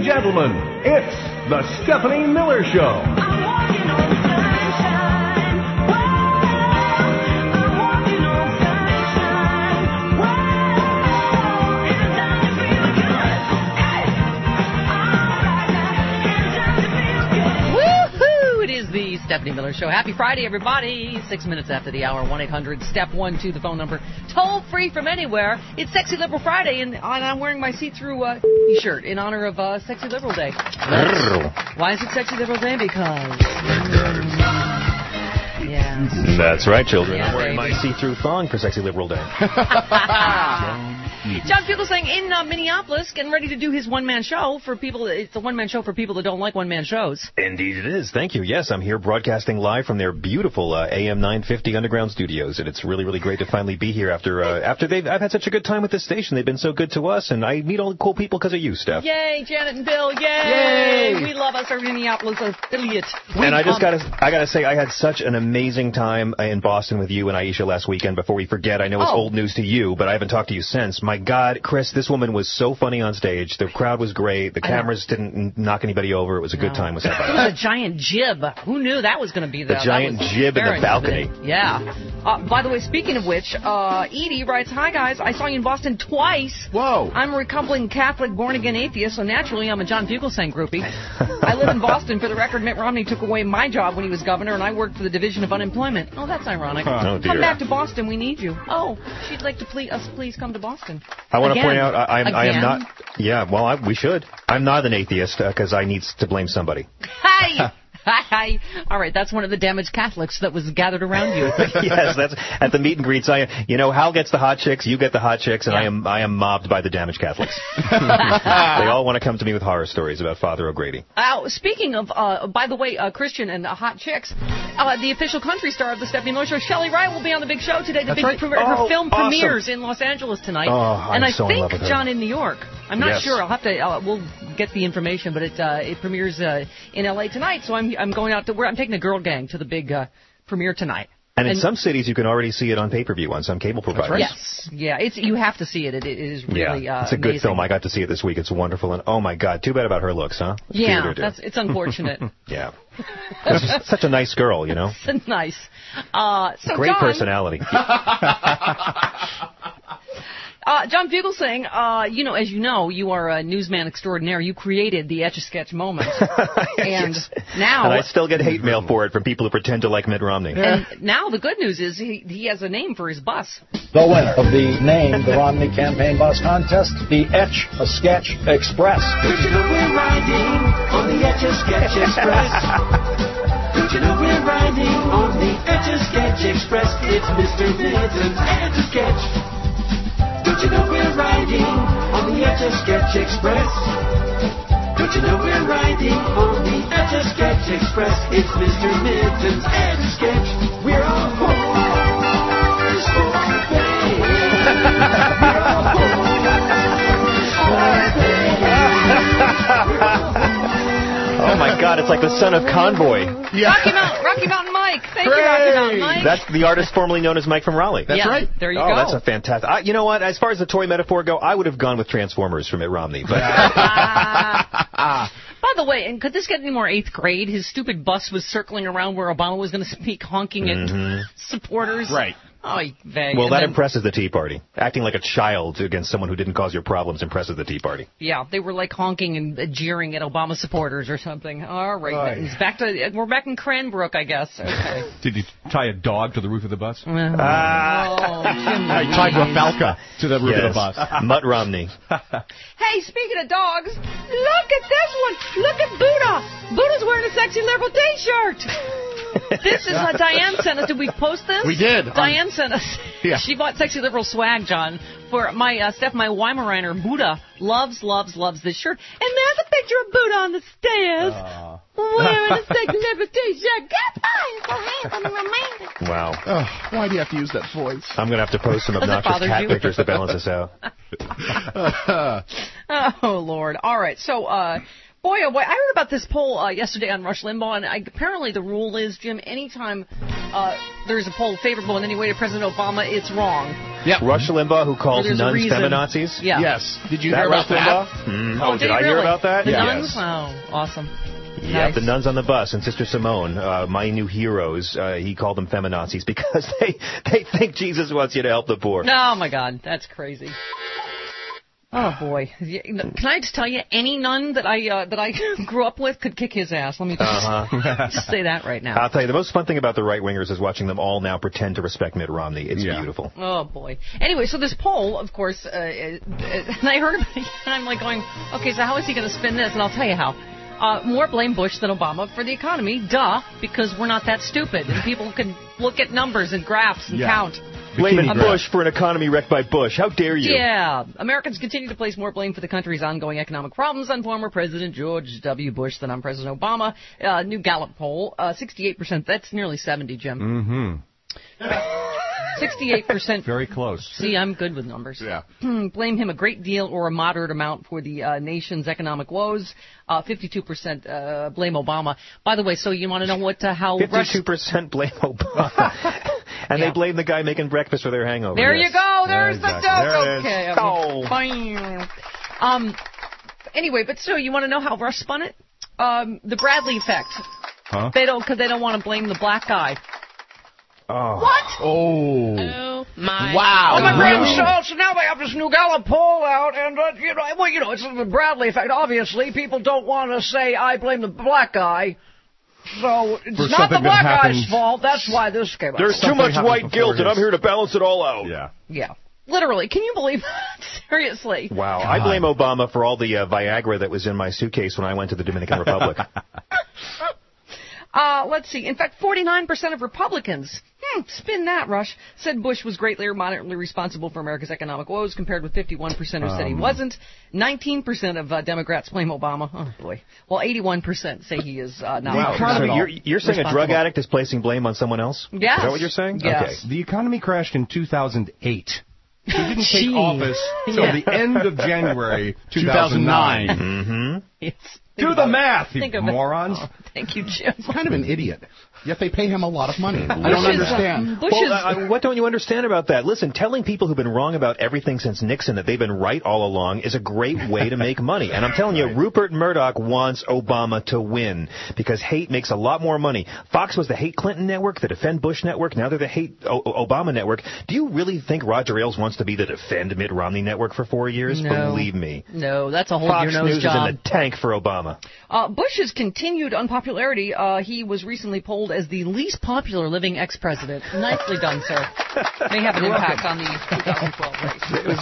and gentlemen, it's the Stephanie Miller Show. Stephanie Miller Show. Happy Friday, everybody. 6 minutes after the hour, 1-800-STEP-1-2, the phone number. Toll free from anywhere. It's Sexy Liberal Friday, and I'm wearing my see-through t-shirt in honor of Sexy Liberal Day. Why is it Sexy Liberal Day? Because... yeah. That's right, children. Yeah, I'm wearing my see-through thong for Sexy Liberal Day. John Fugelsang in Minneapolis, getting ready to do his one-man show for people. It's a one-man show for people that don't like one-man shows. Indeed it is. Thank you. Yes, I'm here broadcasting live from their beautiful AM 950 underground studios, and it's really, really great to finally be here after I've had such a good time with this station. They've been so good to us, and I meet all the cool people because of you, Steph. Yay, Janet and Bill. Yay! We love us, our Minneapolis affiliate. And I gotta say, I had such an amazing time in Boston with you and Aisha last weekend. Before we forget, I know it's old news to you, but I haven't talked to you since. My God, Chris, this woman was so funny on stage. The crowd was great. The cameras didn't knock anybody over. It was a good time. It was a giant jib. Who knew that was going to be there? The giant jib in the balcony. Yeah. By the way, speaking of which, Edie writes, "Hi, guys. I saw you in Boston twice. Whoa. I'm a recovering Catholic born-again atheist, so naturally I'm a John Fugelsang groupie. I live in Boston. For the record, Mitt Romney took away my job when he was governor, and I worked for the Division of Unemployment. Oh, that's ironic. Oh, dear. Come back to Boston. We need you. Oh, she'd like to please come to Boston. I want to point out, I am not... Yeah, well, we should. I'm not an atheist because I need to blame somebody. Hi! Hi. All right, that's one of the damaged Catholics that was gathered around you. Yes, that's at the meet and greets. Hal gets the hot chicks, you get the hot chicks, and I am mobbed by the damaged Catholics. They all want to come to me with horror stories about Father O'Grady. Speaking of, by the way, Christian and hot chicks, the official country star of the Stephanie Miller Show, Shelley Wright, will be on the big show today. The her film premieres in Los Angeles tonight, and I think John in New York. I'm not sure. I'll have to. We'll get the information, but it premieres in L.A. tonight. So I'm going out to I'm taking a girl gang to the big premiere tonight. And in some cities, you can already see it on pay-per-view on some cable providers. Right. Yes, yeah, you have to see it. It is really it's a good amazing film. I got to see it this week. It's wonderful, and oh my God, too bad about her looks, huh? It's unfortunate. Yeah, it's such a nice girl, you know. Nice. So great John, personality. John Fugelsang, as you know, you are a newsman extraordinaire. You created the Etch-a-Sketch moment. And now... And I still get hate mail for it from people who pretend to like Mitt Romney. And now the good news is he has a name for his bus. The winner of the Name the Romney Campaign Bus Contest, the Etch-a-Sketch Express. Don't you know we're riding on the Etch-a-Sketch Express? Don't you know we're riding on the Etch-a-Sketch Express? It's Mr. Mittens Etch-a-Sketch. Don't you know we're riding on the Etch-a-Sketch Express? Don't you know we're riding on the Etch-a-Sketch Express? It's Mr. Mittens Etch-a-Sketch. We're on horse for fame. We're on horse for fame. Oh my God, it's like the son of Convoy. Yeah. Rocky Mountain Mike. Thank you, Rocky Mountain Mike. That's the artist formerly known as Mike from Raleigh. That's right. There you go. Oh, that's a fantastic... you know what? As far as the toy metaphor go, I would have gone with Transformers from Mitt Romney. But By the way, and could this get any more 8th grade? His stupid bus was circling around where Obama was going to speak, honking at supporters. Right. Oh, vague. Well, that impresses the Tea Party. Acting like a child against someone who didn't cause your problems impresses the Tea Party. Yeah, they were like honking and jeering at Obama supporters or something. All right, we're back in Cranbrook, I guess. Okay. Did you tie a dog to the roof of the bus? I tied Rafalka to the roof of the bus. Mutt Romney. Hey, speaking of dogs, look at this one. Look at Buddha. Buddha's wearing a sexy liberal T-shirt. This is Diane sent us. Did we post this? We did. Diane sent us. Yeah. She bought Sexy Liberal swag, John, for my my Weimaraner. Buddha loves this shirt. And there's a picture of Buddha on the stairs wearing a Sexy Liberal T-shirt. Wow. Oh, why do you have to use that voice? I'm going to have to post some obnoxious cat pictures to balance this out. Oh, Lord. All right. So, boy, oh boy, I heard about this poll yesterday on Rush Limbaugh, and apparently the rule is, Jim, anytime there's a poll favorable in any way to President Obama, it's wrong. Yep. Rush Limbaugh, who calls nuns feminazis. Yeah. Yes. Did you hear about that? Oh, did I hear about that? The Yeah. nuns? Wow, awesome. Yeah, Nice. the nuns on the bus and Sister Simone, my new heroes. He called them feminazis because they think Jesus wants you to help the poor. Oh my God, that's crazy. Oh boy, can I just tell you, any nun that I grew up with could kick his ass. Let me just say that right now. I'll tell you, the most fun thing about the right wingers is watching them all now pretend to respect Mitt Romney. It's beautiful. Oh boy. Anyway, so this poll, of course, and I heard about it, and I'm like going, okay, so how is he going to spin this? And I'll tell you how. More blame Bush than Obama for the economy. Duh, because we're not that stupid, and people can look at numbers and graphs and count. Blaming Bush for an economy wrecked by Bush. How dare you? Yeah. Americans continue to place more blame for the country's ongoing economic problems on former President George W. Bush than on President Obama. New Gallup poll, 68%. That's nearly 70, Jim. 68%. Very close. See, I'm good with numbers. Yeah. Blame him a great deal or a moderate amount for the nation's economic woes. 52% blame Obama. By the way, so you want to know how 52% blame Obama. And they blame the guy making breakfast for their hangover. There you go. There's the joke. Okay. Fine. Anyway, but still, you want to know how Rush spun it? The Bradley effect. Huh? Because they don't want to blame the black guy. Oh. What? Oh my! Wow! Oh my Graham Schultz, and now they have this new Gallup poll out, and it's the Bradley effect. Obviously, people don't want to say I blame the black guy. So it's not the black guy's fault. That's why this came out. There's too much white guilt, and I'm here to balance it all out. Yeah. Literally. Can you believe that? Seriously. Wow. God. I blame Obama for all the Viagra that was in my suitcase when I went to the Dominican Republic. Let's see. In fact, 49% of Republicans, spin that, Rush, said Bush was greatly or moderately responsible for America's economic woes, compared with 51% who said he wasn't. 19% of Democrats blame Obama. Oh, boy. Well, 81% say he is not. Wow. You're saying a drug addict is placing blame on someone else? Yes. Is that what you're saying? Yes. Okay. The economy crashed in 2008. He didn't take office until the end of January 2009. Mm-hmm. Yes. Do the math, you morons. Oh, thank you, Jim. He's kind of an idiot. Yet they pay him a lot of money. I don't understand. What don't you understand about that? Listen, telling people who've been wrong about everything since Nixon that they've been right all along is a great way to make money. And I'm telling you, Rupert Murdoch wants Obama to win because hate makes a lot more money. Fox was the Hate Clinton network, the Defend Bush network. Now they're the Hate Obama network. Do you really think Roger Ailes wants to be the Defend Mitt Romney network for 4 years? No. Believe me. No, that's a whole Fox your nose News job. is in the tank for Obama. Bush's continued unpopularity. He was recently polled as the least popular living ex-president. Nicely done, sir. May have an impact on the 2012 race.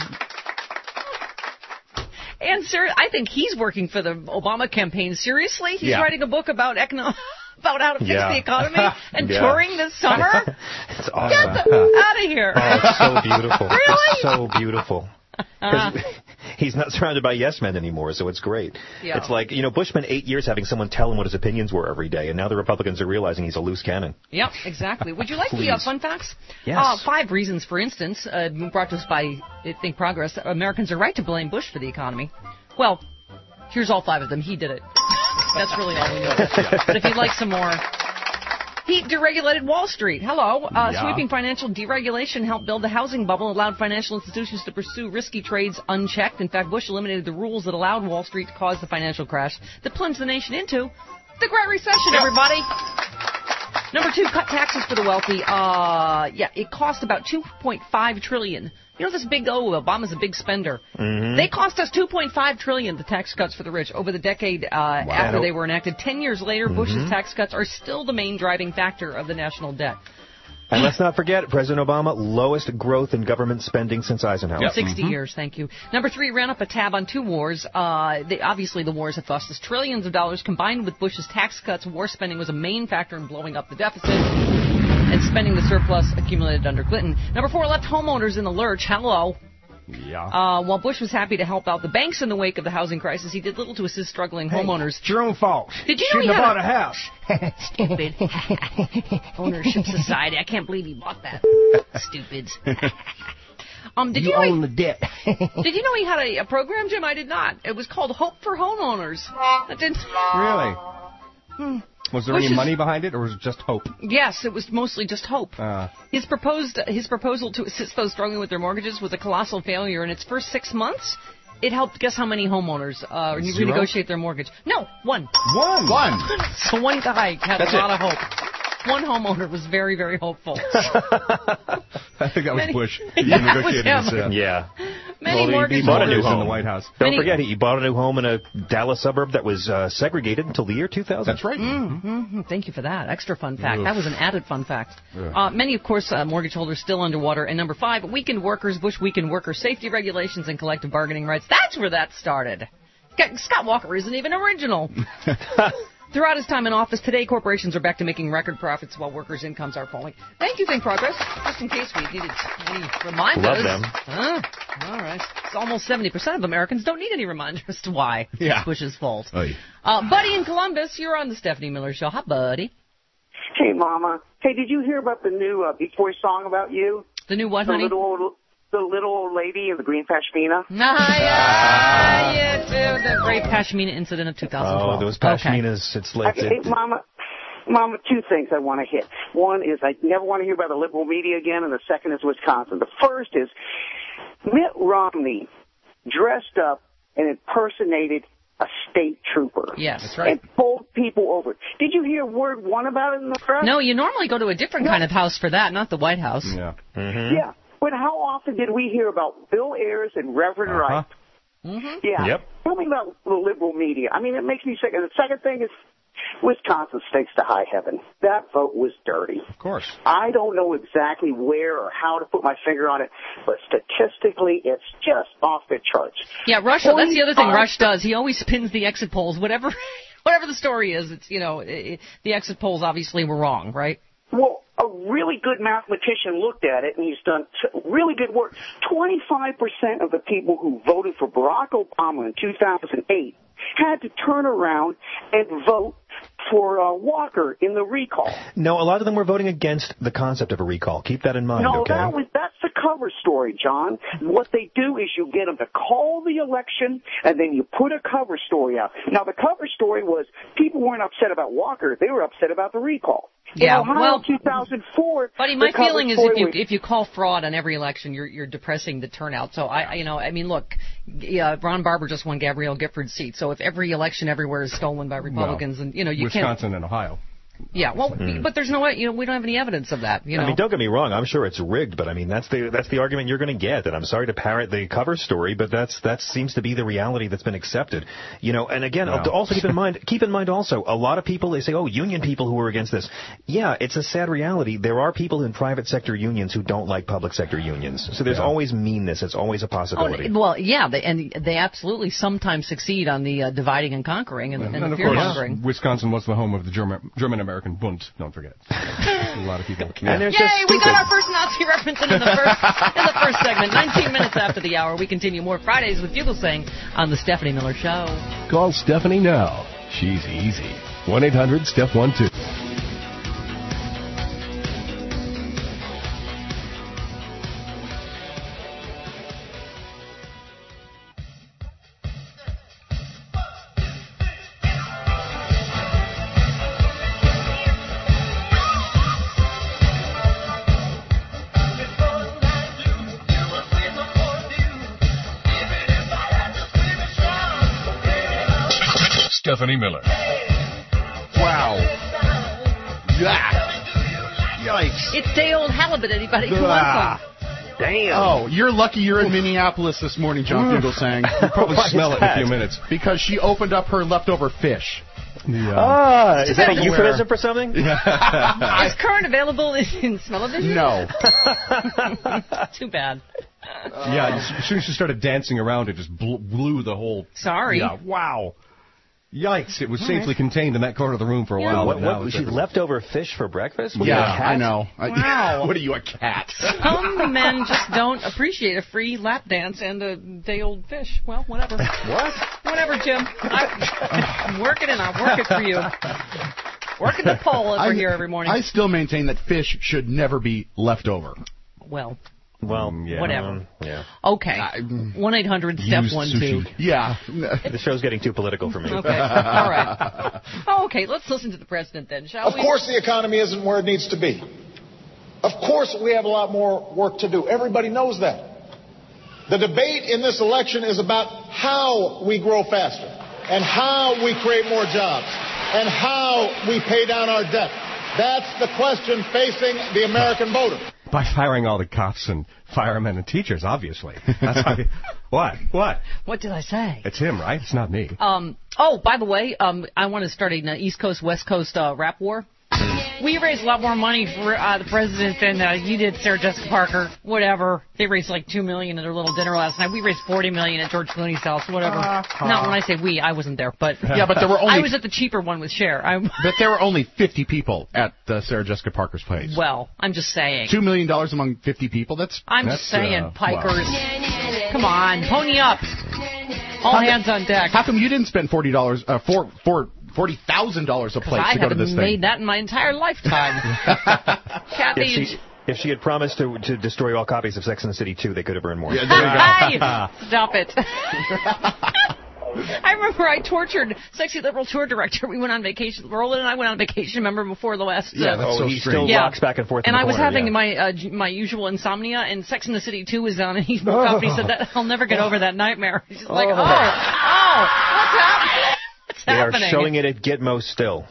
And sir, I think he's working for the Obama campaign. Seriously, he's writing a book about about how to fix the economy and touring this summer. It's awesome. Get out of here! Oh, it's so beautiful. Really? It's so beautiful. He's not surrounded by yes men anymore, so it's great. Yeah. It's like, Bush spent 8 years having someone tell him what his opinions were every day, and now the Republicans are realizing he's a loose cannon. Yep, exactly. Would you like the fun facts? Yes. 5 reasons, for instance, brought to us by Think Progress. Americans are right to blame Bush for the economy. Well, here's all 5 of them. He did it. That's really all we know. But if you'd like some more... He deregulated Wall Street. Hello. Sweeping financial deregulation helped build the housing bubble, allowed financial institutions to pursue risky trades unchecked. In fact, Bush eliminated the rules that allowed Wall Street to cause the financial crash that plunged the nation into the Great Recession, everybody. Number 2, cut taxes for the wealthy. It cost about $2.5 trillion. You know this big, Obama's a big spender. Mm-hmm. They cost us $2.5 trillion, the tax cuts for the rich, over the decade after they were enacted. 10 years later, Bush's tax cuts are still the main driving factor of the national debt. And let's not forget, President Obama, lowest growth in government spending since Eisenhower. 60 years, thank you. Number 3, ran up a tab on 2 wars. Obviously, the wars have cost us trillions of dollars. Combined with Bush's tax cuts, war spending was a main factor in blowing up the deficit and spending the surplus accumulated under Clinton. Number 4, left homeowners in the lurch. Hello. Yeah. While Bush was happy to help out the banks in the wake of the housing crisis, he did little to assist struggling homeowners. It's your own fault. Did you know Shouldn't have bought a house. Stupid. Ownership society. I can't believe he bought that. Stupids. Did you own the debt. Did you know he had a program, Jim? I did not. It was called Hope for Homeowners. That didn't. Really? Was there any money behind it, or was it just hope? Yes, it was mostly just hope. His proposal to assist those struggling with their mortgages was a colossal failure. In its first 6 months, it helped, guess how many homeowners renegotiate their mortgage? No, one. One. So one guy had a lot of hope. One homeowner was very, very hopeful. I think that was Bush. He negotiated his, yeah. Many mortgage bought a new home in the White House. Don't forget, he bought a new home in a Dallas suburb that was segregated until the year 2000. That's right. Thank you for that. Extra fun fact. That was an added fun fact. Many, of course, mortgage holders still underwater. And number 5, weakened workers. Bush weakened worker safety regulations and collective bargaining rights. That's where that started. Scott Walker isn't even original. Throughout his time in office, today corporations are back to making record profits while workers' incomes are falling. Thank you, Think Progress. Just in case we needed any reminders. Love them. All right. It's almost 70% of Americans don't need any reminders as to why it's Bush's fault. Buddy in Columbus, you're on the Stephanie Miller Show. Hi, buddy. Hey, Mama. Hey, did you hear about the new Beach Boys song about you? The new what, honey? The little old lady in the green pashmina. The great pashmina incident of 2012. Oh, those pashminas, Hey, Mama, 2 things I want to hit. One is I never want to hear about the liberal media again, and the second is Wisconsin. The first is Mitt Romney dressed up and impersonated a state trooper. Yes, that's right. And pulled people over. Did you hear word 1 about it in the press? No, you normally go to a different kind of house for that, not the White House. Yeah. Yeah. But how often did we hear about Bill Ayers and Reverend Wright? Yeah. Yep. Tell me about the liberal media. I mean, it makes me sick. And the second thing is Wisconsin stakes to high heaven. That vote was dirty. Of course. I don't know exactly where or how to put my finger on it, but statistically, it's just off the charts. Yeah, Rush, that's the other thing Rush does. He always spins the exit polls. Whatever the story is, it's, the exit polls obviously were wrong, right? Well, a really good mathematician looked at it, and he's done really good work. 25% of the people who voted for Barack Obama in 2008 had to turn around and vote for Walker in the recall. No, a lot of them were voting against the concept of a recall. Keep that in mind, no, okay? That's the cover story, John. What they do is you get them to call the election, and then you put a cover story out. Now, the cover story was people weren't upset about Walker. They were upset about the recall. Yeah, in Ohio, 2004. Buddy, my feeling is if you call fraud on every election, you're depressing the turnout. So look, Ron Barber just won Gabrielle Gifford's seat. So if every election everywhere is stolen by Republicans, and you Wisconsin and Ohio. Yeah, well, but there's no way, we don't have any evidence of that, I mean, don't get me wrong, I'm sure it's rigged, but I mean, that's the argument you're going to get, and I'm sorry to parrot the cover story, but that seems to be the reality that's been accepted. And again, also keep in mind also, a lot of people, they say, union people who are against this. Yeah, it's a sad reality. There are people in private sector unions who don't like public sector unions. So there's always meanness. It's always a possibility. They absolutely sometimes succeed on the dividing and conquering and the fear-mongering. Wisconsin was the home of the German-American Bund, don't forget. A lot of people. Yeah. Yay, we got our first Nazi reference in the first segment. 19 minutes after the hour, we continue more Fridays with Fugelsang on the Stephanie Miller Show. Call Stephanie now. She's easy. 1-800-STEP-12. Stephanie Miller. Wow. Yikes. It's day old halibut, anybody. Come on. Damn. Oh, you're lucky you're in Minneapolis this morning, John Fugelsang. You'll probably smell it in a few minutes. Because she opened up her leftover fish. Is that a euphemism for something? Is current available in smell-o-vision? No. Too bad. As soon as she started dancing around, it just blew the whole... Sorry. Yeah, wow. Yikes, it was safely contained in that corner of the room for a while. What was she, leftover fish for breakfast? I know. Wow. What are you, a cat? Some men just don't appreciate a free lap dance and a day-old fish. Well, whatever. What? Whatever, Jim. I'm working and I'll work it for you. Working the pole over here every morning. I still maintain that fish should never be left over. Well... Well, yeah. Whatever. Yeah. Okay. 1-800-STEP-12. Yeah. The show's getting too political for me. Okay. All right. Okay, let's listen to the president then, shall we? Of course the economy isn't where it needs to be. Of course we have a lot more work to do. Everybody knows that. The debate in this election is about how we grow faster and how we create more jobs and how we pay down our debt. That's the question facing the American voter. By firing all the cops and firemen and teachers, obviously. That's how What? What did I say? It's him, right? It's not me. Oh, by the way, I want to start an East Coast, West Coast rap war. We raised a lot more money for the president than you did, Sarah Jessica Parker. Whatever. They raised like $2 million at their little dinner last night. We raised $40 million at George Clooney's house. Whatever. Not when I say we, I wasn't there, but yeah, but there were only. I was at the cheaper one with Cher. But there were only 50 people at Sarah Jessica Parker's place. Well, I'm just saying. $2 million among 50 people. That's just saying, Pikers. Wow. Come on, pony up. All hands on deck. How come you didn't spend $40 $40,000 a plate to go to this thing? I haven't made that in my entire lifetime. Kathy, if she had promised to destroy all copies of Sex and the City 2, they could have earned more. Yeah, there you go. Stop it. I remember I tortured Sexy Liberal tour director. We went on vacation. Roland and I went on vacation, remember, before the last... Yeah, that's so he strange. still rocks back and forth in the I was corner, having my usual insomnia, and Sex and the City 2 was on, and he woke up and he said, I'll never get over that nightmare. He's like, what's happening? They are showing it at Gitmo still.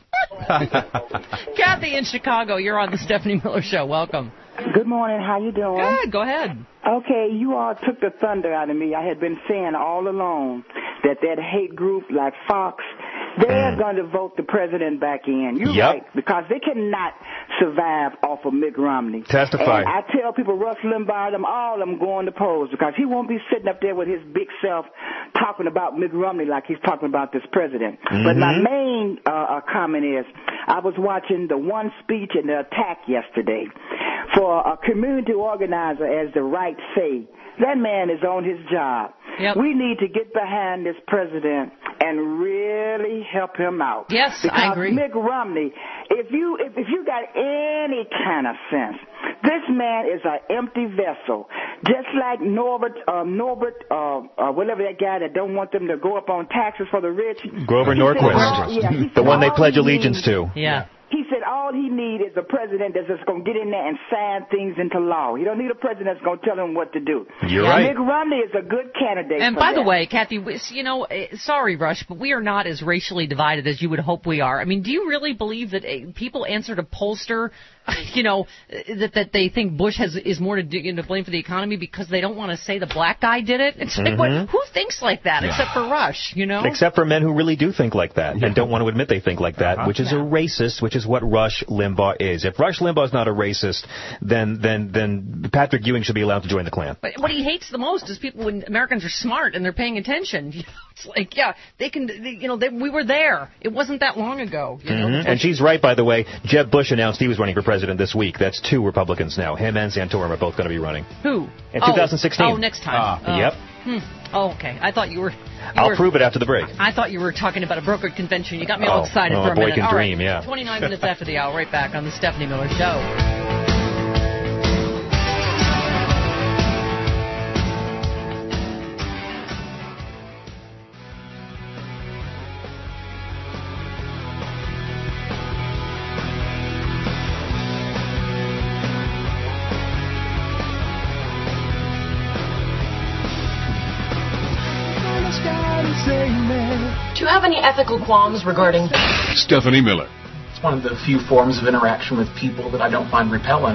Kathy in Chicago, you're on the Stephanie Miller Show. Welcome. Good morning. How you doing? Good. Go ahead. Okay, you all took the thunder out of me. I had been saying all along that hate group like Fox, they're going to vote the president back in. You're right, because they cannot survive off of Mitt Romney. Testify. And I tell people, Rush Limbaugh, all of them going to polls, because he won't be sitting up there with his big self talking about Mitt Romney like he's talking about this president. But my main comment is, I was watching the one speech in the attack yesterday for a community organizer, as the right say. That man is on his job. Yep. We need to get behind this president and really help him out. Yes, because I agree. Mitt Romney, if you got any kind of sense, this man is an empty vessel. Just like Norbert, whatever that guy that don't want them to go up on taxes for the rich. Grover Norquist. The one they pledge allegiance to. Yeah. He said all he needs is a president that's just going to get in there and sign things into law. He don't need a president that's going to tell him what to do. You're right. Mitt Romney is a good candidate. And by the way, Kathy, sorry, Rush, but we are not as racially divided as you would hope we are. I mean, do you really believe that people answer to pollster, that they think Bush is more to blame for the economy because they don't want to say the black guy did it? It's like, who thinks like that except for Rush, Except for men who really do think like that and don't want to admit they think like that, which is a racist, which is what Rush Limbaugh is. If Rush Limbaugh is not a racist, then Patrick Ewing should be allowed to join the Klan. But what he hates the most is people when Americans are smart and they're paying attention. It's like, they can, we were there. It wasn't that long ago. And she's right, by the way. Jeb Bush announced he was running for president this week. That's 2 Republicans now. Him and Santorum are both going to be running. Who? In 2016. Oh, next time. Yep. Oh, okay. I thought you were... I'll prove it after the break. I thought you were talking about a brokered convention. You got me all excited for a minute. A boy can dream, right. yeah. 29 minutes after the hour, right back on the Stephanie Miller Show. Do you have any ethical qualms regarding Stephanie Miller? It's one of the few forms of interaction with people that I don't find repellent.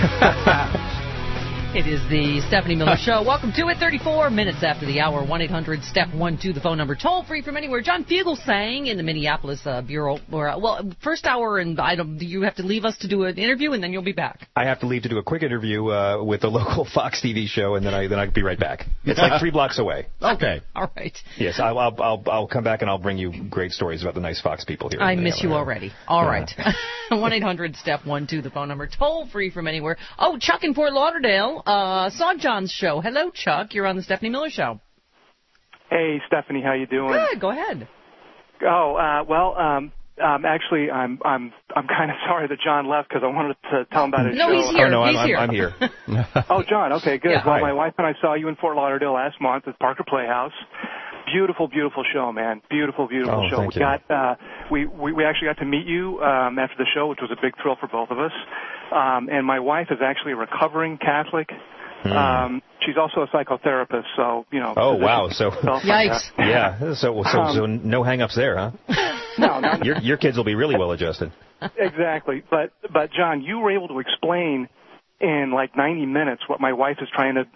It is the Stephanie Miller Show. Welcome to it. 34 minutes after the hour. 1-800-STEP-12, the phone number. Toll free from anywhere. John Fugelsang in the Minneapolis Bureau. First hour, and you have to leave us to do an interview, and then you'll be back. I have to leave to do a quick interview with a local Fox TV show, and then I'll be right back. It's like 3 blocks away. Okay. All right. Yes, I'll come back and I'll bring you great stories about the nice Fox people here. I miss you already. All right. 1-800-STEP-12, the phone number. Toll free from anywhere. Oh, Chuck in Fort Lauderdale. Saw John's show. Hello, Chuck. You're on the Stephanie Miller Show. Hey, Stephanie. How you doing? Good. Go ahead. Actually, I'm kind of sorry that John left because I wanted to tell him about his show. No, he's here. Oh, no, he's here. I'm here. Oh, John. Okay, good. Yeah. Well, my wife and I saw you in Fort Lauderdale last month at Parker Playhouse. Beautiful, beautiful show, man. Beautiful, beautiful show. Thank you. We actually got to meet you after the show, which was a big thrill for both of us. And my wife is actually a recovering Catholic. She's also a psychotherapist, so, you know. Oh, wow. So, yikes. Yeah. So no hang-ups there, huh? No. Your kids will be really well adjusted. Exactly. But John, you were able to explain in like 90 minutes what my wife is trying to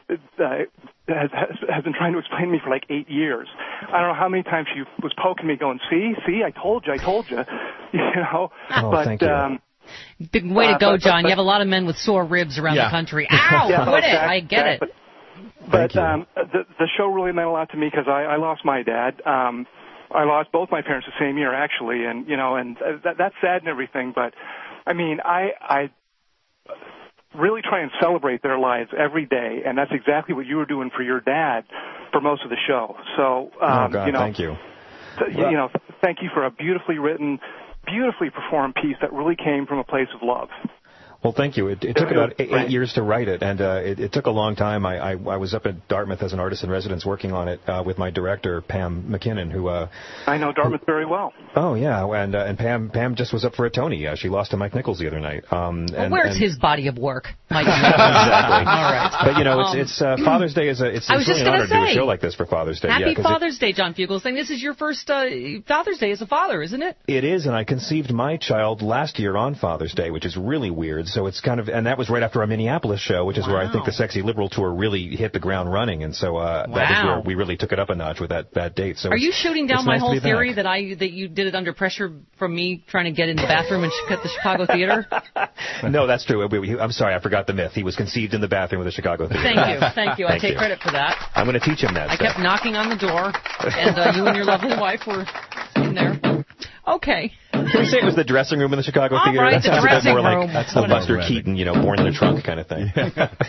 has been trying to explain to me for like 8 years. I don't know how many times she was poking me, going, "See, I told you," you know. Oh, but, thank you. Big way to go, John. You have a lot of men with sore ribs around the country. Ow! Yeah, Quit it. I get it. But the show really meant a lot to me because I lost my dad. I lost both my parents the same year, actually, and you know, and that's sad and everything. But I mean, I really try and celebrate their lives every day, and that's exactly what you were doing for your dad for most of the show. So, oh God, you know, thank you. You know, thank you for a beautifully written, beautifully performed piece that really came from a place of love. Well, thank you. It took about 8 years to write it, and it took a long time. I was up at Dartmouth as an artist in residence working on it with my director, Pam McKinnon, who... I know Dartmouth very well. Oh, yeah, and Pam just was up for a Tony. She lost to Mike Nichols the other night. Where's his body of work, Mike Nichols? Exactly. All right. But, you know, it's Father's Day is it's really an honor to do a show like this for Father's Day. Happy Father's Day, John Fugelsang. Saying this is your first Father's Day as a father, isn't it? It is, and I conceived my child last year on Father's Day, which is really weird. So it's kind of... And that was right after our Minneapolis show, which is where I think the Sexy Liberal Tour really hit the ground running. And so that is where we really took it up a notch with that date. So are you shooting down my whole theory that you did it under pressure from me trying to get in the bathroom at the Chicago Theater? No, that's true. I'm sorry, I forgot the myth. He was conceived in the bathroom of the Chicago Theater. Thank you. I take credit for that. I'm going to teach him that. I kept knocking on the door, and you and your lovely wife were in there. Okay. Can we say it was the dressing room in the Chicago Theater? Right, that sounds a bit more room. like that's the Buster Keaton, Born in the Trunk kind of thing.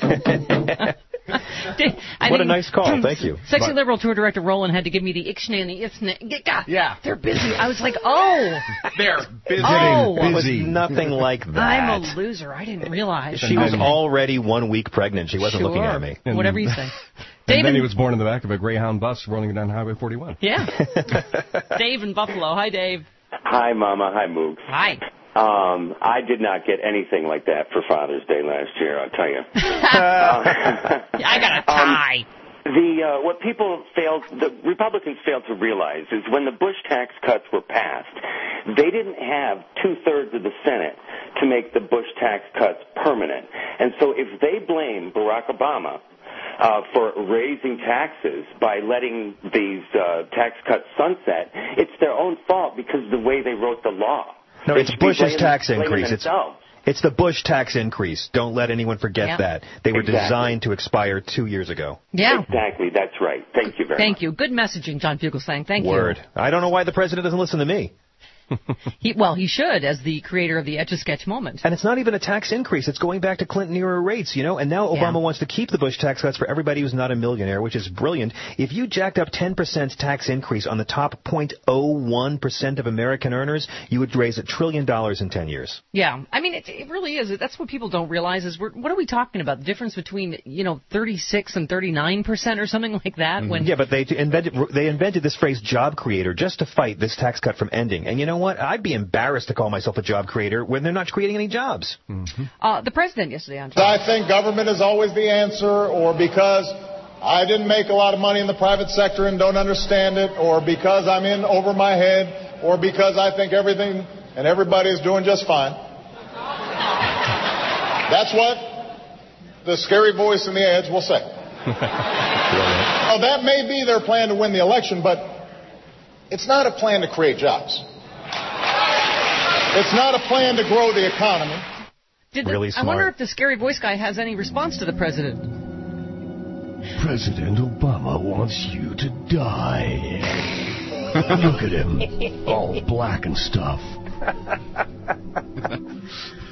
What a nice call. Thank you. Sexy Liberal Tour Director Roland had to give me the ixnay. Yeah. They're busy. I was like, oh. They're busy. Oh. It was nothing like that. I'm a loser. I didn't realize. She was already 1 week pregnant. She wasn't looking at me. Whatever you say. And then he was born in the back of a Greyhound bus rolling down Highway 41. Yeah. Dave in Buffalo. Hi, Dave. Hi, Mama. Hi, Moogs. Hi. I did not get anything like that for Father's Day last year, I'll tell you. I got a tie. What the Republicans failed to realize is when the Bush tax cuts were passed, they didn't have 2/3 of the Senate to make the Bush tax cuts permanent. And so if they blame Barack Obama for raising taxes by letting these tax cuts sunset, it's their own fault because of the way they wrote the law. No, it's Bush's tax increase. Themselves. It's the Bush tax increase. Don't let anyone forget that. They were designed to expire 2 years ago. Yeah. Exactly. That's right. Thank you very much. Thank you. Good messaging, John Fugelsang. Thank you. Word. I don't know why the president doesn't listen to me. He should, as the creator of the Etch-a-Sketch moment. And it's not even a tax increase. It's going back to Clinton-era rates, And now Obama wants to keep the Bush tax cuts for everybody who's not a millionaire, which is brilliant. If you jacked up 10% tax increase on the top 0.01% of American earners, you would raise $1 trillion in 10 years. Yeah. I mean, it really is. That's what people don't realize is what are we talking about? The difference between, 36 and 39% or something like that? Mm-hmm. Yeah, but they invented this phrase job creator just to fight this tax cut from ending. And you know what? I'd be embarrassed to call myself a job creator when they're not creating any jobs. Mm-hmm. The president yesterday on I think government is always the answer, or because I didn't make a lot of money in the private sector and don't understand it, or because I'm in over my head, or because I think everything and everybody is doing just fine. That's what the scary voice in the ads will say. Well, that may be their plan to win the election, but it's not a plan to create jobs. It's not a plan to grow the economy. Really smart. I wonder if the scary voice guy has any response to the president. President Obama wants you to die. Look at him, all black and stuff. The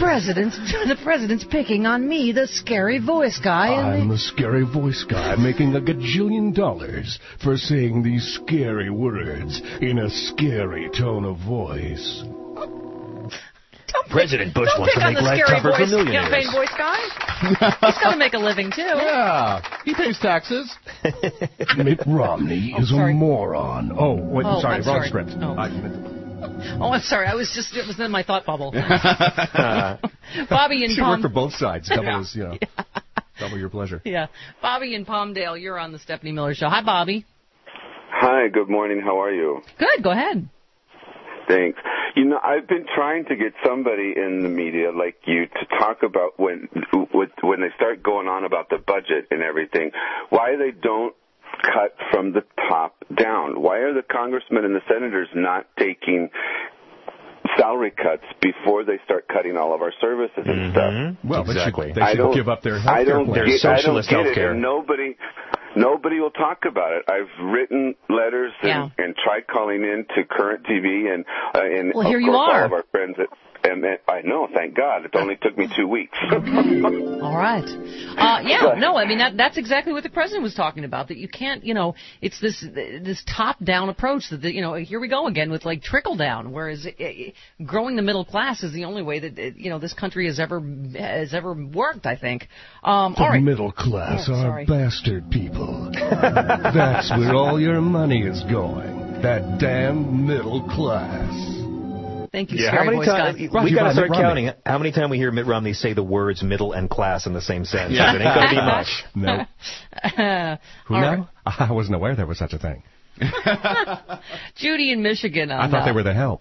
The president's picking on me, the scary voice guy. I'm the scary voice guy making $1 gajillion for saying these scary words in a scary tone of voice. President Bush wants to make life tougher for millionaires. Campaign voice guy. He's got to make a living, too. Yeah, he pays taxes. Mitt Romney is a moron. Oh, wait, sorry, wrong script. I'm sorry. It was in my thought bubble. Bobby and She worked for both sides. Double is, double your pleasure. Yeah. Bobby in Palmdale, you're on the Stephanie Miller Show. Hi, Bobby. Hi, good morning. How are you? Good, go ahead. Thanks. I've been trying to get somebody in the media like you to talk about when they start going on about the budget and everything, why they don't cut from the top down. Why are the congressmen and the senators not taking salary cuts before they start cutting all of our services and stuff? Well, exactly. They should give up their health care plan. Their socialist health care. Nobody will talk about it. I've written letters and tried calling in to Current TV and well, here you are. All of our friends and I know, thank God. It only took me 2 weeks. All right. That's exactly what the president was talking about, that you can't, it's this top-down approach that, here we go again with, trickle-down, whereas growing the middle class is the only way that, this country has ever worked, I think. The middle class are bastard people. That's where all your money is going. That damn middle class. Thank you, How many times we got to start counting how many times we hear Mitt Romney say the words middle and class in the same sentence. Yeah. It ain't going to be much. No. Who now? I wasn't aware there was such a thing. Judy in Michigan. I thought they were the help.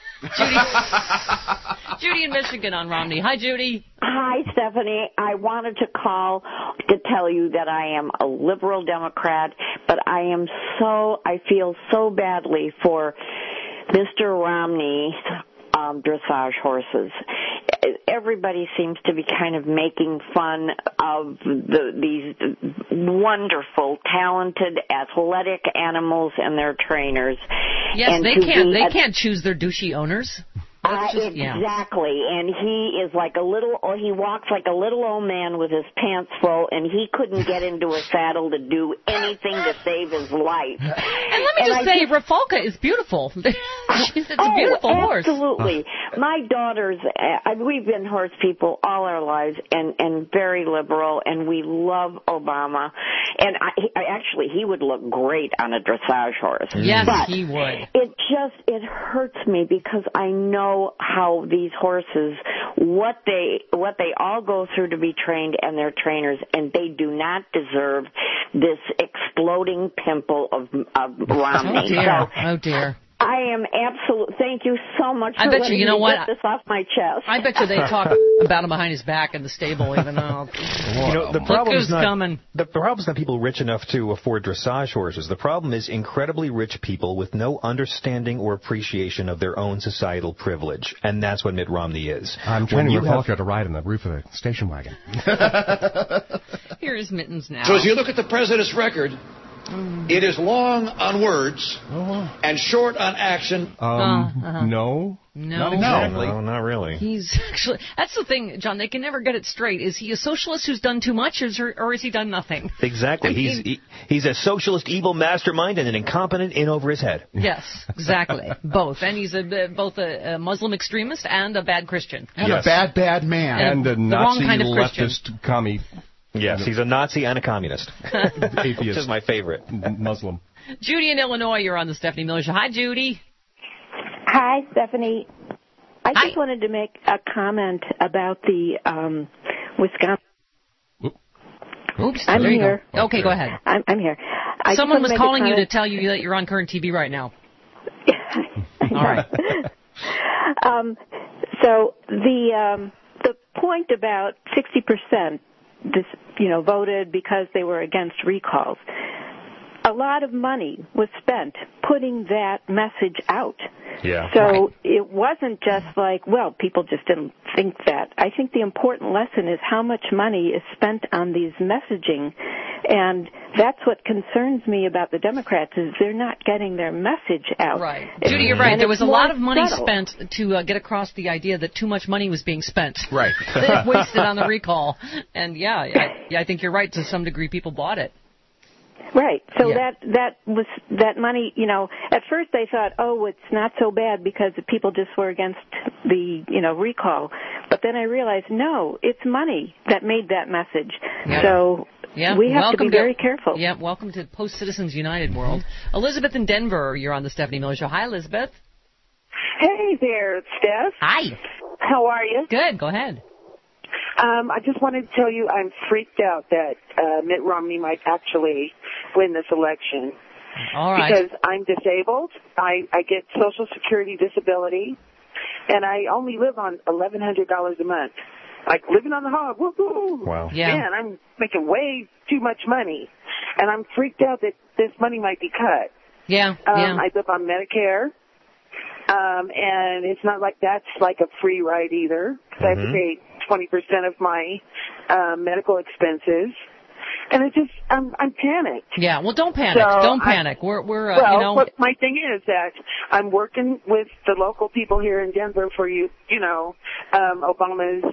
Judy in Michigan on Romney. Hi, Judy. Hi, Stephanie. I wanted to call to tell you that I am a liberal Democrat, but I feel so badly for Mr. Romney's dressage horses. Everybody seems to be kind of making fun of these wonderful, talented, athletic animals and their trainers. Yes, and they can't choose their douchey owners. Exactly, and he is he walks like a little old man with his pants full, and he couldn't get into a saddle to do anything to save his life. And let me just say, Rafalka is beautiful. It's a beautiful horse. Absolutely. My daughters, we've been horse people all our lives, and very liberal, and we love Obama. And he would look great on a dressage horse. Yes, but he would. It hurts me because I know how these horses, what they all go through to be trained, and their trainers, and they do not deserve this exploding pimple of Romney. Oh dear. I am thank you so much for letting me get this off my chest. I bet you they talk about him behind his back in the stable, even though. The problem is not people rich enough to afford dressage horses. The problem is incredibly rich people with no understanding or appreciation of their own societal privilege. And that's what Mitt Romney is. I'm training Rafalka to ride on the roof of a station wagon. Here is Mittens now. So as you look at the president's record, it is long on words and short on action. No. No. Not exactly. No, not really. He's actually, that's the thing, John, they can never get it straight. Is he a socialist who's done too much, or has he done nothing? Exactly. He's a socialist evil mastermind and an incompetent in over his head. Yes, exactly. Both. And he's both a Muslim extremist and a bad Christian. And a bad man. And a Nazi kind of leftist commie. Yes, he's a Nazi and a communist. Atheist. Which is my favorite. Muslim. Judy in Illinois, you're on the Stephanie Miller Show. Hi, Judy. Hi, Stephanie. I just wanted to make a comment about the Wisconsin. Oops. I'm here. Okay, go ahead. I'm here. Someone was calling you to tell you that you're on Current TV right now. All right. So the point about 60% voted because they were against recalls. a lot of money was spent putting that message out. Yeah. So it wasn't just like, well, people just didn't think that. I think the important lesson is how much money is spent on these messaging, and that's what concerns me about the Democrats is they're not getting their message out. Right. Judy, you're right. There was a lot of money spent to get across the idea that too much money was being spent. Right. Wasted on the recall. And, I think you're right. To some degree, people bought it. Right. So that money, at first they thought, oh, it's not so bad because the people just were against the, recall. But then I realized, no, it's money that made that message. Yeah. So we have to be very careful. Yeah, welcome to Post-Citizens United world. Elizabeth in Denver, you're on the Stephanie Miller Show. Hi, Elizabeth. Hey there, Steph. Hi. How are you? Good. Go ahead. I just wanted to tell you I'm freaked out that Mitt Romney might actually win this election. All right. Because I'm disabled. I get Social Security disability, and I only live on $1,100 a month. Like living on the hog. Woo-hoo. Wow. Yeah. Man, I'm making way too much money, and I'm freaked out that this money might be cut. Yeah. I live on Medicare. And it's not like that's like a free ride either. I have to pay 20% of my medical expenses, and it's just I'm panicked. Yeah, well, don't panic. So don't panic. We're What my thing is that I'm working with the local people here in Denver for Obama's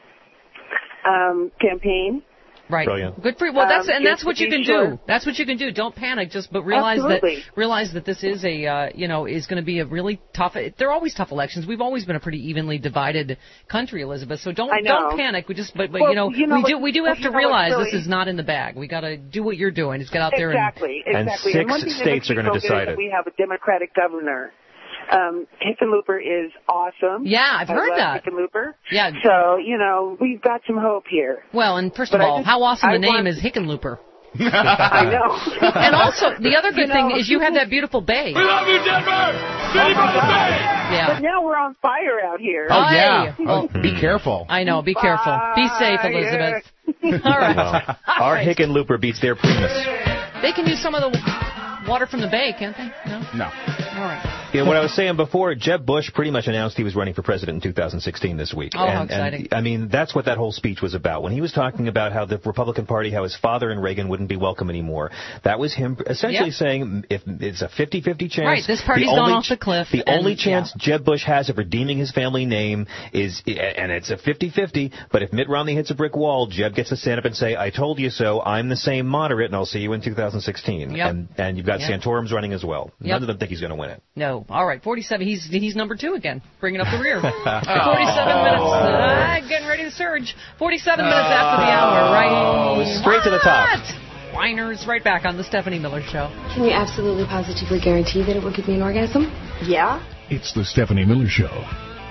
campaign. Right. Brilliant. Good for you. Well, that's what you can do. That's what you can do. Don't panic. But realize that this is is going to be a really tough. They're always tough elections. We've always been a pretty evenly divided country, Elizabeth. So don't panic. We do have to realize this is not in the bag. We got to do what you're doing. Is get out there exactly. And 6 states are going to decide it. We have a Democratic governor. Hickenlooper is awesome. Yeah, I've heard that. Hickenlooper. Yeah. So, we've got some hope here. Well, and first of all, how awesome the name is Hickenlooper. I know. And also, the other good thing is you have that beautiful bay. We love you, Denver! City by the Bay! Yeah. But now we're on fire out here. Oh, yeah. Oh, be careful. I know. Be careful. Be safe, Elizabeth. All right. Our Hickenlooper beats their Primus. They can use some of the water from the bay, can't they? No? All right. What I was saying before, Jeb Bush pretty much announced he was running for president in 2016 this week. Oh, how exciting. And, that's what that whole speech was about. When he was talking about how the Republican Party, how his father and Reagan wouldn't be welcome anymore, that was him essentially saying if it's a 50-50 chance. Right, this party's gone off the cliff. The only chance Jeb Bush has of redeeming his family name is, and it's a 50-50, but if Mitt Romney hits a brick wall, Jeb gets to stand up and say, I told you so, I'm the same moderate, and I'll see you in 2016. Yep. And you've got Santorum's running as well. None of them think he's going to win it. No. All right, 47. He's number 2 again, bringing up the rear. 47 minutes. Getting ready to surge. 47 minutes after the hour, right? Straight to the top. Whiners, right back on the Stephanie Miller Show. Can you absolutely positively guarantee that it will give me an orgasm? Yeah. It's the Stephanie Miller Show.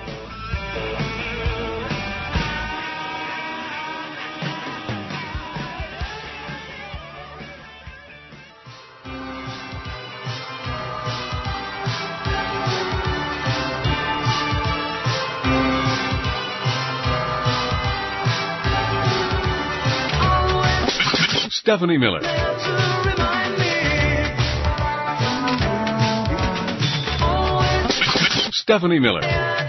Stephanie Miller. Stephanie Miller.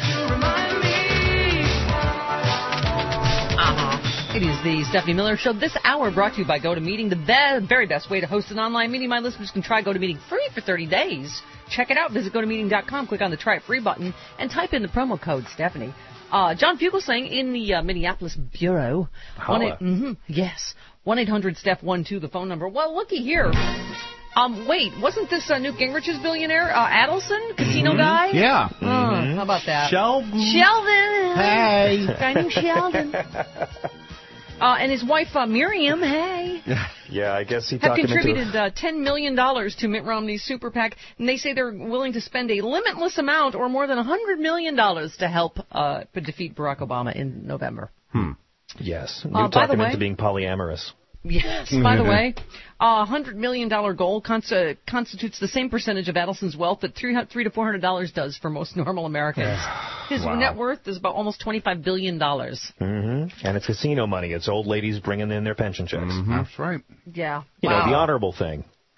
It is the Stephanie Miller Show. This hour brought to you by GoToMeeting, the very best way to host an online meeting. My listeners can try GoToMeeting free for 30 days. Check it out. Visit GoToMeeting.com, click on the Try It Free button, and type in the promo code Stephanie. John Fugelsang in the Minneapolis Bureau. Yes. 1-800-STEPH-12, the phone number. Well, looky here. Wait, wasn't this Newt Gingrich's billionaire, Adelson, casino guy? Yeah. How about that? Sheldon. Hey. Guy named Sheldon. And his wife, Miriam, hey. Yeah, I guess he have contributed $10 million to Mitt Romney's super PAC, and they say they're willing to spend a limitless amount, or more than $100 million, to help defeat Barack Obama in November. Yes. You talk him into being polyamorous. Yes. By the way, $100 million goal constitutes the same percentage of Adelson's wealth that $300 to $400 does for most normal Americans. His net worth is about almost $25 billion. And it's casino money. It's old ladies bringing in their pension checks. That's right. Yeah. You know, the honorable thing.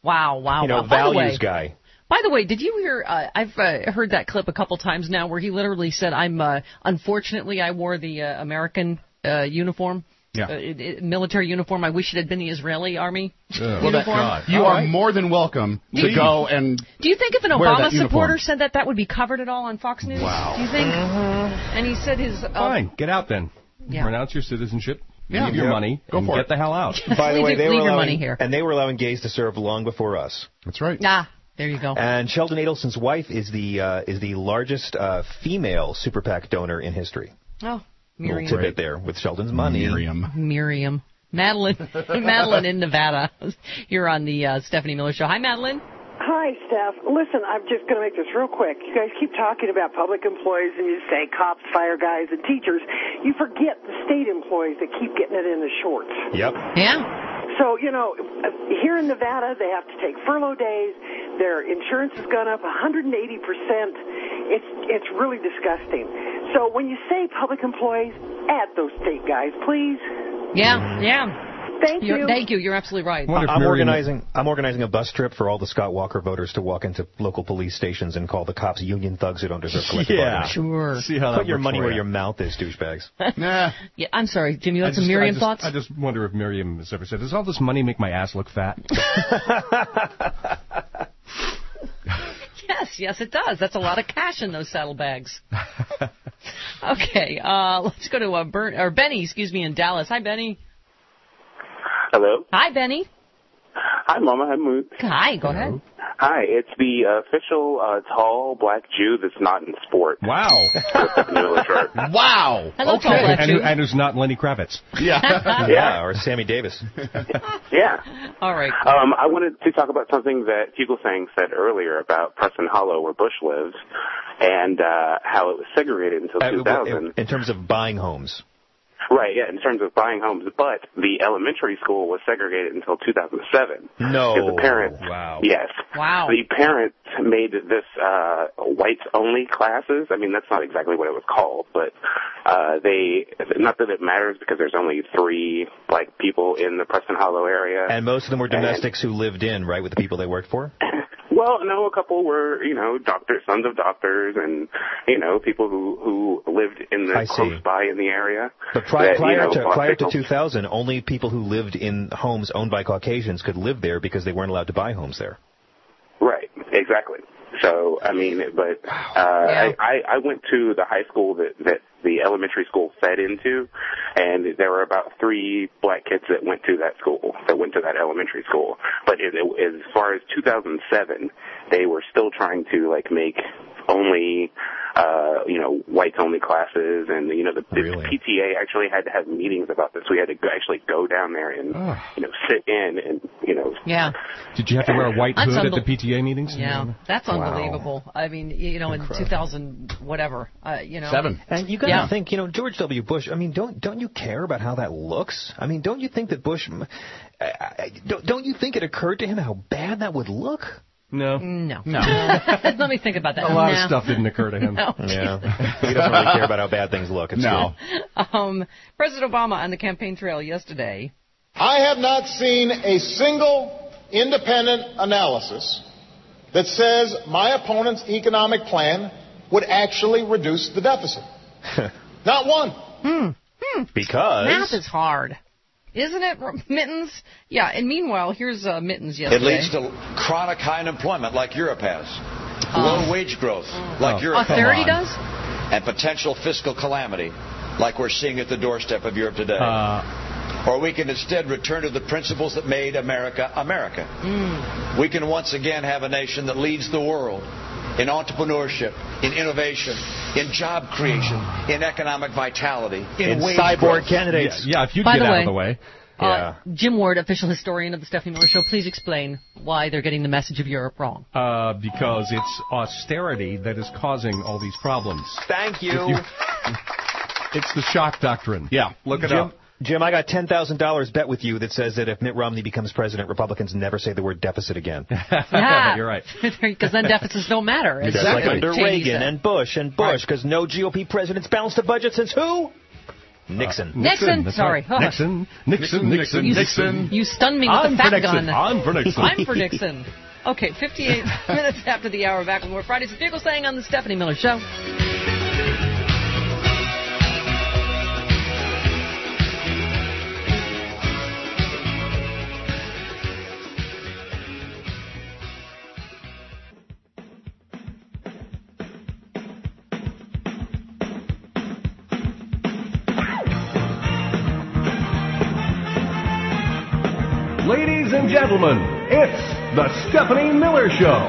Wow. Values guy. By the way, did you hear? I've heard that clip a couple times now, where he literally said, unfortunately, I wore the American uniform." Military uniform. I wish it had been the Israeli army uniform. You are more than welcome to go and. Do you think if an Obama supporter said that would be covered at all on Fox News? Wow. Do you think? And he said his. Fine, get out then. Yeah. Renounce your citizenship. Leave your money. Go for get the hell out. By the way, they were money here. And they were allowing gays to serve long before us. That's right. There you go. And Sheldon Adelson's wife is the largest female super PAC donor in history. Oh. Miriam. Little tidbit there with Sheldon's money. Miriam. Madeline in Nevada. You're on the Stephanie Miller Show. Hi, Madeline. Hi, Steph. Listen, I'm just going to make this real quick. You guys keep talking about public employees, and you say cops, fire guys, and teachers. You forget the state employees that keep getting it in the shorts. Yep. Yeah. So, here in Nevada, they have to take furlough days. Their insurance has gone up 180%. It's really disgusting. So when you say public employees, add those state guys, please. Yeah. Thank you. Thank you. You're absolutely right. I'm organizing a bus trip for all the Scott Walker voters to walk into local police stations and call the cops union thugs who don't deserve collective bargaining. Sure. See how Put your money where your mouth is, douchebags. Yeah, I'm sorry, Jim. You had some Miriam thoughts? I just wonder if Miriam has ever said, "Does all this money make my ass look fat?" Yes, it does. That's a lot of cash in those saddlebags. Okay, let's go to Benny, in Dallas. Hi, Benny. Hello. Hi, Benny. Hi, Mama. Hi, Moose. Hi, go ahead. Hi, it's the official tall black Jew that's not in sport. Wow. Wow. Hello, tall black Jew. And who's not Lenny Kravitz. Yeah, or Sammy Davis. Yeah. All right. I wanted to talk about something that Fugelsang said earlier about Preston Hollow, where Bush lives, and how it was segregated until 2000. In terms of buying homes. Right, yeah, in terms of buying homes, but the elementary school was segregated until 2007. No. Because the parents, yes. Wow. The parents made this whites-only classes. I mean, that's not exactly what it was called, but not that it matters because there's only 3 black people in the Preston Hollow area. And most of them were domestics who lived in, right, with the people they worked for? Well, no, a couple were, doctors, sons of doctors, and, people who lived in the close by in the area. But prior to 2000, only people who lived in homes owned by Caucasians could live there because they weren't allowed to buy homes there. Right, exactly. So, I mean, but I went to the high school that the elementary school fed into, and there were about 3 black kids that went to that elementary school. But as far as 2007, they were still trying to make only whites only classes, and the PTA actually had to have meetings about this. We had to actually go down there and sit in and Yeah. Did you have to wear a white hood at the PTA meetings? Yeah, that's unbelievable. I mean, in 2000 whatever, 7. And you got to think, George W. Bush. I mean, don't you care about how that looks? I mean, don't you think that Bush? Don't you think it occurred to him how bad that would look? No. Let me think about that. A lot of stuff didn't occur to him. No. Yeah. He doesn't really care about how bad things look. It's true. President Obama on the campaign trail yesterday. I have not seen a single independent analysis that says my opponent's economic plan would actually reduce the deficit. Not one. Because math is hard. Isn't it, Mittens? Yeah, and meanwhile, here's Mittens yesterday. It leads to chronic high unemployment like Europe has. Low wage growth like Europe has. Austerity does? And potential fiscal calamity like we're seeing at the doorstep of Europe today. Or we can instead return to the principles that made America America. We can once again have a nation that leads the world in entrepreneurship, in innovation, in job creation, in economic vitality, in cyborg growth. candidates. Yeah, if you get out of the way. Jim Ward, official historian of the Stephanie Miller Show, please explain why they're getting the message of Europe wrong. Because it's austerity that is causing all these problems. Thank you. It's the shock doctrine. Yeah, look it up. Jim, I got $10,000 bet with you that says that if Mitt Romney becomes president, Republicans never say the word deficit again. Yeah, you're right. Because then deficits don't matter. It's like under Reagan and Bush, because no GOP president's balanced the budget since who? Nixon. Sorry. Nixon. You stunned me with the fat gun. I'm for Nixon. I'm for Nixon. Okay, 58 minutes after the hour, back with more Fridays with Vehicle Saying on the Stephanie Miller Show. Ladies and gentlemen, it's the Stephanie Miller Show.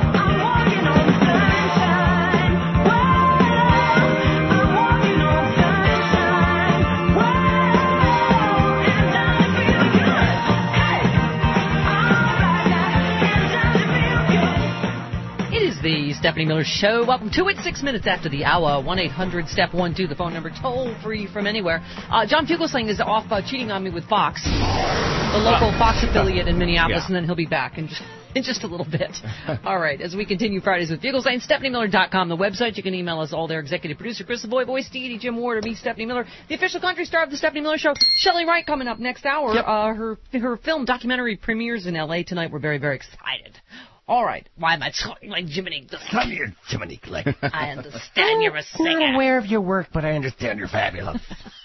It is the Stephanie Miller Show. Welcome to it. 6 minutes after the hour. 1-800-STEP-12, the phone number, toll free from anywhere. John Fugelsang is off cheating on me with Fox, the local Fox affiliate in Minneapolis, and then he'll be back in just a little bit. All right, as we continue Fridays with Fugelsang, StephanieMiller.com, the website. You can email us all there. Executive producer Chris the Boy, Boy Steedy, Jim Ward, or me, Stephanie Miller. The official country star of the Stephanie Miller Show, Shelley Wright, coming up next hour. Yep. Her film documentary premieres in L.A. tonight. We're very, very excited. All right. Why am I talking like Jiminy Glick? Come here, Jiminy Glick. I understand you're a singer. I'm not aware of your work, but I understand you're fabulous.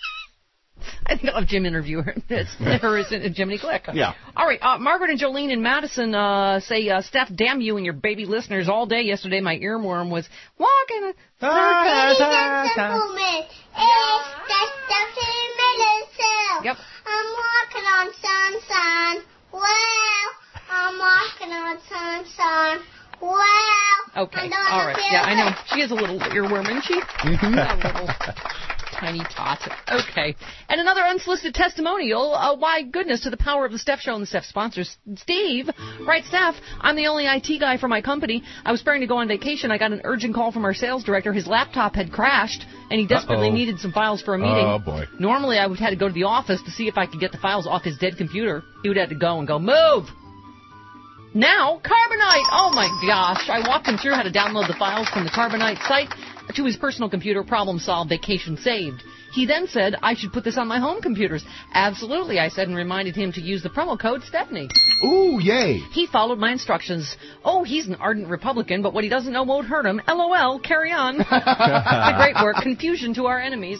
I think I'll have Jim interview her. Her is Jiminy Glick. Yeah. All right. Margaret and Jolene in Madison say, Steph, damn you and your baby listeners all day yesterday. My earworm was walking. Ladies and gentlemen, it's the Stephanie Miller Show. Yep. I'm walking on sunshine. Well, I'm walking on sunshine. Well, okay. All right. Yeah, I know. She is a little earworm, isn't she? Mm-hmm. A little tiny tot. Okay. And another unsolicited testimonial. Why goodness, to the power of the Steph Show and the Steph sponsors. Steve, right, Steph, I'm the only IT guy for my company. I was preparing to go on vacation. I got an urgent call from our sales director. His laptop had crashed, and he desperately needed some files for a meeting. Oh, boy. Normally, I would have had to go to the office to see if I could get the files off his dead computer. He would have to go and go, move! Now, Carbonite! Oh, my gosh. I walked him through how to download the files from the Carbonite site to his personal computer. Problem solved, vacation saved. He then said, I should put this on my home computers. Absolutely, I said, and reminded him to use the promo code Stephanie. Ooh, yay. He followed my instructions. Oh, he's an ardent Republican, but what he doesn't know won't hurt him. LOL, carry on. It's a great work. Confusion to our enemies.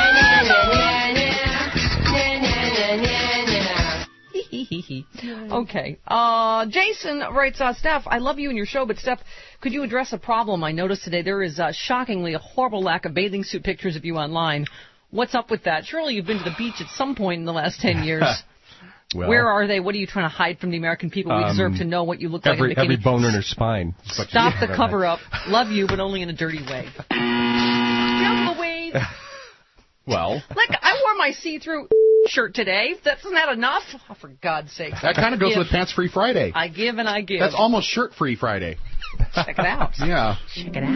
Okay. Jason writes, Steph, I love you and your show, but Steph, could you address a problem I noticed today? There is shockingly a horrible lack of bathing suit pictures of you online. What's up with that? Surely you've been to the beach at some point in the last 10 years. Well, where are they? What are you trying to hide from the American people? We deserve to know what you look like in bikini. Every bone in her spine. Stop the cover-up. Love you, but only in a dirty way. Jump away. Well. Look, I wore my see-through shirt today. Isn't that enough? Oh, for God's sake. That kind of goes with Pants Free Friday. I give and I give. That's almost Shirt Free Friday. Check it out. Yeah. Check it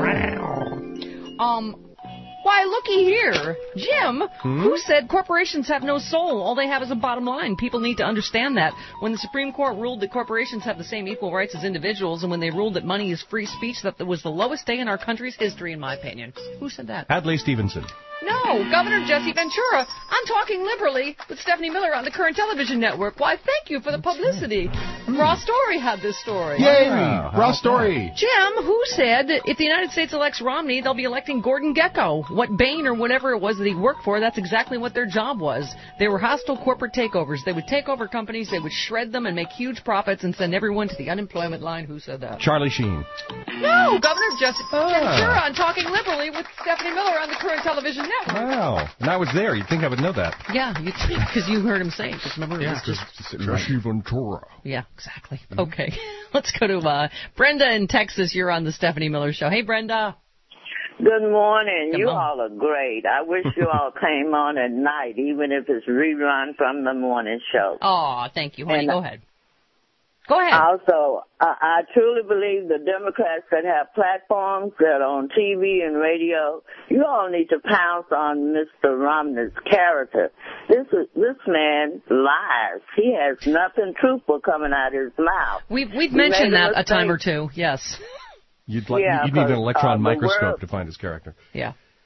out. Why, looky here. Jim, who said corporations have no soul? All they have is a bottom line. People need to understand that. When the Supreme Court ruled that corporations have the same equal rights as individuals, and when they ruled that money is free speech, that was the lowest day in our country's history, in my opinion. Who said that? Adlai Stevenson. No, Governor Jesse Ventura. I'm talking liberally with Stephanie Miller on the Current Television Network. Why, thank you for the publicity. Raw Story had this story. Yay! Wow. Raw Story. Jim, who said if the United States elects Romney, they'll be electing Gordon Gekko? What Bain or whatever it was that he worked for, that's exactly what their job was. They were hostile corporate takeovers. They would take over companies, they would shred them and make huge profits and send everyone to the unemployment line. Who said that? Charlie Sheen. No, Governor Jesse Ventura on Talking Liberally with Stephanie Miller on the Current Television Network. Wow. And I was there. You'd think I would know that. Yeah, you'd think, because you heard him say it. Because remember, it was just... Jesse Ventura. Yeah, exactly. Okay. Let's go to Brenda in Texas. You're on the Stephanie Miller Show. Hey, Brenda. Good morning. You all are great. I wish you all came on at night, even if it's rerun from the morning show. Oh, thank you, honey. Go ahead. Go ahead. Also, I truly believe the Democrats that have platforms that are on TV and radio, you all need to pounce on Mr. Romney's character. This man lies. He has nothing truthful coming out of his mouth. We've mentioned that a time or two. Yes. You'd need an electron microscope to find his character. Yeah.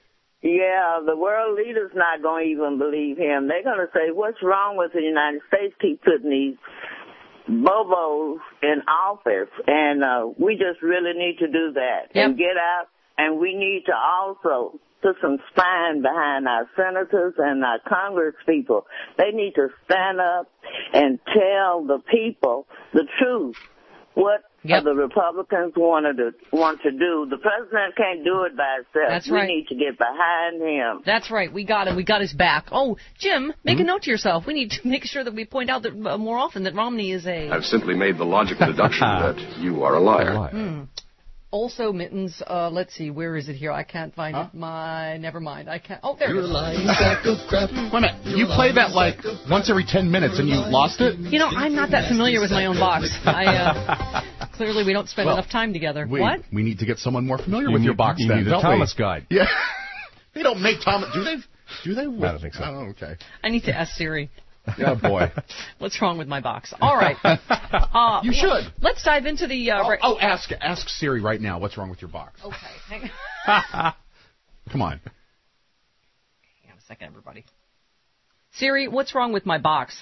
Yeah, the world leaders not going to even believe him. They're going to say, what's wrong with the United States? Keep putting these bobos in office. And we just really need to do that and get out. And we need to also put some spine behind our senators and our Congress people. They need to stand up and tell the people the truth. What the Republicans want to do. The president can't do it by himself. That's right. We need to get behind him. That's right. We got him. We got his back. Oh, Jim, make a note to yourself. We need to make sure that we point out that more often that Romney is a... I've simply made the logical deduction that you are a liar. Also, Mittens, let's see, where is it here? I can't find it. Never mind. I can't. Oh, there it is. Wait a minute. You play that like once every 10 minutes and you lost it? You know, I'm not that familiar with my own box. Clearly, we don't spend enough time together. What? We need to get someone more familiar with your box you then. need a Thomas guide. Yeah. They don't make Thomas. Do they? Do they? I don't think so. Oh, okay. I need to ask Siri. Oh, boy. What's wrong with my box? All right. You should. Let's dive into the... ask Siri right now what's wrong with your box. Okay. Hang Come on. Hang on a second, everybody. Siri, what's wrong with my box?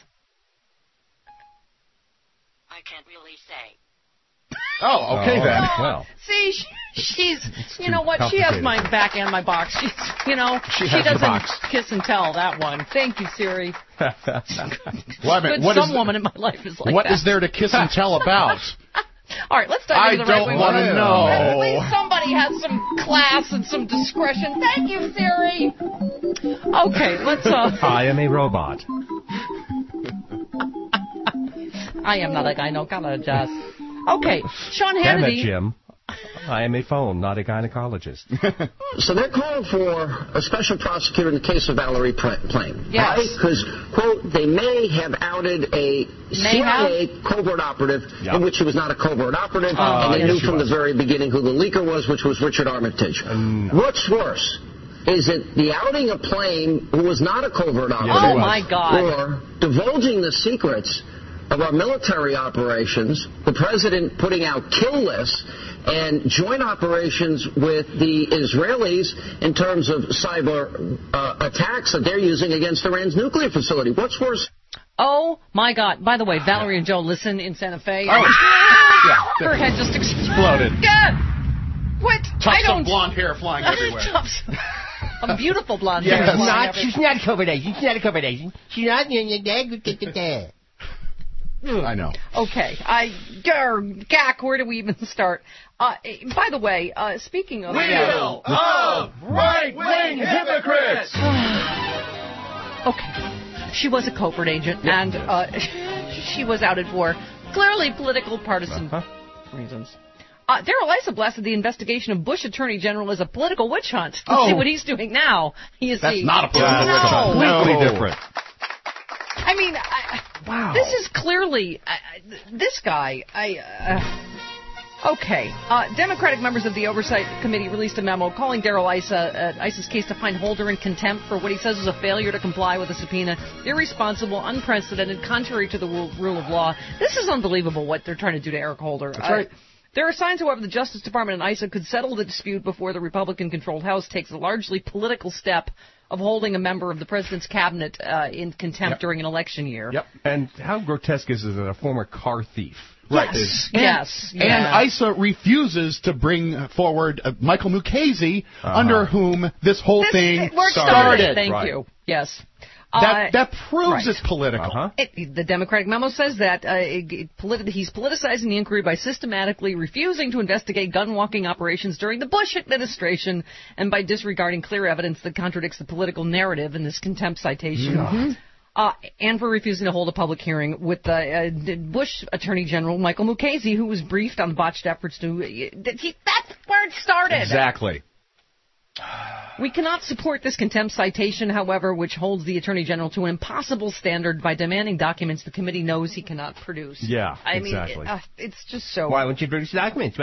I can't really say. Oh, okay then. Well. See, she's, you know what, she has my back and my box. She's, you know, she doesn't kiss and tell that one. Thank you, Siri. Some woman in my life is like that. What is there to kiss and tell about? All right, let's dive into the right wing. I don't want to know. At least somebody has some class and some discretion. Thank you, Siri. Okay, let's... I am a robot. I am not a gynecologist. Okay, Sean Hannity. Damn it, Jim. I am a phone, not a gynecologist. So they're calling for a special prosecutor in the case of Valerie Plame. Yes. Why? Because, quote, they may have outed a CIA covert operative in which he was not a covert operative, and they knew from the very beginning who the leaker was, which was Richard Armitage. What's worse? Is it the outing of Plame, who was not a covert operative, my God, or divulging the secrets of our military operations, the president putting out kill lists and joint operations with the Israelis in terms of cyber attacks that they're using against Iran's nuclear facility. What's worse? Oh, my God. By the way, Valerie and Joe listen in Santa Fe. Her head just exploded. What? Tufts of blonde hair flying everywhere. A beautiful blonde hair flying everywhere. She's not a covert agent. She's not a covert agent. She's not... I know. Okay. Gak, where do we even start? By the way, speaking of... Wheel of right-wing hypocrites! Okay. She was a covert agent, and she was outed for clearly political partisan reasons. Darrell Issa blasted the investigation of Bush Attorney General as a political witch hunt. See what he's doing now. That's not a political witch hunt. Completely different. I mean, wow. This is clearly this guy. Okay. Democratic members of the Oversight Committee released a memo calling Darrell Issa's case to find Holder in contempt for what he says is a failure to comply with a subpoena, irresponsible, unprecedented, contrary to the rule of law. This is unbelievable what they're trying to do to Eric Holder. That's right. There are signs, however, the Justice Department and Issa could settle the dispute before the Republican-controlled House takes a largely political step of holding a member of the president's cabinet in contempt during an election year. Yep. And how grotesque is it that a former car thief? Right. Yes. And Issa refuses to bring forward Michael Mukasey, under whom this whole thing started. Thank you. Yes. That proves it's political. The Democratic memo says that he's politicizing the inquiry by systematically refusing to investigate gun-walking operations during the Bush administration and by disregarding clear evidence that contradicts the political narrative in this contempt citation. And for refusing to hold a public hearing with Bush Attorney General Michael Mukasey, who was briefed on the botched efforts to... that's where it started. Exactly. We cannot support this contempt citation, however, which holds the Attorney General to an impossible standard by demanding documents the committee knows he cannot produce. Yeah, I exactly. mean, it's just so... Why won't you produce documents?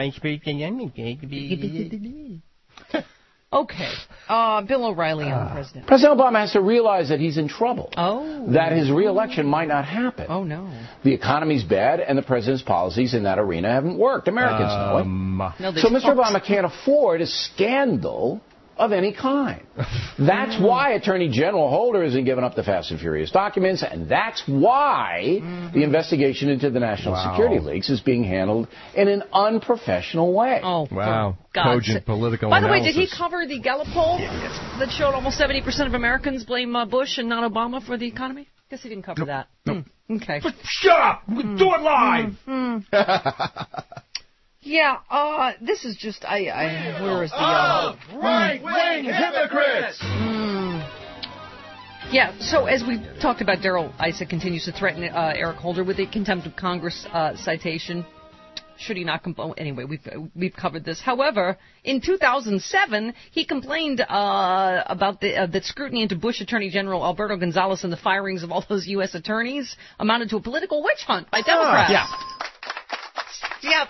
Okay. Bill O'Reilly on the president. President Obama has to realize that he's in trouble. Oh. That his re-election might not happen. Oh, no. The economy's bad, and the president's policies in that arena haven't worked. Americans know it. No, so Mr. Obama can't afford a scandal of any kind. That's why Attorney General Holder isn't giving up the Fast and Furious documents, and that's why the investigation into the national security leaks is being handled in an unprofessional way. Oh, wow. Cogent political By the way, analysis. did he cover the Gallup poll that showed almost 70% of Americans blame Bush and not Obama for the economy? Guess he didn't cover that. Nope. Okay. But shut up! We do it live! Yeah, this is just, where is the... right-wing hypocrites! Yeah, so as we talked about, Darrell Issa continues to threaten Eric Holder with a contempt of Congress citation. Should he not anyway, we've covered this. However, in 2007, he complained about that scrutiny into Bush Attorney General Alberto Gonzales and the firings of all those U.S. attorneys amounted to a political witch hunt by Democrats. Yep.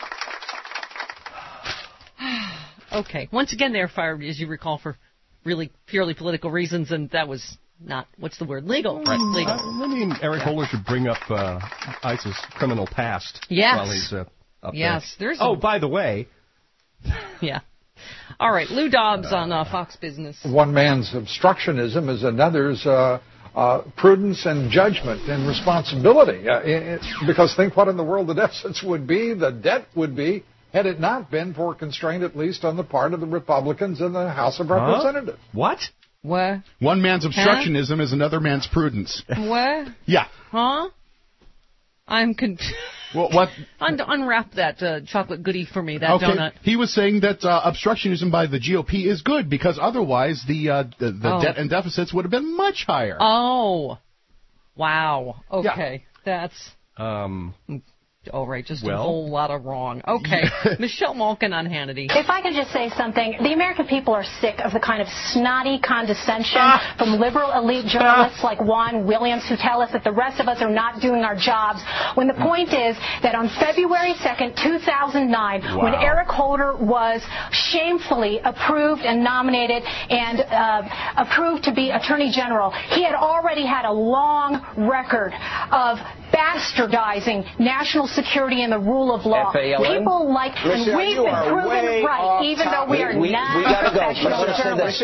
Okay. Once again, they're fired, as you recall, for really purely political reasons, and that was not, what's the word, legal. Right. Legal. I mean, Eric Holder should bring up ISIS's criminal past while he's up there. Oh, by the way. Yeah. All right, Lou Dobbs on Fox Business. One man's obstructionism is another's prudence and judgment and responsibility. Because think what in the world the deficits would be, the debt would be, had it not been for constraint, at least on the part of the Republicans in the House of Representatives. What? What? One man's obstructionism is another man's prudence. What? Yeah. Huh? I'm Well, what? Unwrap that chocolate goodie for me, that donut. He was saying that obstructionism by the GOP is good because otherwise the debt and deficits would have been much higher. Oh. Wow. Okay. Yeah. That's... All right, just a whole lot of wrong. Okay, Michelle Malkin on Hannity. If I can just say something, the American people are sick of the kind of snotty condescension from liberal elite journalists like Juan Williams who tell us that the rest of us are not doing our jobs, when the point is that on February 2nd, 2009, when Eric Holder was shamefully approved and nominated and approved to be Attorney General, he had already had a long record of bastardizing national security and the rule of law. People like, and we've been proven right, even though we are not professional journalists.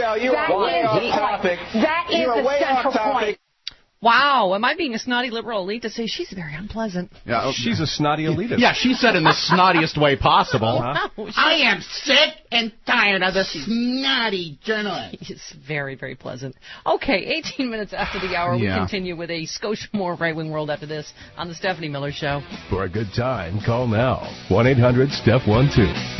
That is the central point. Wow, am I being a snotty liberal elite to say she's very unpleasant? Yeah, she's a snotty elitist. Yeah, she said in the snottiest way possible. I am sick and tired of the snotty journalist. It's very, very pleasant. Okay, 18 minutes after the hour, we continue with a skosh more right-wing world after this on the Stephanie Miller Show. For a good time, call now. 1-800-STEPH12.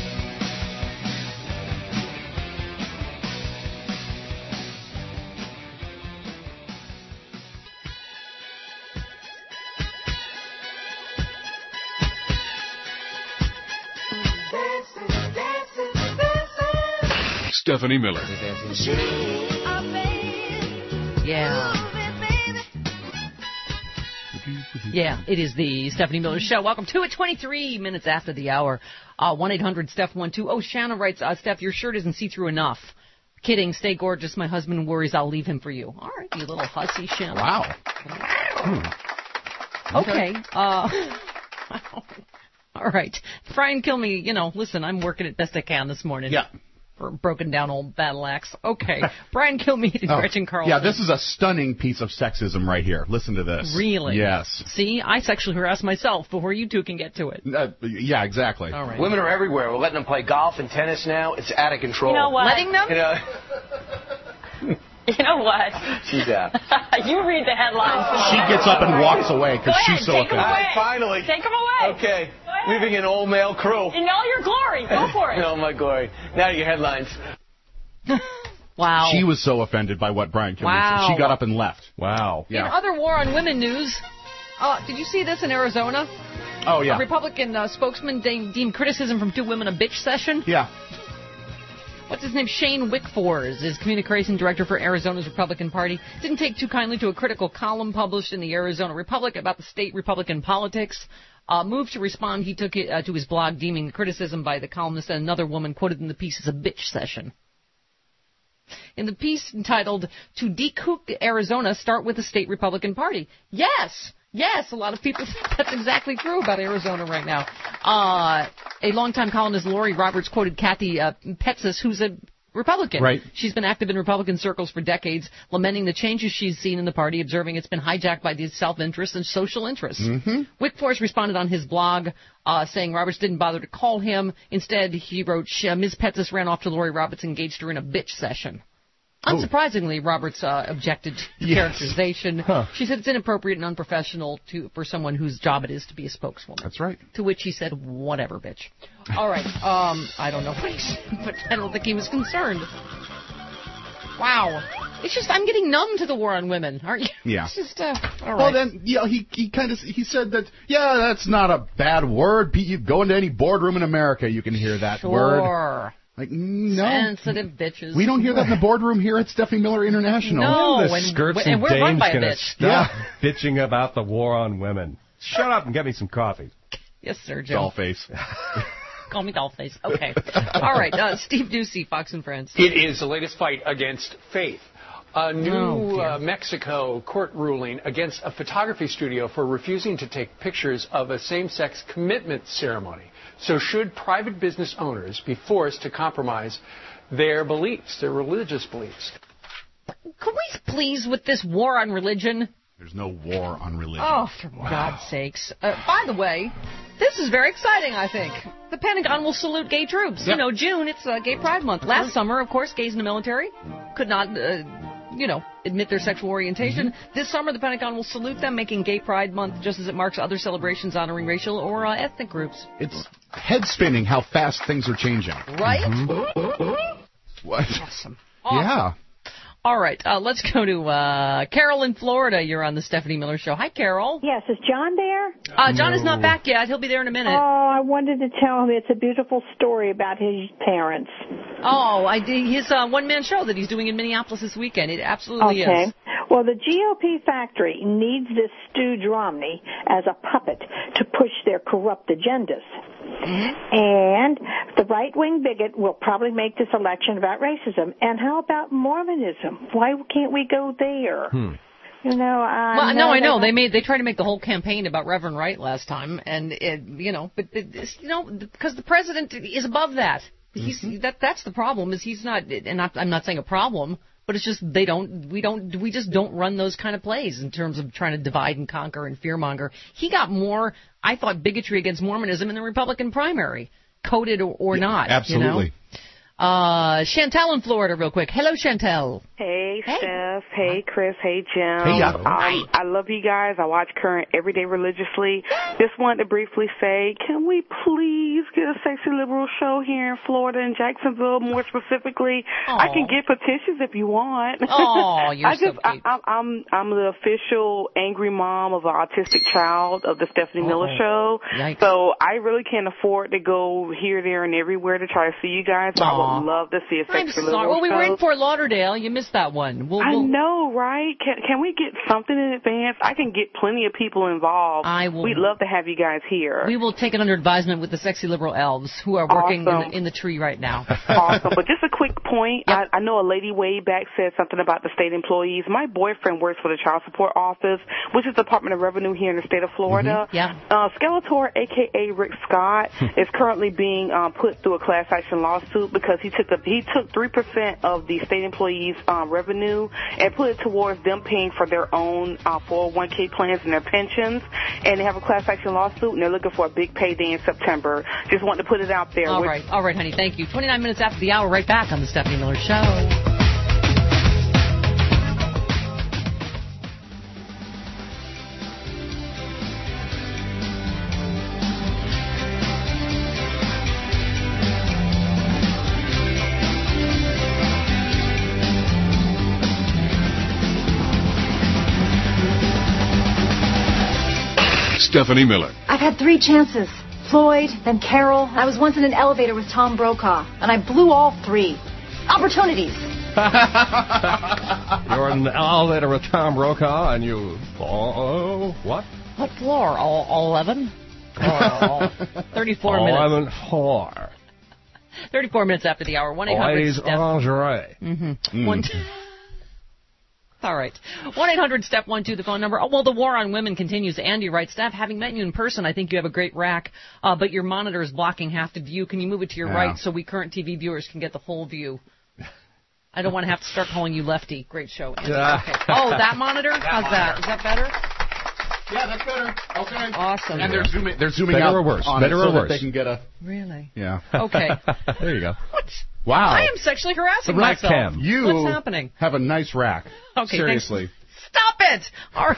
Stephanie Miller. Yeah, it is the Stephanie Miller Show. Welcome to it. 23 minutes after the hour. 1-800-STEPH12. Oh, Shanna writes, Steph, your shirt isn't see-through enough. Kidding. Stay gorgeous. My husband worries I'll leave him for you. All right, you little hussy, Shanna. Wow. Okay. All right. Brian Kilmeade, listen, I'm working it best I can this morning. Yeah. For broken down old battle axe. Okay. Brian Kilmeade and Gretchen Carlson. Yeah, this is a stunning piece of sexism right here. Listen to this. Really? Yes. See, I sexually harass myself before you two can get to it. Yeah, exactly. All right. Women are everywhere. We're letting them play golf and tennis now. It's out of control. You know what? Letting them? You know what? She's out. You read the headlines. She gets up and walks away because she's so offended. Finally. Take them away. Okay. Leaving an all-male crew. In all your glory. Go for it. In all my glory. Now your headlines. Wow. She was so offended by what Brian Kilmeade said. She got up and left. Wow. In other War on Women news, did you see this in Arizona? Oh, yeah. A Republican spokesman deemed criticism from two women a bitch session. Yeah. What's his name? Shane Wickfors is communication director for Arizona's Republican Party. Didn't take too kindly to a critical column published in the Arizona Republic about the state Republican politics. Moved to respond, he took it to his blog, deeming the criticism by the columnist and another woman quoted in the piece as a bitch session. In the piece entitled, "To Decook Arizona, Start with the State Republican Party." Yes, a lot of people think that's exactly true about Arizona right now. A longtime columnist, Lori Roberts, quoted Kathy Petsis, who's a Republican. Right. She's been active in Republican circles for decades, lamenting the changes she's seen in the party, observing it's been hijacked by these self-interest and social interests. Mm-hmm. Wickforce responded on his blog, saying Roberts didn't bother to call him. Instead, he wrote, Ms. Pettis ran off to Lori Roberts and engaged her in a bitch session. Unsurprisingly, Roberts objected to characterization. Huh. She said it's inappropriate and unprofessional for someone whose job it is to be a spokeswoman. That's right. To which he said, whatever, bitch. All right. I don't know what he said, but I don't think he was concerned. Wow. It's just, I'm getting numb to the war on women, aren't you? Yeah. It's just, all right. Well, then, he said that, that's not a bad word. You go into any boardroom in America, you can hear that word. Sure. Like, no. Sensitive bitches. We don't hear that in the boardroom here at Stephanie Miller International. No, the skirts and we're run dames by a gonna bitch. Stop bitching about the war on women. Shut up and get me some coffee. Yes, sir, Joe. Dollface. Call me Dollface. Okay. All right. Steve Doocy, Fox and Friends. It is the latest fight against faith. A new Mexico court ruling against a photography studio for refusing to take pictures of a same-sex commitment ceremony. So should private business owners be forced to compromise their beliefs, their religious beliefs? Could we please with this war on religion? There's no war on religion. Oh, for God's sakes. By the way, this is very exciting, I think. The Pentagon will salute gay troops. Yep. June, it's Gay Pride Month. Last summer, of course, gays in the military could not... admit their sexual orientation. Mm-hmm. This summer, the Pentagon will salute them, making Gay Pride Month just as it marks other celebrations honoring racial or ethnic groups. It's head-spinning how fast things are changing. Right? Mm-hmm. What? Awesome. Yeah. All right, let's go to Carol in Florida. You're on the Stephanie Miller Show. Hi, Carol. Yes, is John there? John is not back yet. He'll be there in a minute. Oh, I wanted to tell him it's a beautiful story about his parents. Oh, his one-man show that he's doing in Minneapolis this weekend. It absolutely is. Okay. Well, the GOP factory needs this Stu Romney as a puppet to push their corrupt agendas. Mm-hmm. And the right-wing bigot will probably make this election about racism. And how about Mormonism? Why can't we go there? I know. They tried to make the whole campaign about Reverend Wright last time, and because the president is above that. That's the problem. Is he's not, and I'm not saying a problem, but it's just we just don't run those kind of plays in terms of trying to divide and conquer and fearmonger. He got more, I thought, bigotry against Mormonism in the Republican primary, coded or not. Absolutely. Chantel in Florida, real quick. Hello, Chantel. Hey, Steph. Hey, Chris. Hey, Jim. Hey, I love you guys. I watch Current every day religiously. Just wanted to briefly say, can we please get a sexy liberal show here in Florida and Jacksonville, more specifically? Aww. I can get petitions if you want. Oh, you're so cute. I'm the official angry mom of an autistic child of the Stephanie Miller Show. Yikes. So I really can't afford to go here, there, and everywhere to try to see you guys. I would love to see a sexy liberal show. Well, we were in Fort Lauderdale. You missed that one. I know, right? Can we get something in advance? I can get plenty of people involved. We'd love to have you guys here. We will take it under advisement with the sexy liberal elves who are working in the tree right now. Awesome. But just a quick point. Yep. I know a lady way back said something about the state employees. My boyfriend works for the Child Support Office, which is the Department of Revenue here in the state of Florida. Mm-hmm. Yeah. Skeletor, a.k.a. Rick Scott, is currently being put through a class action lawsuit because he took 3% of the state employees' revenue and put it towards them paying for their own 401k plans and their pensions. And they have a class action lawsuit, and they're looking for a big payday in September. Just wanted to put it out there. All right, honey. Thank you. 29 minutes after the hour, right back on the Stephanie Miller Show. Stephanie Miller. I've had 3 chances. Floyd, then Carol. I was once in an elevator with Tom Brokaw, and I blew all 3. Opportunities. You're in an elevator with Tom Brokaw, and you... what? What floor? All 11? 34 minutes. 11 floor. 34 minutes after the hour. 1-800-STEPH. Ladies lingerie. Mm-hmm. All right. 1-800-STEPH-12, the phone number. Oh, well, the war on women continues. Andy writes, Steph, having met you in person, I think you have a great rack, but your monitor is blocking half the view. Can you move it to your right so we current TV viewers can get the whole view? I don't want to have to start calling you Lefty. Great show, Andy. Okay. Oh, that monitor? How's that? Is that better? Yeah, that's better. Okay. Awesome. And they're zooming better out or worse? on Better it or so worse? that they can get a... Really? Yeah. Okay. There you go. What? Wow. I am sexually harassing The rack myself. cam. What's happening? Have a nice rack. Okay, seriously. Stop it! All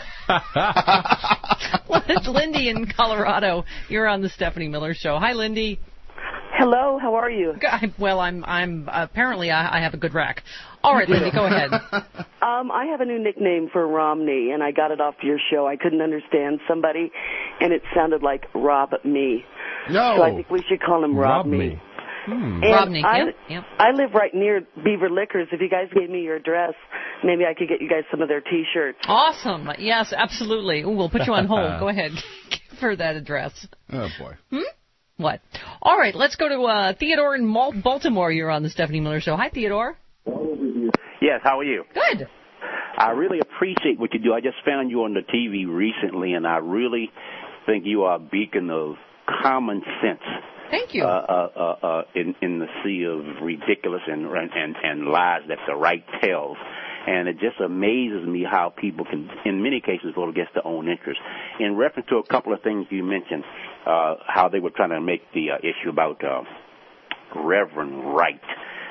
right. Lindy in Colorado. You're on the Stephanie Miller Show. Hi, Lindy. Hello. How are you? Well, I'm apparently I have a good rack. All right, Lindy, go ahead. I have a new nickname for Romney, and I got it off your show. I couldn't understand somebody, and it sounded like Rob Me. No. So I think we should call him Rob Me. Romney. Yep. I live right near Beaver Liquors. If you guys gave me your address, maybe I could get you guys some of their T-shirts. Awesome. Yes, absolutely. Ooh, we'll put you on hold. Go ahead. Give her that address. Oh, boy. What? All right, let's go to Theodore in Baltimore. You're on the Stephanie Miller Show. Hi, Theodore. Yes, how are you? Good. I really appreciate what you do. I just found you on the TV recently, and I really think you are a beacon of common sense. Thank you. In the sea of ridiculous and lies that the right tells. And it just amazes me how people can, in many cases, vote against their own interests. In reference to a couple of things you mentioned, how they were trying to make the issue about Reverend Wright.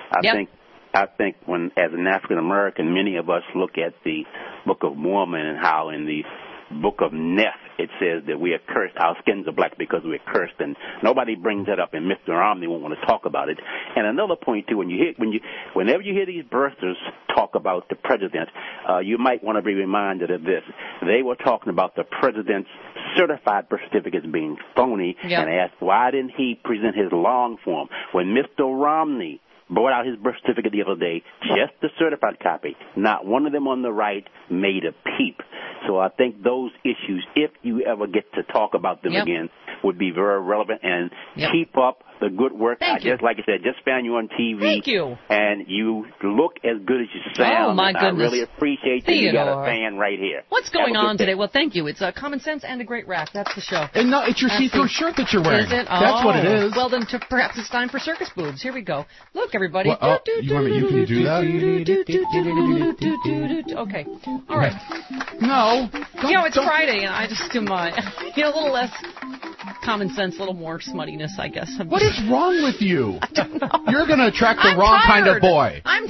I think when, as an African American, many of us look at the Book of Mormon and how in the Book of Neph it says that we are cursed. Our skins are black because we're cursed, and nobody brings that up. And Mr. Romney won't want to talk about it. And another point too, whenever you hear these birthers talk about the president, you might want to be reminded of this. They were talking about the president's certified birth certificates being phony, and asked why didn't he present his long form when Mr. Romney brought out his birth certificate the other day, just the certified copy. Not one of them on the right made a peep. So I think those issues, if you ever get to talk about them again, would be very relevant. And keep up the good work. Just like I said, just found you on TV. Thank you. And you look as good as you sound. Oh, my goodness. I really appreciate that. You got a fan right here. What's going on today? Well, thank you. It's common sense and a great rack. That's the show. And no, it's your see-through shirt that you're wearing. Is it? That's what it is. Well, then perhaps it's time for circus boobs. Here we go. Look, everybody. Well, you can do that? Okay. All right. No. It's Friday, and I just am, a little less common sense, a little more smuttiness, I guess. What is wrong with you? I don't know. You're going to attract the wrong kind of boy. I'm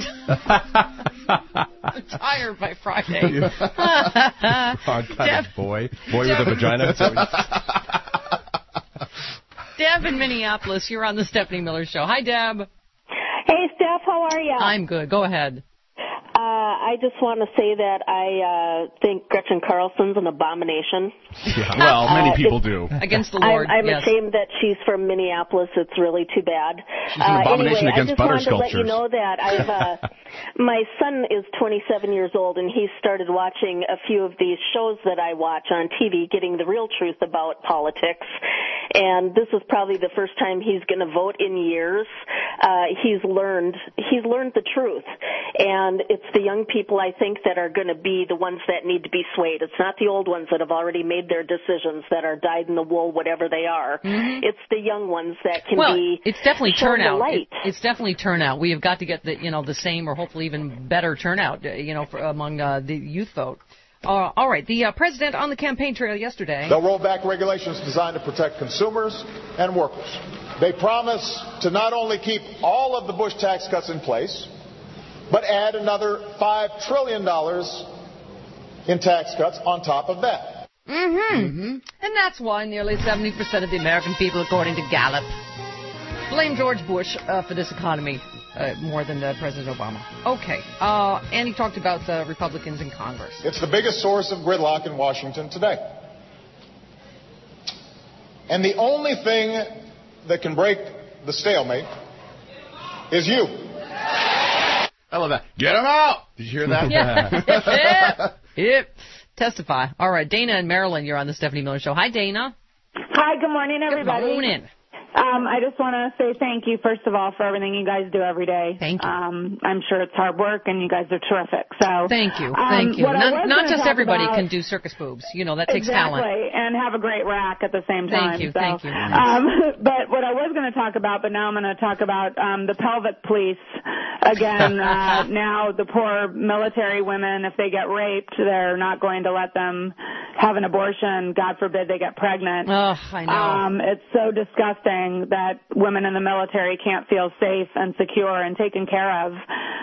tired by Friday. Wrong kind of boy. Boy with a vagina. Deb in Minneapolis, you're on the Stephanie Miller Show. Hi, Deb. Hey, Steph, how are you? I'm good. Go ahead. I just want to say that I think Gretchen Carlson's an abomination. Yeah, well, many people do. Against the Lord, I'm ashamed that she's from Minneapolis. It's really too bad. She's an abomination against butter sculptures. I just wanted to let you know that my son is 27 years old, and he started watching a few of these shows that I watch on TV, getting the real truth about politics. And this is probably the first time he's going to vote in years. He's learned the truth, and it's the young people, I think, that are going to be the ones that need to be swayed. It's not the old ones that have already made their decisions, that are dyed in the wool, whatever they are. Mm-hmm. It's the young ones that can be. It's definitely turnout. It's definitely turnout. We have got to get the same or hopefully even better turnout, among the youth vote. All right. The president on the campaign trail yesterday. They'll roll back regulations designed to protect consumers and workers. They promise to not only keep all of the Bush tax cuts in place, but add another $5 trillion in tax cuts on top of that. And that's why nearly 70% of the American people, according to Gallup, blame George Bush for this economy more than President Obama. Okay. And he talked about the Republicans in Congress. It's the biggest source of gridlock in Washington today. And the only thing that can break the stalemate is you. I love that. Get him out! Did you hear that? Yep. Testify. All right, Dana in Maryland, you're on the Stephanie Miller Show. Hi, Dana. Hi, good morning, everybody. Good morning. I just want to say thank you, first of all, for everything you guys do every day. Thank you. I'm sure it's hard work, and you guys are terrific. So thank you. Not just everybody can do circus boobs. That takes talent. Exactly, and have a great rack at the same time. Thank you. But what I was going to talk about, but now I'm going to talk about the pelvic police again, now the poor military women, if they get raped, they're not going to let them have an abortion. God forbid they get pregnant. Oh, I know. It's so disgusting that women in the military can't feel safe and secure and taken care of.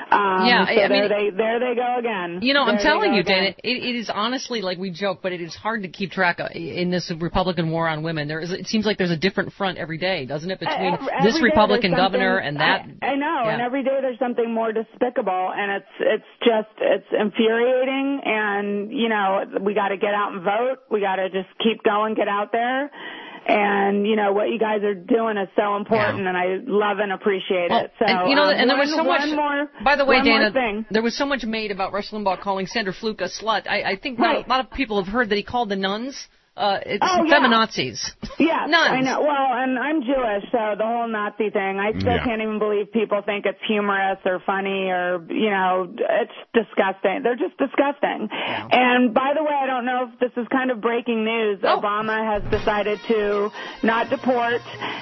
There they go again. You know, I'm telling you, Dana, it is honestly, like we joke, but it is hard to keep track of in this Republican war on women. It seems like there's a different front every day, doesn't it, between this Republican governor and that? I know, and every day there's something more despicable, and it's infuriating, and, you know, we got to get out and vote. We got to just keep going, get out there. And, you know, what you guys are doing is so important, and I love and appreciate it. So, and, you know, and there was so much, by the way, Dana, thing. There was so much made about Rush Limbaugh calling Sandra Fluke a slut. I think a lot of people have heard that he called the nuns feminazis. Yeah, nuns. I know. Well, and I'm Jewish, so the whole Nazi thing, I still can't even believe people think it's humorous or funny or, you know, it's disgusting. They're just disgusting. Yeah. And by the way, I don't know if this is kind of breaking news. Obama has decided to not deport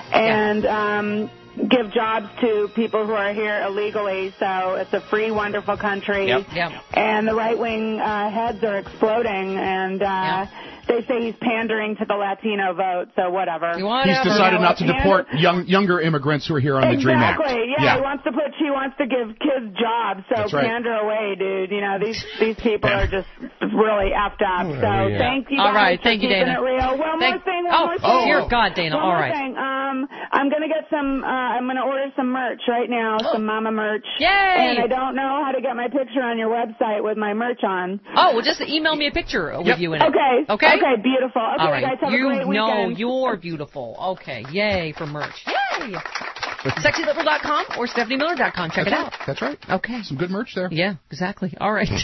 and give jobs to people who are here illegally. So it's a free, wonderful country. And the right-wing heads are exploding, and they say he's pandering to the Latino vote, so whatever. He's decided not to deport younger immigrants who are here on the DREAM Act. Exactly, he wants to give kids jobs, so pander away, dude. You know, these people are just really effed up. So thank you guys all right, for thank you, keeping Dana. it real. One more thing. Dear God, Dana, all right. One more thing. I'm going to get some, I'm going to order some merch right now, some Mama merch. Yay! And I don't know how to get my picture on your website with my merch on. Oh, well, just email me a picture with you in it. Okay, beautiful. Okay, all right. Guys, have a great weekend. No, you're beautiful. Okay, yay for merch. Yay! SexyLiberal.com or StephanieMiller.com. Check it out. That's right. Okay. Some good merch there. Yeah, exactly. All right.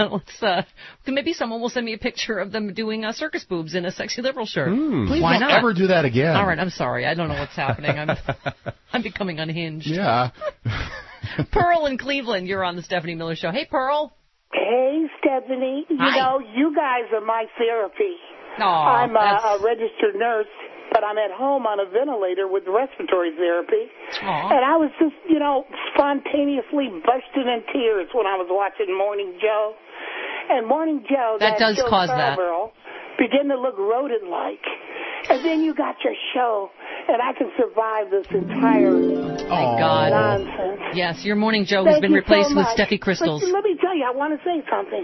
Maybe someone will send me a picture of them doing circus boobs in a Sexy Liberal shirt. Please, why not? Ever do that again? All right, I'm sorry. I don't know what's happening. I'm becoming unhinged. Yeah. Pearl in Cleveland, you're on the Stephanie Miller Show. Hey, Pearl. Hey, Stephanie. Hi. You know, you guys are my therapy. I'm a registered nurse, but I'm at home on a ventilator with respiratory therapy. Aww. And I was just, you know, spontaneously bursting in tears when I was watching Morning Joe. And Morning Joe, that does Joe cause Scarborough, began to look rodent-like. And then you got your show, and I can survive this entire nonsense. Yes, your Morning Joe has been replaced with Steffi Crystals. Let me tell you, I want to say something.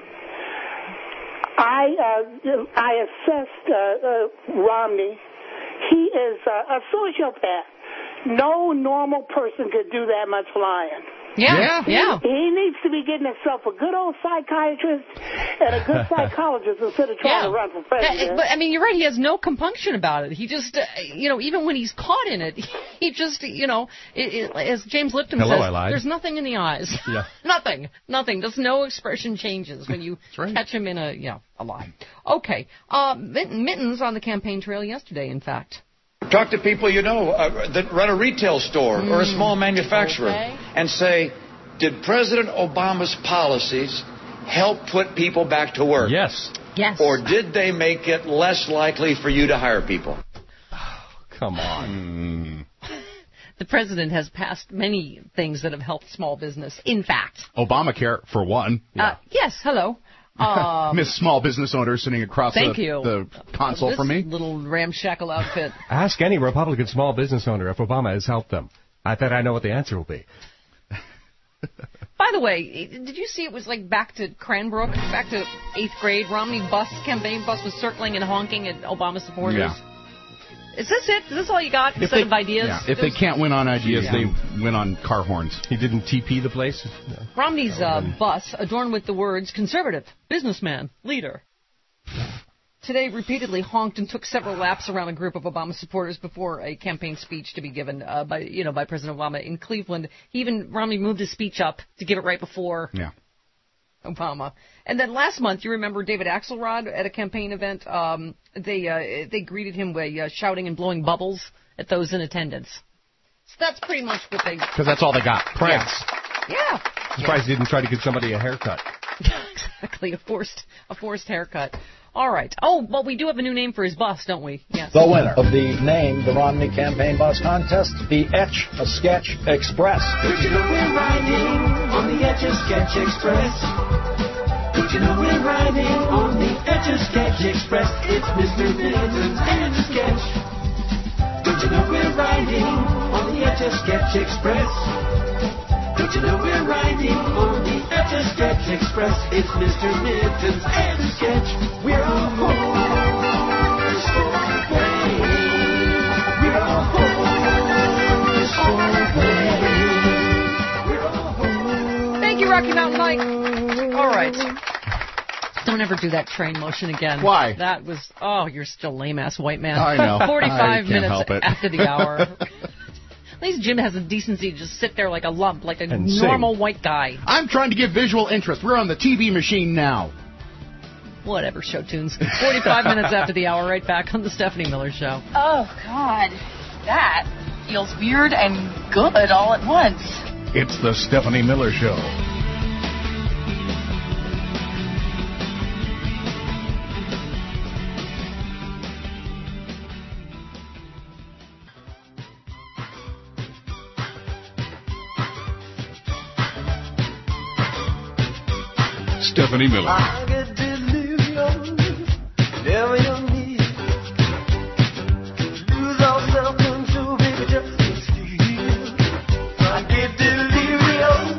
I assessed Romney. He is a sociopath. No normal person could do that much lying. Yeah. He needs to be getting himself a good old psychiatrist and a good psychologist instead of trying to run for president. But, I mean, you're right. He has no compunction about it. He just, you know, even when he's caught in it, he just, you know, as James Lipton says, there's nothing in the eyes. Yeah. Nothing. Just no expression changes when you catch him in a lie. Okay. Mittens on the campaign trail yesterday, in fact. Talk to people you know that run a retail store or a small manufacturer and say, did President Obama's policies help put people back to work? Yes. Or did they make it less likely for you to hire people? Oh, come on. The president has passed many things that have helped small business, in fact. Obamacare, for one. Yes, hello. Miss Small Business Owner sitting across the console from me. Little ramshackle outfit. Ask any Republican small business owner if Obama has helped them. I bet I know what the answer will be. By the way, did you see it was like back to Cranbrook, back to 8th grade? Romney campaign bus was circling and honking at Obama supporters. Yeah. Is this it? Is this all you got instead of ideas? Yeah. If they can't win on ideas, they win on car horns. He didn't TP the place? No. Romney's bus, adorned with the words, conservative, businessman, leader, today repeatedly honked and took several laps around a group of Obama supporters before a campaign speech to be given by President Obama in Cleveland. Romney moved his speech up to give it right before Obama. And then last month, you remember David Axelrod at a campaign event? They greeted him by shouting and blowing bubbles at those in attendance. So that's pretty much what they... Because that's all they got. Pranks. Yeah. Surprised he didn't try to give somebody a haircut. Exactly, a forced haircut. All right. Oh, well, we do have a new name for his bus, don't we? Yes. The winner of the Name the Romney Campaign Bus Contest, the Etch-a-Sketch Express. Did you know we're riding on the Etch-a-Sketch Express? Did you know we're riding on the Etch-a-Sketch Express? It's Mr. Middleton's Etch-a-Sketch. Did you know we're riding on the Etch-a-Sketch Express? Did you know we're riding on the Etch-a-Sketch Express? It's Mr. Middleton's Etch-a-Sketch. We're a horse for play. We're a horse for play. Thank you, Rocky Mountain Mike. All right. Don't ever do that train motion again. Why? That was, you're still lame-ass white man. I know. 45 minutes after the hour. At least Jim has the decency to just sit there like a lump, like a normal white guy. I'm trying to give visual interest. We're on the TV machine now. Whatever, show tunes. 45 minutes after the hour, right back on the Stephanie Miller Show. Oh, God. That feels weird and good all at once. It's the Stephanie Miller Show. Stephanie Miller. I get delirium, never your need. Lose all self-control, baby, just feel. I get delirium.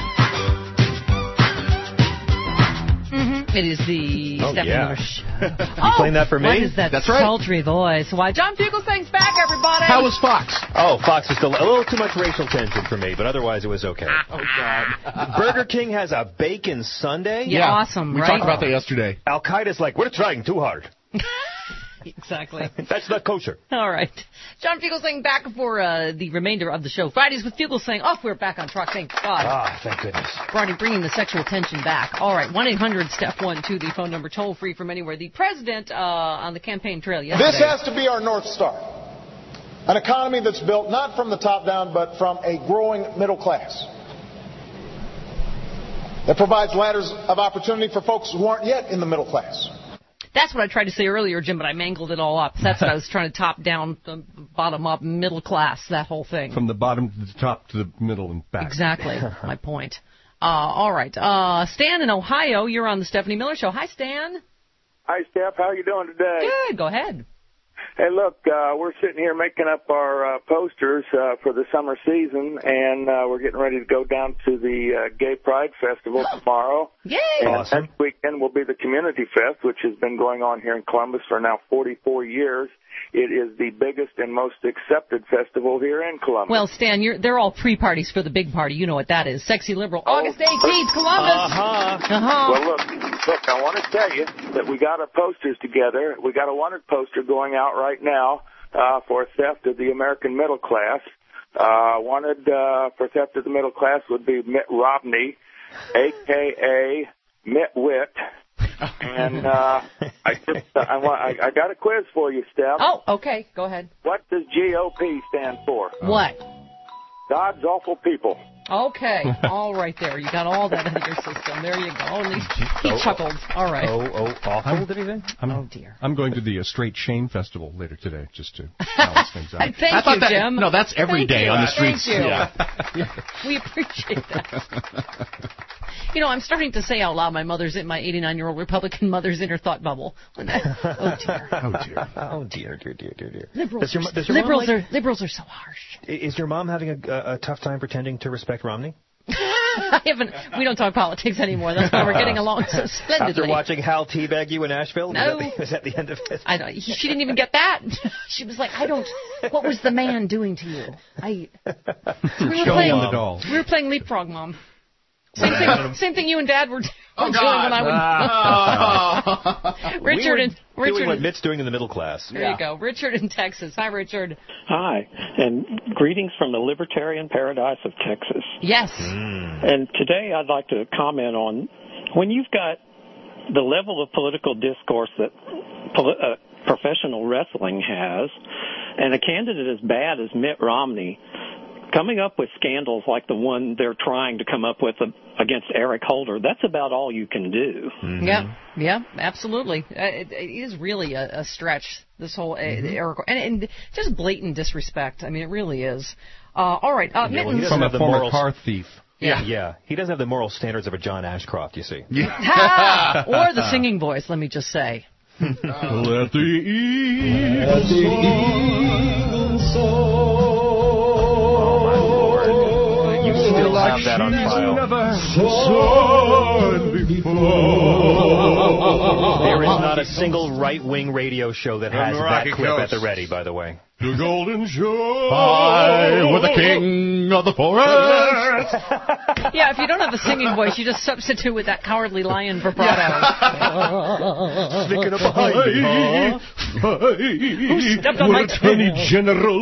It is the Stephanie Miller Show. You playing that for me? What is that sultry voice? Why, John Fugelsang's back, everybody. How was Fox? Oh, Fox was still a little too much racial tension for me, but otherwise it was okay. Oh, God. Burger King has a bacon sundae? Yeah, awesome, we right? talked about that yesterday. Al-Qaeda's like, we're trying too hard. Exactly. That's not kosher. All right. John Fugelsang back for the remainder of the show. Fridays with Fugelsang. Oh, we're back on track. Thank God. Ah, thank goodness. Barney bringing the sexual tension back. All right. 1-800-STEP-1-2, the phone number, toll free from anywhere. The president on the campaign trail yesterday. This has to be our North Star. An economy that's built not from the top down, but from a growing middle class. That provides ladders of opportunity for folks who aren't yet in the middle class. That's what I tried to say earlier, Jim, but I mangled it all up. That's what I was trying to top down, bottom up, middle class, that whole thing. From the bottom to the top to the middle and back. Exactly. My point. All right. Stan in Ohio, you're on the Stephanie Miller Show. Hi, Stan. Hi, Steph. How you doing today? Good. Go ahead. Hey, look, we're sitting here making up our posters for the summer season, and we're getting ready to go down to the Gay Pride Festival tomorrow. Yay! And awesome. next weekend will be the Community Fest, which has been going on here in Columbus for now 44 years. It is the biggest and most accepted festival here in Columbus. Well, Stan, they're all pre-parties for the big party. You know what that is. Sexy Liberal. August 18th, Columbus. Well, look, I want to tell you that we got our posters together. We got a wanted poster going out right now for theft of the American middle class. Wanted for theft of the middle class would be Mitt Romney, a.k.a. Mitt Witt. And I got a quiz for you, Steph. Oh, okay. Go ahead. What does GOP stand for? What? God's Awful People. Okay. All right there. You got all that in your system. There you go. He chuckled. All right. Awful, did he say? Oh, dear. I'm going to the Straight Shame Festival later today, just to balance things out. Thank you, Jim. No, that's every day on the streets. Thank you. Yeah. We appreciate that. You know, I'm starting to say out loud, my 89-year-old Republican mother's inner thought bubble. Oh, dear. Oh, dear. Liberals are so harsh. Is your mom having a tough time pretending to respect Romney? We don't talk politics anymore. That's why we're getting along so splendidly. After watching Hal teabag you in Asheville? No. Was that the end of it? I know. She didn't even get that. She was like, what was the man doing to you? We were playing leapfrog, Mom. Same thing you and Dad were doing when I would... Richard doing what Mitt's doing in the middle class. There you go. Richard in Texas. Hi, Richard. Hi, and greetings from the libertarian paradise of Texas. Yes. And today I'd like to comment on when you've got the level of political discourse that professional wrestling has, and a candidate as bad as Mitt Romney coming up with scandals like the one they're trying to come up with against Eric Holder, that's about all you can do. Mm-hmm. Yeah, absolutely. It is really a stretch, this whole Eric, and just blatant disrespect. I mean, it really is. All right, Mittens. From a former car thief. Yeah. He doesn't have the moral standards of a John Ashcroft, you see. Or the singing voice, let me just say. Let the eagle soar. You still have that on file. There is not a single right-wing radio show that has that clip at the ready, by the way. The golden shore. I was the king of the forest. Yeah, if you don't have the singing voice, you just substitute with that cowardly lion vibrato. Sneaking up behind me, huh? Who stepped on my Attorney General.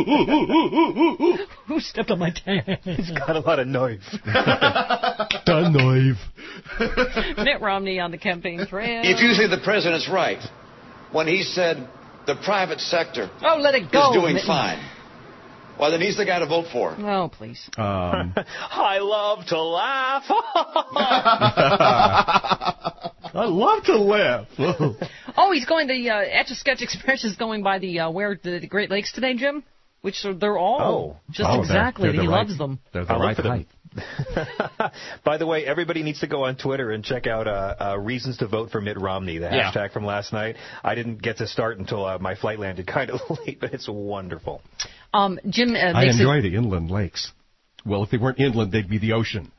Who stepped on my tan? He's got a lot of knife. The knife. Mitt Romney on the campaign trail. If you think the president's right when he said the private sector let it go, is doing Mittens. fine, well, then he's the guy to vote for. Oh, please. I love to laugh. I love to laugh. He's going. The Etch-a-Sketch Express is going by the Great Lakes today, Jim. Which they're all exactly. He loves them. They're the right height. By the way, everybody needs to go on Twitter and check out Reasons to Vote for Mitt Romney, the hashtag from last night. I didn't get to start until my flight landed kind of late, but it's wonderful. Jim, I enjoy the inland lakes. Well, if they weren't inland, they'd be the ocean.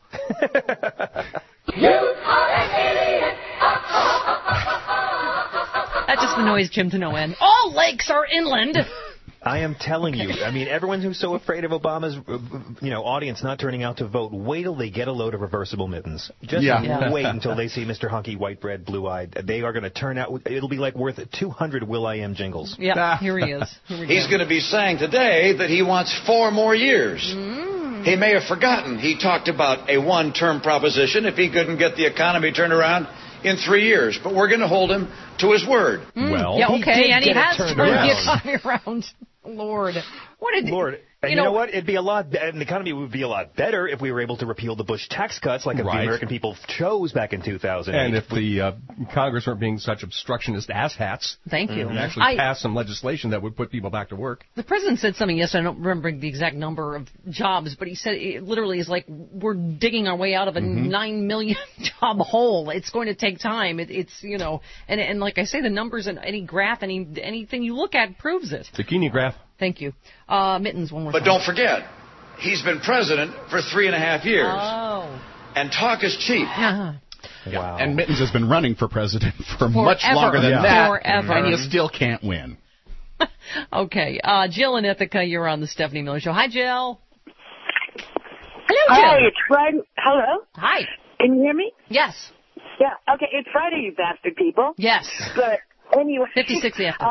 That just annoys Jim to no end. All lakes are inland. I am telling you. I mean, everyone who's so afraid of Obama's, audience not turning out to vote, wait till they get a load of reversible mittens. Just wait until they see Mr. Hunky, white bread, blue-eyed. They are going to turn out. It'll be like worth 200 Will.I.am jingles. Yeah, here he is. He's going to be saying today that he wants 4 more years. He may have forgotten he talked about a one-term proposition if he couldn't get the economy turned around in 3 years. But we're going to hold him to his word. Well, and he has turned the economy around. Lord. And you know what? It'd be and the economy would be a lot better if we were able to repeal the Bush tax cuts like the American people chose back in 2008. And if the Congress weren't being such obstructionist asshats. Thank you. And actually pass some legislation that would put people back to work. The president said something yesterday. I don't remember the exact number of jobs, but he said it literally is like we're digging our way out of a 9 million job hole. It's going to take time. It's and like I say, the numbers and any graph, anything you look at proves it. Bikini graph. Thank you. Mittens, one more time. But don't forget, he's been president for 3.5 years. Oh. And talk is cheap. Wow. And Mittens has been running for president for much longer than that. Forever. And you still can't win. Okay. Jill in Ithaca, you're on the Stephanie Miller Show. Hi, Jill. Hello, Jill. Hi, it's Friday. Hello. Hi. Can you hear me? Yes. Yeah. Okay, it's Friday, you bastard people. Yes. But anyway. 56 after.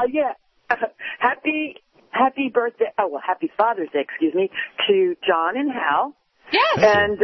Happy birthday, happy Father's Day, to John and Hal. Yes. And,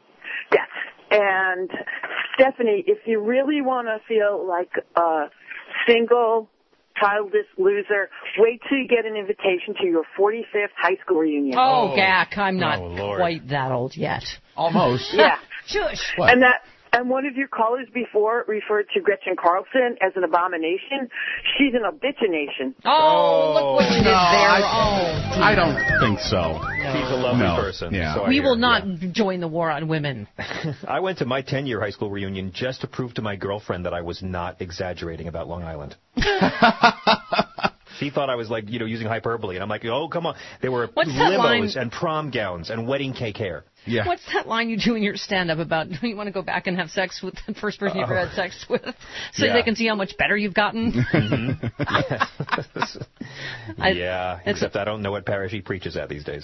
and Stephanie, if you really want to feel like a single, childless loser, wait till you get an invitation to your 45th high school reunion. Oh, Gak, I'm not quite that old yet. Almost. Yeah. Shush. What? And one of your callers before referred to Gretchen Carlson as an abomination. She's an obitchination. Oh, look what you did there. I don't think so. She's a lovely person. Yeah. So we will not join the war on women. I went to my 10-year high school reunion just to prove to my girlfriend that I was not exaggerating about Long Island. She thought I was using hyperbole, and I'm like, oh, come on. There were limos and prom gowns and wedding cake hair. Yeah. What's that line you do in your stand-up about you want to go back and have sex with the first person you ever had sex with so they can see how much better you've gotten? Except I don't know what parish he preaches at these days.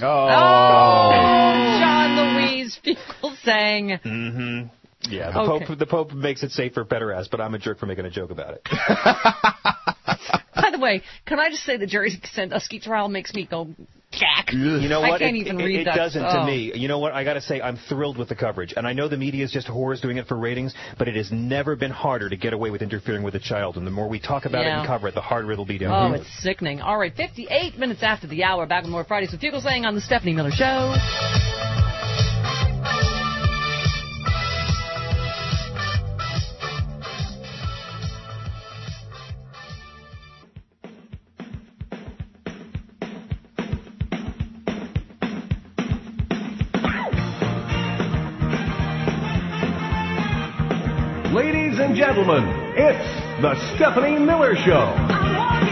John Louise, people saying. Mm-hmm. Yeah, the Pope makes it safe for pederast, but I'm a jerk for making a joke about it. By the way, can I just say the Jerry Sandusky trial makes me go Jack. You know what? I can't even read that. It doesn't to me. You know what? I got to say, I'm thrilled with the coverage. And I know the media is just whores doing it for ratings, but it has never been harder to get away with interfering with a child. And the more we talk about it and cover it, the harder it'll be down the road. Oh, it's sickening. All right, 58 minutes after the hour. Back with more Fridays with Fugelsang on the Stephanie Miller Show. Ladies and gentlemen, it's the Stephanie Miller Show.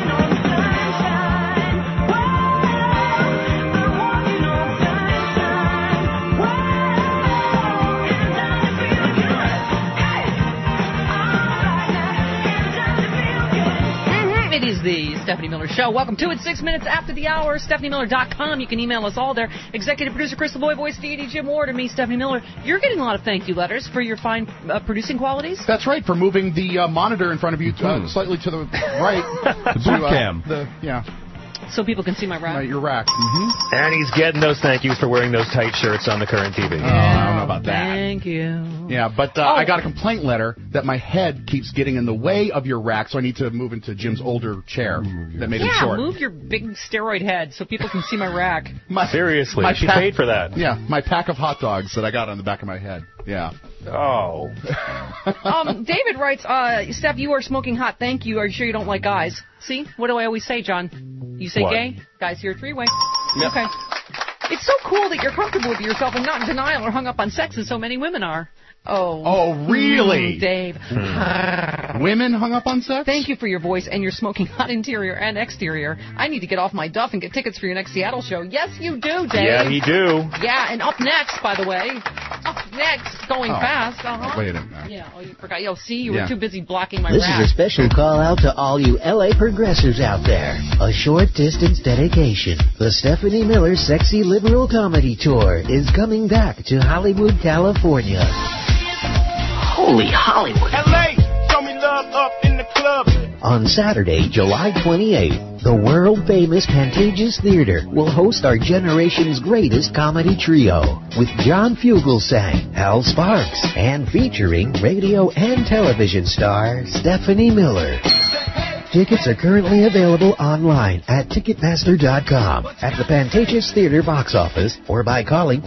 It is the Stephanie Miller Show. Welcome to it. 6 minutes after the hour. StephanieMiller.com. You can email us all there. Executive producer Crystal Boy, voice deity Jim Ward, and me, Stephanie Miller. You're getting a lot of thank you letters for your fine producing qualities. That's right, for moving the monitor in front of you slightly to the right. The boot cam. So people can see my rack. Your rack. Mm-hmm. And he's getting those thank yous for wearing those tight shirts on the current TV. I don't know about that. Thank you. Yeah, but I got a complaint letter that my head keeps getting in the way of your rack, so I need to move into Jim's older chair that made it short. Yeah, move your big steroid head so people can see my rack. Seriously, she paid for that. Yeah, my pack of hot dogs that I got on the back of my head. Yeah. Oh. David writes, Steph, you are smoking hot. Thank you. Are you sure you don't like guys? See? What do I always say, John? You say gay? Guys here three-way. Yep. Okay. It's so cool that you're comfortable with yourself and not in denial or hung up on sex as so many women are. Oh, really? Dave. Women hung up on sex? Thank you for your voice and your smoking hot interior and exterior. I need to get off my duff and get tickets for your next Seattle show. Yes, you do, Dave. Yeah, he do. Yeah, and up next, by the way. Up next, going fast. Wait a minute. Yeah, you forgot. See, you were too busy blocking my This is a special call out to all you L.A. progressives out there. A short distance dedication. The Stephanie Miller Sexy Liberal Comedy Tour is coming back to Hollywood, California. Holy Hollywood. L.A., show me love up in the club. On Saturday, July 28th, the world-famous Pantages Theater will host our generation's greatest comedy trio with John Fugelsang, Hal Sparks, and featuring radio and television star Stephanie Miller. Tickets are currently available online at Ticketmaster.com, at the Pantages Theater box office, or by calling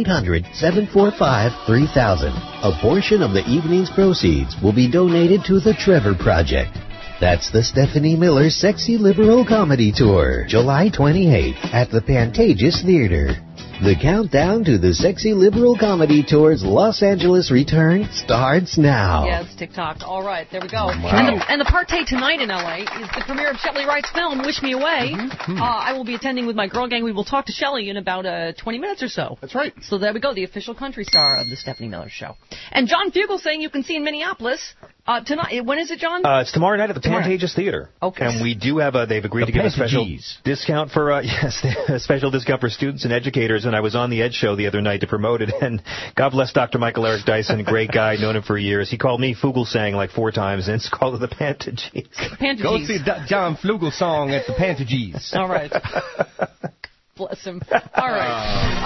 1-800-745-3000. A portion of the evening's proceeds will be donated to the Trevor Project. That's the Stephanie Miller Sexy Liberal Comedy Tour, July 28th at the Pantages Theater. The countdown to the Sexy Liberal Comedy Tour's Los Angeles return starts now. Yes, TikTok. All right, there we go. Wow. And the party tonight in L.A. is the premiere of Shelley Wright's film, Wish Me Away. I will be attending with my girl gang. We will talk to Shelley in about 20 minutes or so. That's right. So there we go, the official country star of the Stephanie Miller Show. And John Fugelsang you can see in Minneapolis tonight. When is it, John? It's tomorrow night at the Pantages Theater. Okay. And we do have they've agreed to give a special discount for a special discount for students and educators. And I was on the Ed Show the other night to promote it, and God bless Dr. Michael Eric Dyson, great guy, known him for years. He called me Fugelsang like 4 times, and it's called the Pantages. Go see John Fugelsang at the Pantages. All right. Bless him. All right.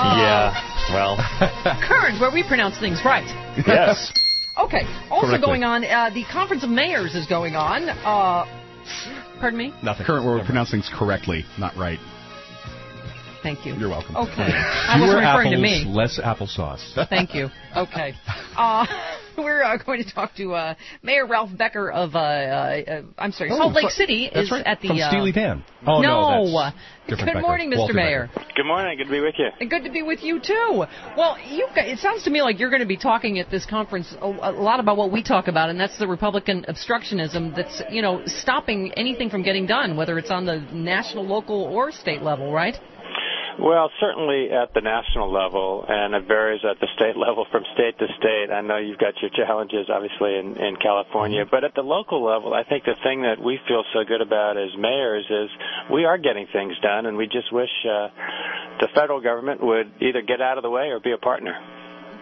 Current, where we pronounce things right. Yes. Okay. Also going on, the Conference of Mayors is going on. Pardon me? Nothing. Current, where we pronounce things correctly, not right. Thank you. You're welcome. Okay. I wasn't referring to me. Less applesauce. Thank you. Okay. We're going to talk to Mayor Ralph Becker of, Salt Lake City is at the... From Steely Dan. Oh, no. Good morning, Mr. Mayor. Good morning. Good to be with you. And good to be with you, too. Well, it sounds to me like you're going to be talking at this conference a lot about what we talk about, and that's the Republican obstructionism that's, stopping anything from getting done, whether it's on the national, local, or state level, right? Well, certainly at the national level, and it varies at the state level from state to state. I know you've got your challenges, obviously, in California. But at the local level, I think the thing that we feel so good about as mayors is we are getting things done, and we just wish the federal government would either get out of the way or be a partner.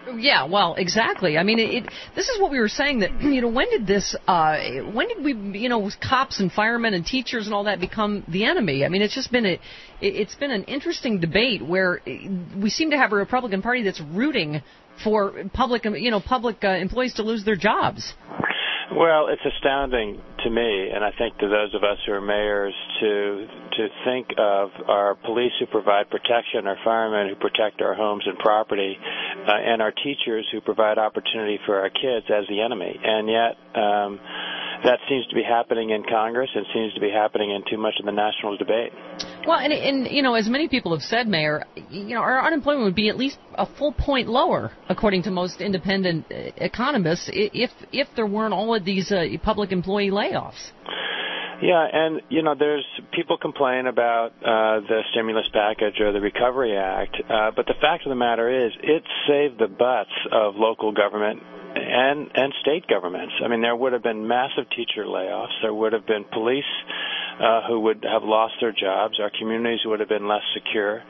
Yeah, well, exactly. I mean, this is what we were saying, that, when did we, cops and firemen and teachers and all that become the enemy? I mean, it's just been it's been an interesting debate where we seem to have a Republican Party that's rooting for public employees to lose their jobs. Well, it's astounding to me, and I think to those of us who are mayors, to think of our police who provide protection, our firemen who protect our homes and property, and our teachers who provide opportunity for our kids as the enemy. And yet, that seems to be happening in Congress and seems to be happening in too much of the national debate. Well, and as many people have said, Mayor, our unemployment would be at least a full point lower, according to most independent economists, if there weren't all of these public employee layoffs. Yeah, and, there's people complain about the stimulus package or the Recovery Act, but the fact of the matter is it saved the butts of local government and state governments. I mean, there would have been massive teacher layoffs. There would have been police who would have lost their jobs. Our communities would have been less secure.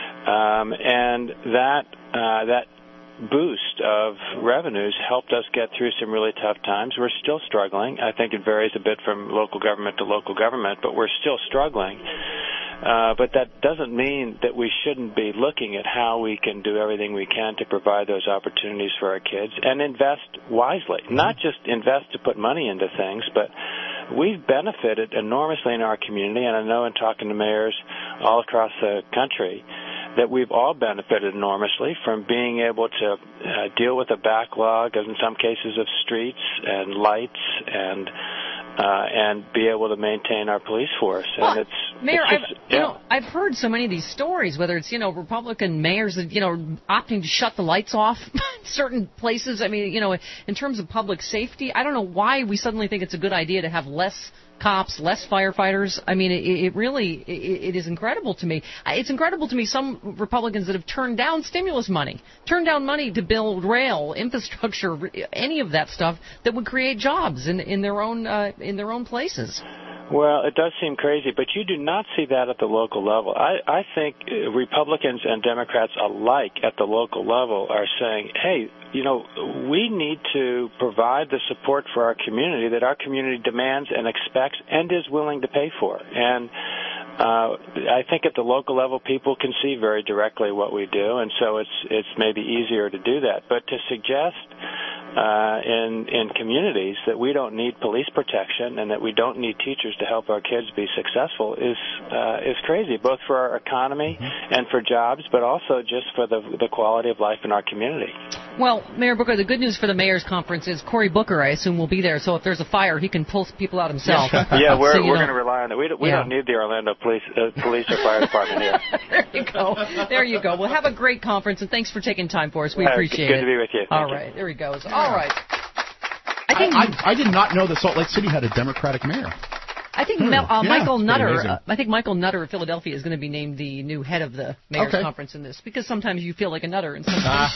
And that boost of revenues helped us get through some really tough times. We're still struggling. I think it varies a bit from local government to local government, but we're still struggling. But that doesn't mean that we shouldn't be looking at how we can do everything we can to provide those opportunities for our kids and invest wisely. Not just invest to put money into things, but we've benefited enormously in our community, and I know in talking to mayors all across the country that we've all benefited enormously from being able to deal with a backlog, in some cases, of streets and lights and be able to maintain our police force. Well, and Mayor, I've heard so many of these stories, whether it's, Republican mayors, opting to shut the lights off in certain places. I mean, in terms of public safety, I don't know why we suddenly think it's a good idea to have less cops, less firefighters. I mean, it is incredible to me. It's incredible to me some Republicans that have turned down stimulus money, turned down money to build rail, infrastructure, any of that stuff that would create jobs in their own places. Well, it does seem crazy, but you do not see that at the local level. I think Republicans and Democrats alike at the local level are saying, hey, we need to provide the support for our community that our community demands and expects and is willing to pay for. And I think at the local level, people can see very directly what we do, and so it's maybe easier to do that. But to suggest in communities that we don't need police protection and that we don't need teachers to help our kids be successful is crazy, both for our economy and for jobs, but also just for the quality of life in our community. Well, Mayor Booker, the good news for the Mayor's Conference is Cory Booker, I assume, will be there, so if there's a fire, he can pull people out himself. Yeah, we're going to rely on that. We don't need the Orlando police or fire department here. There you go. Well, have a great conference, and thanks for taking time for us. We appreciate it. Good to be with you. All right, there he goes. All right. I did not know that Salt Lake City had a Democratic mayor. I think Michael Nutter. I think Michael Nutter of Philadelphia is going to be named the new head of the Mayor's Conference in this, because sometimes you feel like a nutter and sometimes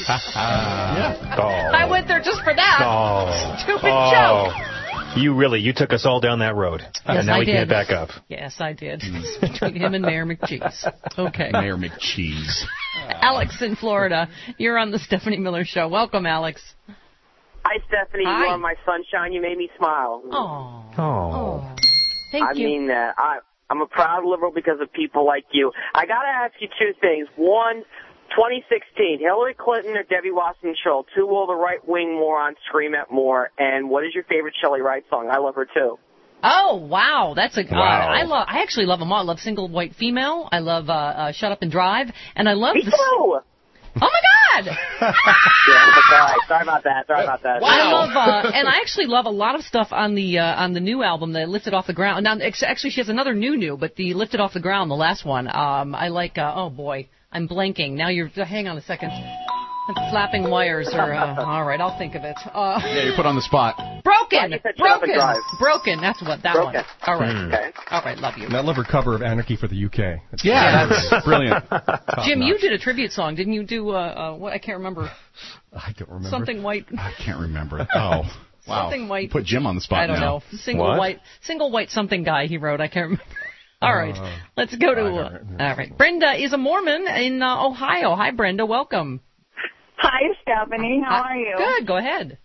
I went there just for that. Stupid joke. You took us all down that road. Yes, and now I we did. can get back up. Yes, I did. It's between him and Mayor McCheese. Okay. Mayor McCheese. Alex in Florida, you're on the Stephanie Miller Show. Welcome, Alex. Hi, Stephanie. Hi. You are my sunshine. You made me smile. Oh. Thank you. I mean that. I'm a proud liberal because of people like you. I got to ask you two things. One, 2016, Hillary Clinton or Debbie Wasserman Schultz, who will the right-wing morons scream at more? And what is your favorite Shelley Wright song? I love her, too. Oh, wow. That's Wow. I actually love them all. I love Single White Female. I love Shut Up and Drive. And I love Me too. Oh, my God! Sorry about that. Wow. I love, and I actually love a lot of stuff on the new album, the Lifted Off the Ground. Now, actually, she has another new, but the Lifted Off the Ground, the last one, I like, oh boy, I'm blanking. Now hang on a second. Flapping wires are, all right, I'll think of it. Yeah, you're put on the spot. Broken! That's what that one. All right. Okay. All right, love you. And I love her cover of Anarchy for the UK. That's brilliant. Jim, you did a tribute song, didn't you do, what, I can't remember. I don't remember. Something white. I can't remember. Oh, wow. Something white. Put Jim on the spot I don't know. Single white something guy he wrote. I can't remember. All right. Let's go to, all right. Brenda is a Mormon in Ohio. Hi, Brenda. Welcome. Hi, Stephanie. How are you? Good. Go ahead.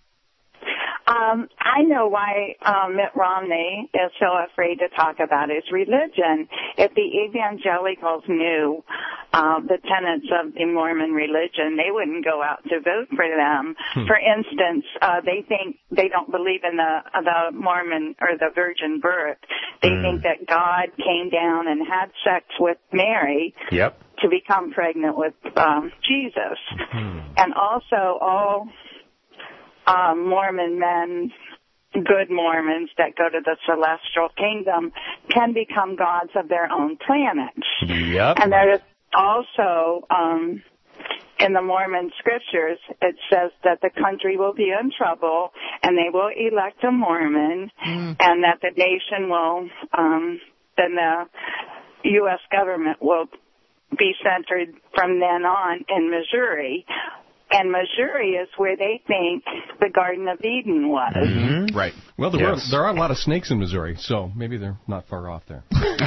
I know why Mitt Romney is so afraid to talk about his religion. If the evangelicals knew the tenets of the Mormon religion, they wouldn't go out to vote for them. For instance, they don't believe in the Mormon or the virgin birth. They think that God came down and had sex with Mary. Yep. To become pregnant with Jesus. And also all Mormon men, good Mormons that go to the celestial kingdom, can become gods of their own planets. Yep. And there is also, in the Mormon scriptures, it says that the country will be in trouble and they will elect a Mormon and that the nation will, then the U.S. government will be centered from then on in Missouri. And Missouri is where they think the Garden of Eden was. Mm-hmm. Right. Well, there are a lot of snakes in Missouri, so maybe they're not far off there.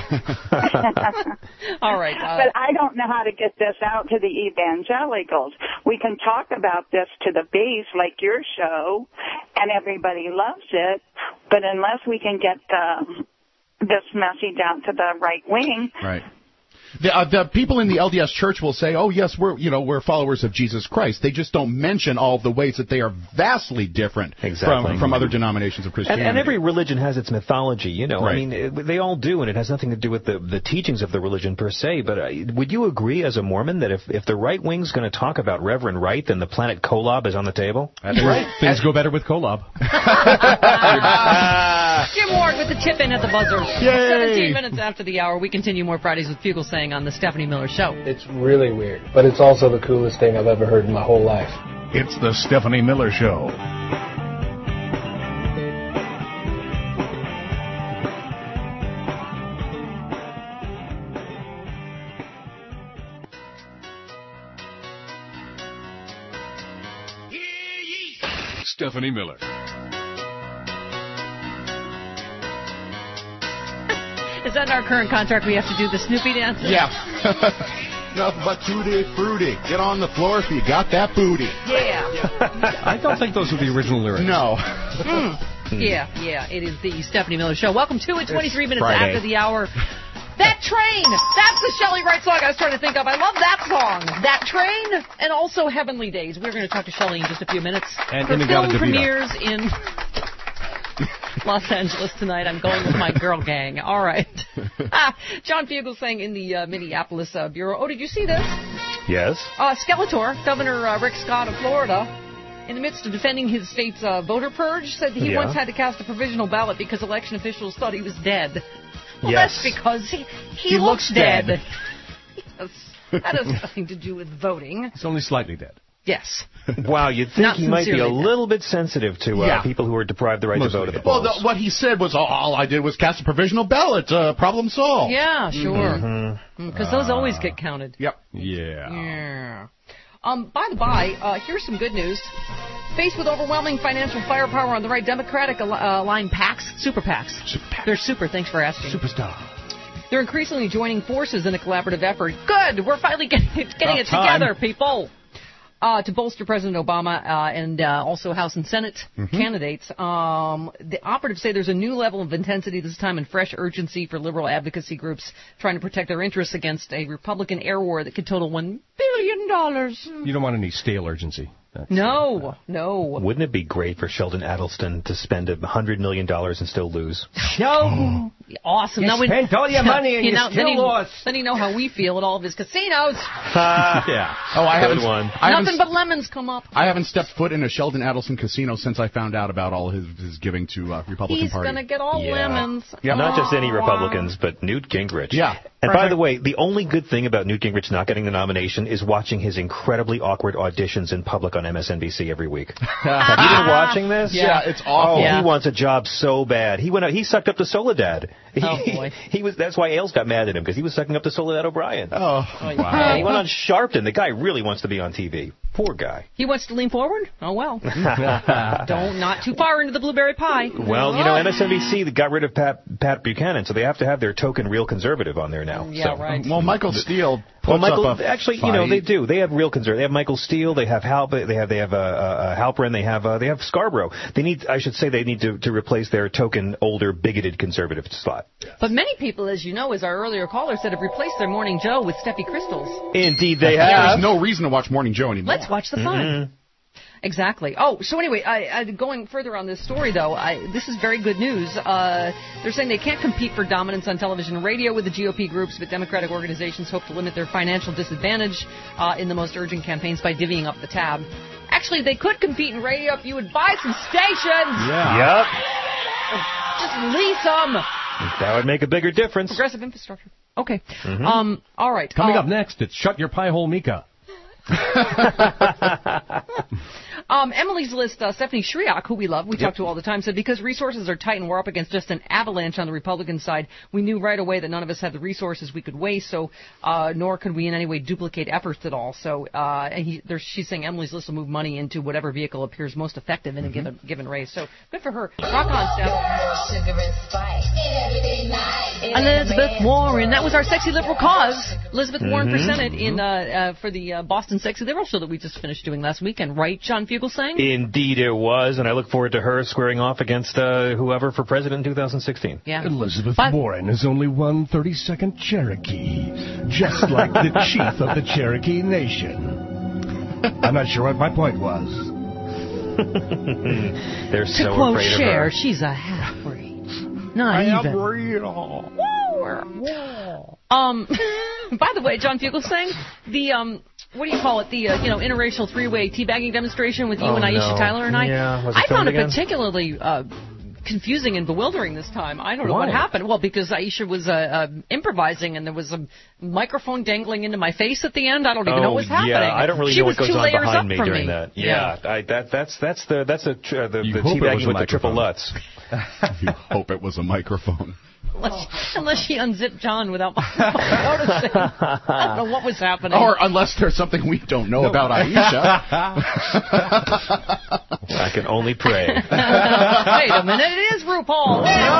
All right. But I don't know how to get this out to the evangelicals. We can talk about this to the base, like your show, and everybody loves it. But unless we can get this message out to the right wing... Right. The people in the LDS Church will say, "Oh yes, we're followers of Jesus Christ." They just don't mention all of the ways that they are vastly different from other denominations of Christianity. And every religion has its mythology, Right. I mean, they all do, and it has nothing to do with the teachings of the religion per se. But would you agree, as a Mormon, that if the right wing's going to talk about Reverend Wright, then the planet Kolob is on the table? That's right. Things go better with Kolob. Jim Ward with the tip in at the buzzer. Yay. 17 minutes after the hour, we continue more Fridays with Fugel saying on the Stephanie Miller Show. It's really weird, but it's also the coolest thing I've ever heard in my whole life. It's the Stephanie Miller Show. Stephanie Miller. Is that in our current contract? We have to do the Snoopy dance? Yeah. Nothing but tutti frutti. Get on the floor if you got that booty. Yeah. I don't think those are the original lyrics. No. Yeah. It is the Stephanie Miller Show. Welcome to it, 23 minutes Friday. after the hour. That Train! That's the Shelley Wright song I was trying to think of. I love that song. That Train, and also Heavenly Days. We're going to talk to Shelley in just a few minutes. And her film premieres in Los Angeles tonight. I'm going with my girl gang. All right. John Fugel saying in the Minneapolis Bureau. Oh, did you see this? Yes. Skeletor, Governor Rick Scott of Florida, in the midst of defending his state's voter purge, said that he once had to cast a provisional ballot because election officials thought he was dead. Well, that's because he looks dead. Yes. That has nothing to do with voting. He's only slightly dead. Yes. Wow, you'd think he might be a little bit sensitive to people who are deprived the right to vote at the polls. Well, what he said was, all I did was cast a provisional ballot. Problem solved. Yeah, sure. Because those always get counted. Yep. Yeah. By the by, here's some good news. Faced with overwhelming financial firepower on the right, Democratic aligned PACs, super PACs. They're super, thanks for asking. Superstar. They're increasingly joining forces in a collaborative effort. Good! We're finally getting it together, people! To bolster President Obama and also House and Senate candidates. The operatives say there's a new level of intensity this time and fresh urgency for liberal advocacy groups trying to protect their interests against a Republican air war that could total $1 billion. You don't want any stale urgency. No. Wouldn't it be great for Sheldon Adelson to spend $100 million and still lose? No. Awesome. You spent all your money and you still lost. Then you know how we feel at all of his casinos. Yeah. Oh, I haven't. Nothing but lemons come up. I haven't stepped foot in a Sheldon Adelson casino since I found out about all his giving to Republican Party. He's going to get all lemons. Yep. Not just any Republicans, but Newt Gingrich. Yeah. And by the way, the only good thing about Newt Gingrich not getting the nomination is watching his incredibly awkward auditions in public on MSNBC every week. Have you been watching this? Yeah, it's awful. Oh, he wants a job so bad. He went out. He sucked up to Soledad. Oh boy. That's why Ailes got mad at him, because he was sucking up to Soledad O'Brien. Oh, wow. He went on Sharpton. The guy really wants to be on TV. Poor guy. He wants to lean forward? Oh, well. Not too far into the blueberry pie. Well, MSNBC got rid of Pat Buchanan, so they have to have their token real conservative on there now. Yeah, right. Well, Michael Steele puts up a fight. They do. They have real conservative. They have Michael Steele. They have Halpern. They have Halpern. They have Scarborough. They need to replace their token older bigoted conservative slot. But many people, as you know, as our earlier caller said, have replaced their Morning Joe with Steffi Crystals. Indeed, they have. There's no reason to watch Morning Joe anymore. Let's watch the fun. Mm-hmm. Exactly. Oh, so anyway, going further on this story, though, this is very good news. They're saying they can't compete for dominance on television and radio with the GOP groups, but Democratic organizations hope to limit their financial disadvantage in the most urgent campaigns by divvying up the tab. Actually, they could compete in radio if you would buy some stations. Yeah. Yep. Just lease them. That would make a bigger difference. Progressive infrastructure. Okay. Mm-hmm. All right. Coming up next, it's Shut Your Pie Hole, Mika. Emily's List, Stephanie Shriak, who we love, we talk to all the time, said because resources are tight and we're up against just an avalanche on the Republican side, we knew right away that none of us had the resources we could waste, so nor could we in any way duplicate efforts at all. So she's saying Emily's List will move money into whatever vehicle appears most effective in a given race. So good for her. Rock on, Steph. Elizabeth Warren. That was our Sexy Liberal Cause. Elizabeth Warren presented for the Boston Sexy Liberal show that we just finished doing last weekend, right, John Fugelsang? Indeed it was, and I look forward to her squaring off against whoever for president in 2016. Yeah. Elizabeth Warren is only one 32nd Cherokee, just like the chief of the Cherokee Nation. I'm not sure what my point was. They're so afraid of her. She's a half-breed. Not even. By the way, John Fugelsang, the what do you call it? The interracial three-way teabagging demonstration with you and Aisha Tyler and I. Yeah, I found it particularly confusing and bewildering this time. I don't know what happened. Well, because Aisha was improvising and there was a microphone dangling into my face at the end. I don't even know what was happening. Yeah, I don't really know what goes on behind me during that. Yeah, that's the teabagging with the triple Lutz. You hope it was a microphone. Unless she unzipped John without noticing. I don't know what was happening. Or unless there's something we don't know about Aisha. I can only pray. Wait a minute, it is RuPaul.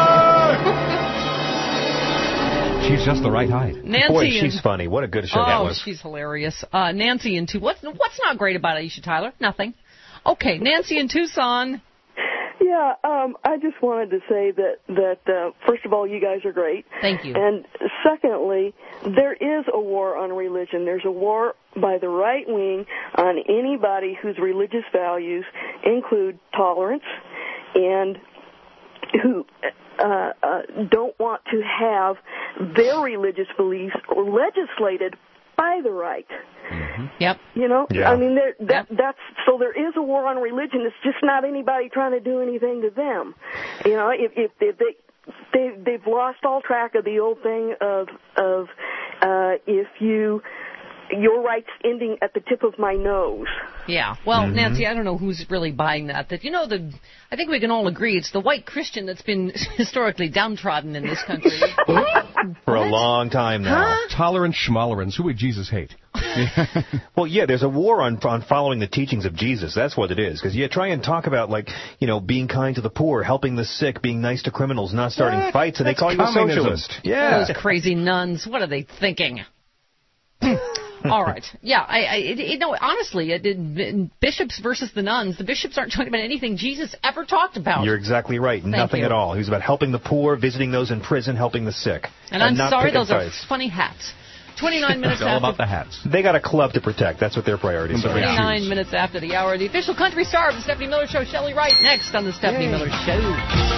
She's just the right height. Nancy Boy, she's funny. What a good show that was. Oh, she's hilarious. Nancy in What's not great about Aisha Tyler? Nothing. Okay, Nancy in Tucson. Yeah, I just wanted to say that first of all, you guys are great. Thank you. And secondly, there is a war on religion. There's a war by the right wing on anybody whose religious values include tolerance and who don't want to have their religious beliefs legislated by the right. Mm-hmm. Yep. I mean, that's so there is a war on religion. It's just not anybody trying to do anything to them. If they've lost all track of the old thing of if your rights ending at the tip of my nose. Yeah. Well, Nancy, I don't know who's really buying that. I think we can all agree it's the white Christian that's been historically downtrodden in this country. For a long time now. Huh? Tolerant schmolerans. Who would Jesus hate? Well, yeah, there's a war on following the teachings of Jesus. That's what it is. Because you try and talk about, being kind to the poor, helping the sick, being nice to criminals, not starting fights, and they call you a socialist. Yeah. Those crazy nuns. What are they thinking? All right. Yeah, honestly, bishops versus the nuns, the bishops aren't talking about anything Jesus ever talked about. You're exactly right. Nothing at all. He was about helping the poor, visiting those in prison, helping the sick. And I'm sorry, those are funny hats. 29 minutes after... all about the hats. They got a club to protect. That's what their priorities are. 29 minutes after the hour. The official country star of the Stephanie Miller Show, Shelley Wright, next on the Stephanie Miller Show.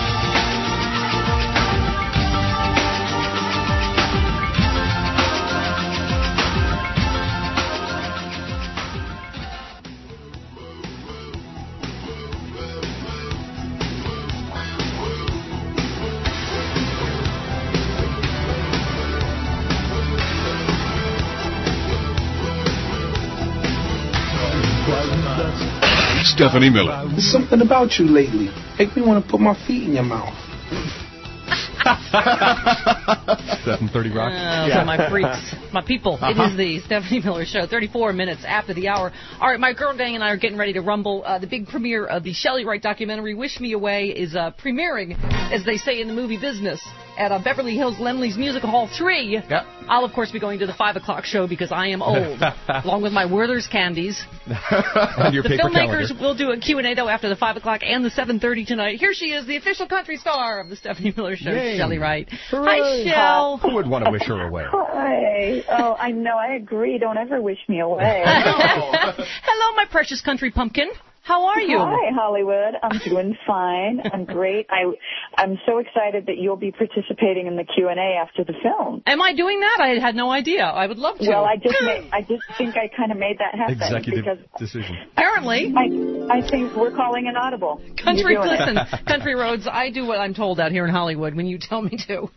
Stephanie Miller. There's something about you lately. Make me want to put my feet in your mouth. 7:30 Rock. So my my people. It is the Stephanie Miller Show, 34 minutes after the hour. All right, my girl gang and I are getting ready to rumble. The big premiere of the Shelley Wright documentary, Wish Me Away, is premiering, as they say in the movie business, at Beverly Hills Laemmle's Music Hall 3. Yep. I'll, of course, be going to the 5 o'clock show because I am old, along with my Werther's candies. And your the paper filmmakers calendar. will do a Q&A, though, after the 5 o'clock and the 7:30 tonight. Here she is, the official country star of the Stephanie Miller Show, Shelley Wright. Hi, Shell. Who would want to wish her away? Hi. Oh, I know. I agree. Don't ever wish me away. Hello, my precious country pumpkin. How are you? Hi, Hollywood. I'm doing fine. I'm great. I'm so excited that you'll be participating in the Q&A after the film. Am I doing that? I had no idea. I would love to. Well, I just think I kind of made that happen. Executive decision. Apparently. I think we're calling an audible. Listen, Country Roads, I do what I'm told out here in Hollywood when you tell me to.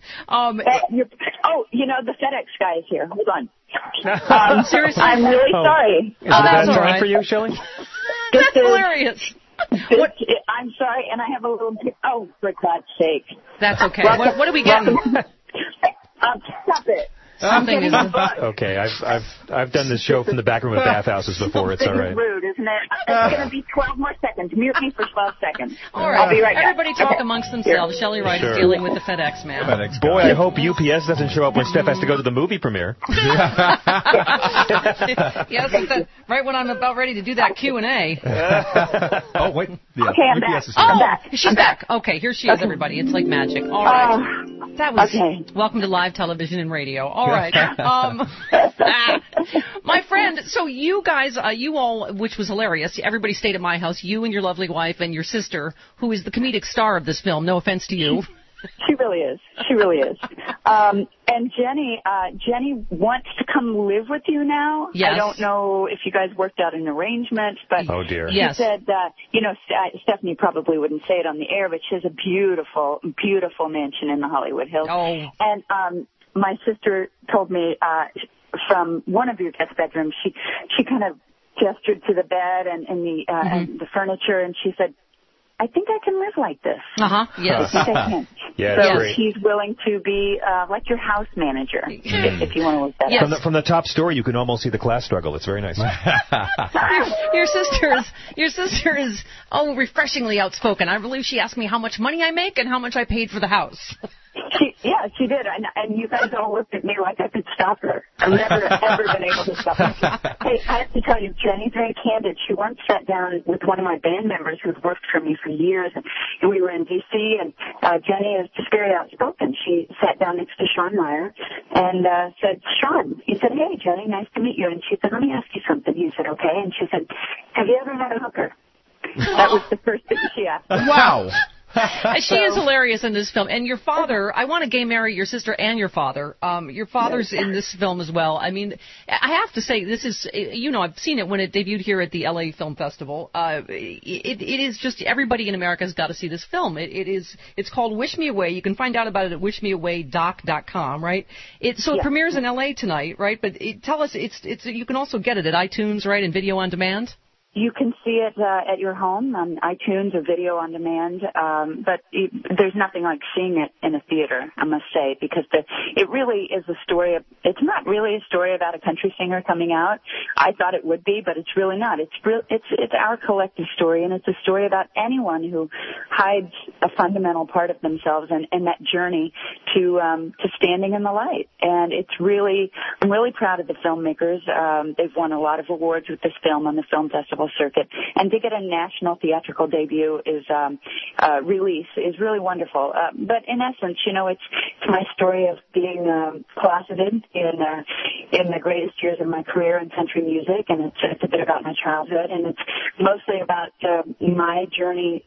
The FedEx guy is here. Hold on. Seriously? I'm really sorry. Is it a bad time for you, Shelley? That's hilarious. I'm sorry, and I have a little... Oh, for God's sake. That's okay. What are we getting? Stop it. Something is... Okay, I've done this show from the back room of bathhouses before. It's all right. Rude, isn't it? It's going to be 12 more seconds. Mute me for 12 seconds. All right. I'll be right back. Everybody talk amongst themselves. Shelley Wright is dealing with the FedEx man. Boy, I hope UPS doesn't show up when Steph has to go to the movie premiere. Yes, right when I'm about ready to do that Q&A. Oh, wait. Yeah, okay, I'm UPS back. is here. I'm back. She's back. Okay, here she is, everybody. It's like magic. All right. That was welcome to live television and radio. All right. My friend, so you guys, you all, which was hilarious, everybody stayed at my house, you and your lovely wife and your sister, who is the comedic star of this film, no offense to you. She really is. She really is. And Jenny wants to come live with you now. Yes. I don't know if you guys worked out an arrangement, but she said, Stephanie probably wouldn't say it on the air, but she has a beautiful, beautiful mansion in the Hollywood Hills. Oh. And my sister told me from one of your guest bedrooms, she kind of gestured to the bed and the furniture, and she said, I think I can live like this. Yes. I think I can. Yeah, so that's great. she's willing to be like your house manager, if you want to look that up. From the top story, you can almost see the class struggle. It's very nice. Your sister is refreshingly outspoken. I believe she asked me how much money I make and how much I paid for the house. She did, and you guys all looked at me like I could stop her. I've never, ever been able to stop her. Hey, I have to tell you, Jenny's very candid. She once sat down with one of my band members who's worked for me for years, and we were in D.C., and Jenny is just very outspoken. She sat down next to Sean Meyer and said, Sean, he said, hey, Jenny, nice to meet you. And she said, let me ask you something. He said, okay. And she said, have you ever had a hooker? That was the first thing she asked. Wow. She is hilarious in this film. And your father, I want to gay marry your sister and your father. Your father's in this film as well. I mean, I have to say, this is, I've seen it when it debuted here at the LA Film Festival. It is just, everybody in America has got to see this film. It's called Wish Me Away. You can find out about it at wishmeawaydoc.com, right? It premieres in LA tonight, right? But tell us, you can also get it at iTunes, right, and video on demand? You can see it at your home on iTunes or video on demand, but there's nothing like seeing it in a theater, I must say, because it really is a story it's not really a story about a country singer coming out. I thought it would be, but it's really not. It's our collective story, and it's a story about anyone who hides a fundamental part of themselves and that journey to standing in the light. And I'm really proud of the filmmakers. They've won a lot of awards with this film on the film festival circuit, and to get a national theatrical debut release is really wonderful. But in essence, it's my story of being closeted in the greatest years of my career in country music, and it's a bit about my childhood, and it's mostly about my journey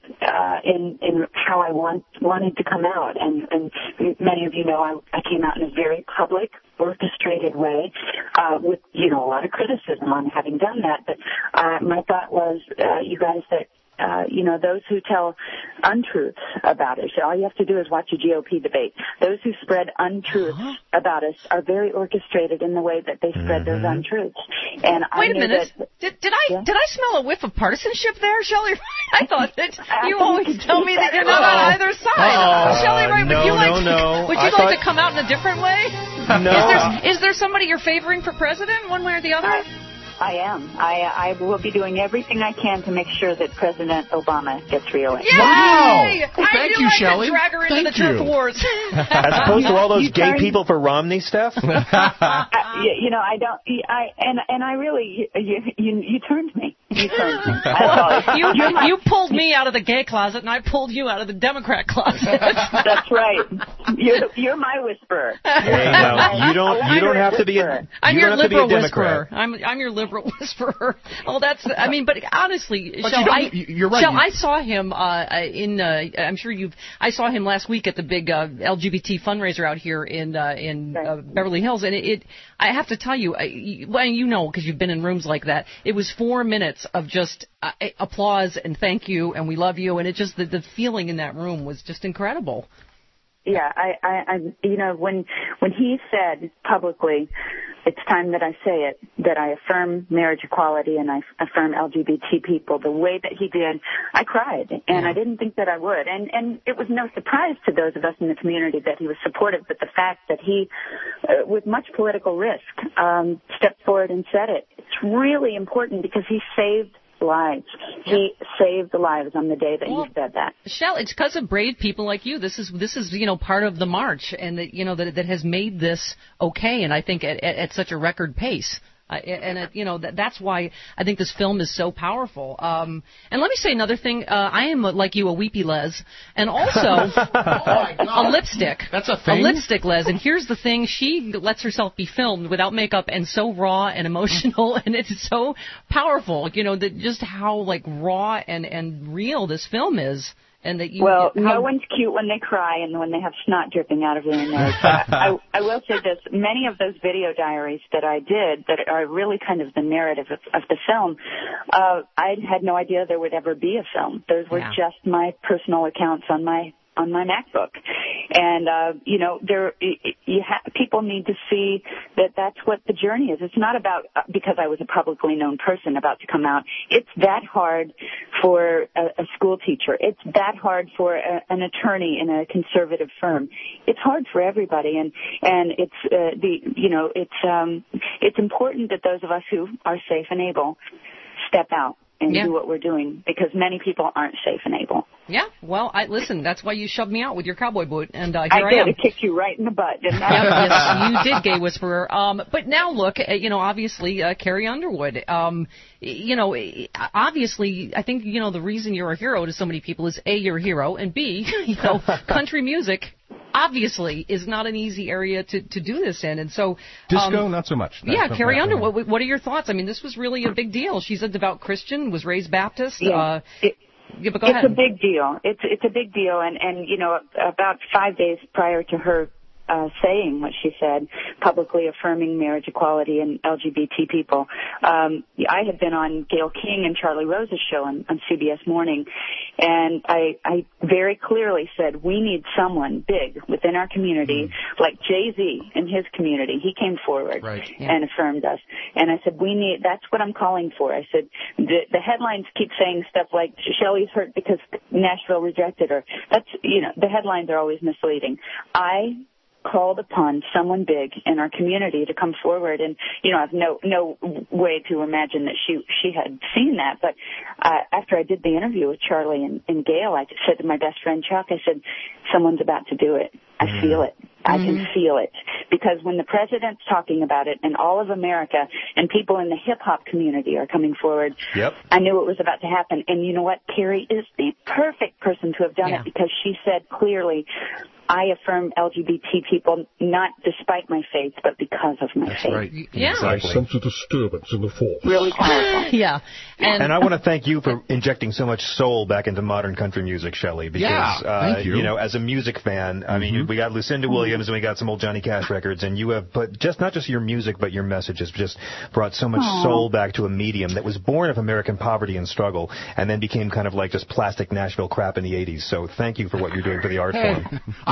in how I wanted to come out. And many of you know I came out in a very public, orchestrated way with a lot of criticism on having done that. But my thought was, you guys, that those who tell untruths about us, all you have to do is watch a GOP debate. Those who spread untruths about us are very orchestrated in the way that they spread those untruths. And wait a minute, did I smell a whiff of partisanship there, Shelley? I thought that you always tell me that you're not on either side. Shelley, right? Would you like to come out in a different way? No. Is there somebody you're favoring for president, one way or the other? I am. I will be doing everything I can to make sure that President Obama gets reelected. Yay! Thank you, Shelley. Drag her into the turf wars. As opposed to all those gay people for Romney stuff. I don't. I really, you turned me. You turned me. You pulled me out of the gay closet, and I pulled you out of the Democrat closet. That's right. You're my whisperer. Hey, no, you don't have to be a. I'm your liberal whisperer. I'm your liberal whisperer. Oh, that's. I mean, but honestly, you're right. Shell, I saw him I'm sure I saw him last week at the big LGBT fundraiser out here in Beverly Hills, and I have to tell you, because you've been in rooms like that. It was 4 minutes of just applause and thank you and we love you, and it just the feeling in that room was just incredible. Yeah, when he said publicly, it's time that I say it, that I affirm marriage equality and I affirm LGBT people, the way that he did, I cried, and I didn't think that I would. And it was no surprise to those of us in the community that he was supportive, but the fact that he, with much political risk, stepped forward and said it, it's really important because he saved lives. He saved the lives on the day that he said that. Shell, it's because of brave people like you. This is part of the march, and that has made this okay. And I think at such a record pace. That's why I think this film is so powerful. And let me say another thing. I am, like you, a weepy les, and also a lipstick. That's a thing? A lipstick les. And here's the thing. She lets herself be filmed without makeup and so raw and emotional, and it's so powerful, just how, raw and real this film is. And that no one's cute when they cry and when they have snot dripping out of their nose. I will say this. Many of those video diaries that I did that are really kind of the narrative of the film, I had no idea there would ever be a film. Those were just my personal accounts on my MacBook. And, people need to see that that's what the journey is. It's not about, because I was a publicly known person about to come out, it's that hard for a school teacher. It's that hard for an attorney in a conservative firm. It's hard for everybody. And it's important that those of us who are safe and able step out and do what we're doing, because many people aren't safe and able. Yeah, well, listen, that's why you shoved me out with your cowboy boot, and here I am. I kicked you right in the butt, didn't I? Yes, you did, gay whisperer. But now look, obviously, Carrie Underwood. Obviously, I think, the reason you're a hero to so many people is A, you're a hero, and B, country music obviously is not an easy area to do this in, and so disco, not so much. Carrie Underwood. What are your thoughts? I mean, this was really a big deal. She's a devout Christian, was raised Baptist. Yeah. But go ahead. It's a big deal. It's a big deal, and about 5 days prior to her saying what she said, publicly affirming marriage equality and LGBT people. I had been on Gayle King and Charlie Rose's show on CBS Morning, and I very clearly said, we need someone big within our community, like Jay-Z in his community. He came forward and affirmed us. And I said, that's what I'm calling for. I said, the headlines keep saying stuff like, Shelley's hurt because Nashville rejected her. That's, the headlines are always misleading. I called upon someone big in our community to come forward, and I have no way to imagine that she had seen that. But after I did the interview with Charlie and Gayle, I said to my best friend Chuck, I said, someone's about to do it. I feel it. I can feel it. Because when the president's talking about it and all of America and people in the hip-hop community are coming forward, I knew it was about to happen. And you know what? Carrie is the perfect person to have done it, because she said clearly, I affirm LGBT people not despite my faith, but because of my faith. Right. Yeah. Exactly. I sense a disturbance in the force. Really powerful. Yeah. And I want to thank you for injecting so much soul back into modern country music, Shelley, because, thank you. As a music fan, I mean, we got Lucinda Williams and we got some old Johnny Cash records, and you have put not just your music, but your message has just brought so much soul back to a medium that was born of American poverty and struggle, and then became kind of like just plastic Nashville crap in the 80s. So thank you for what you're doing for the art form.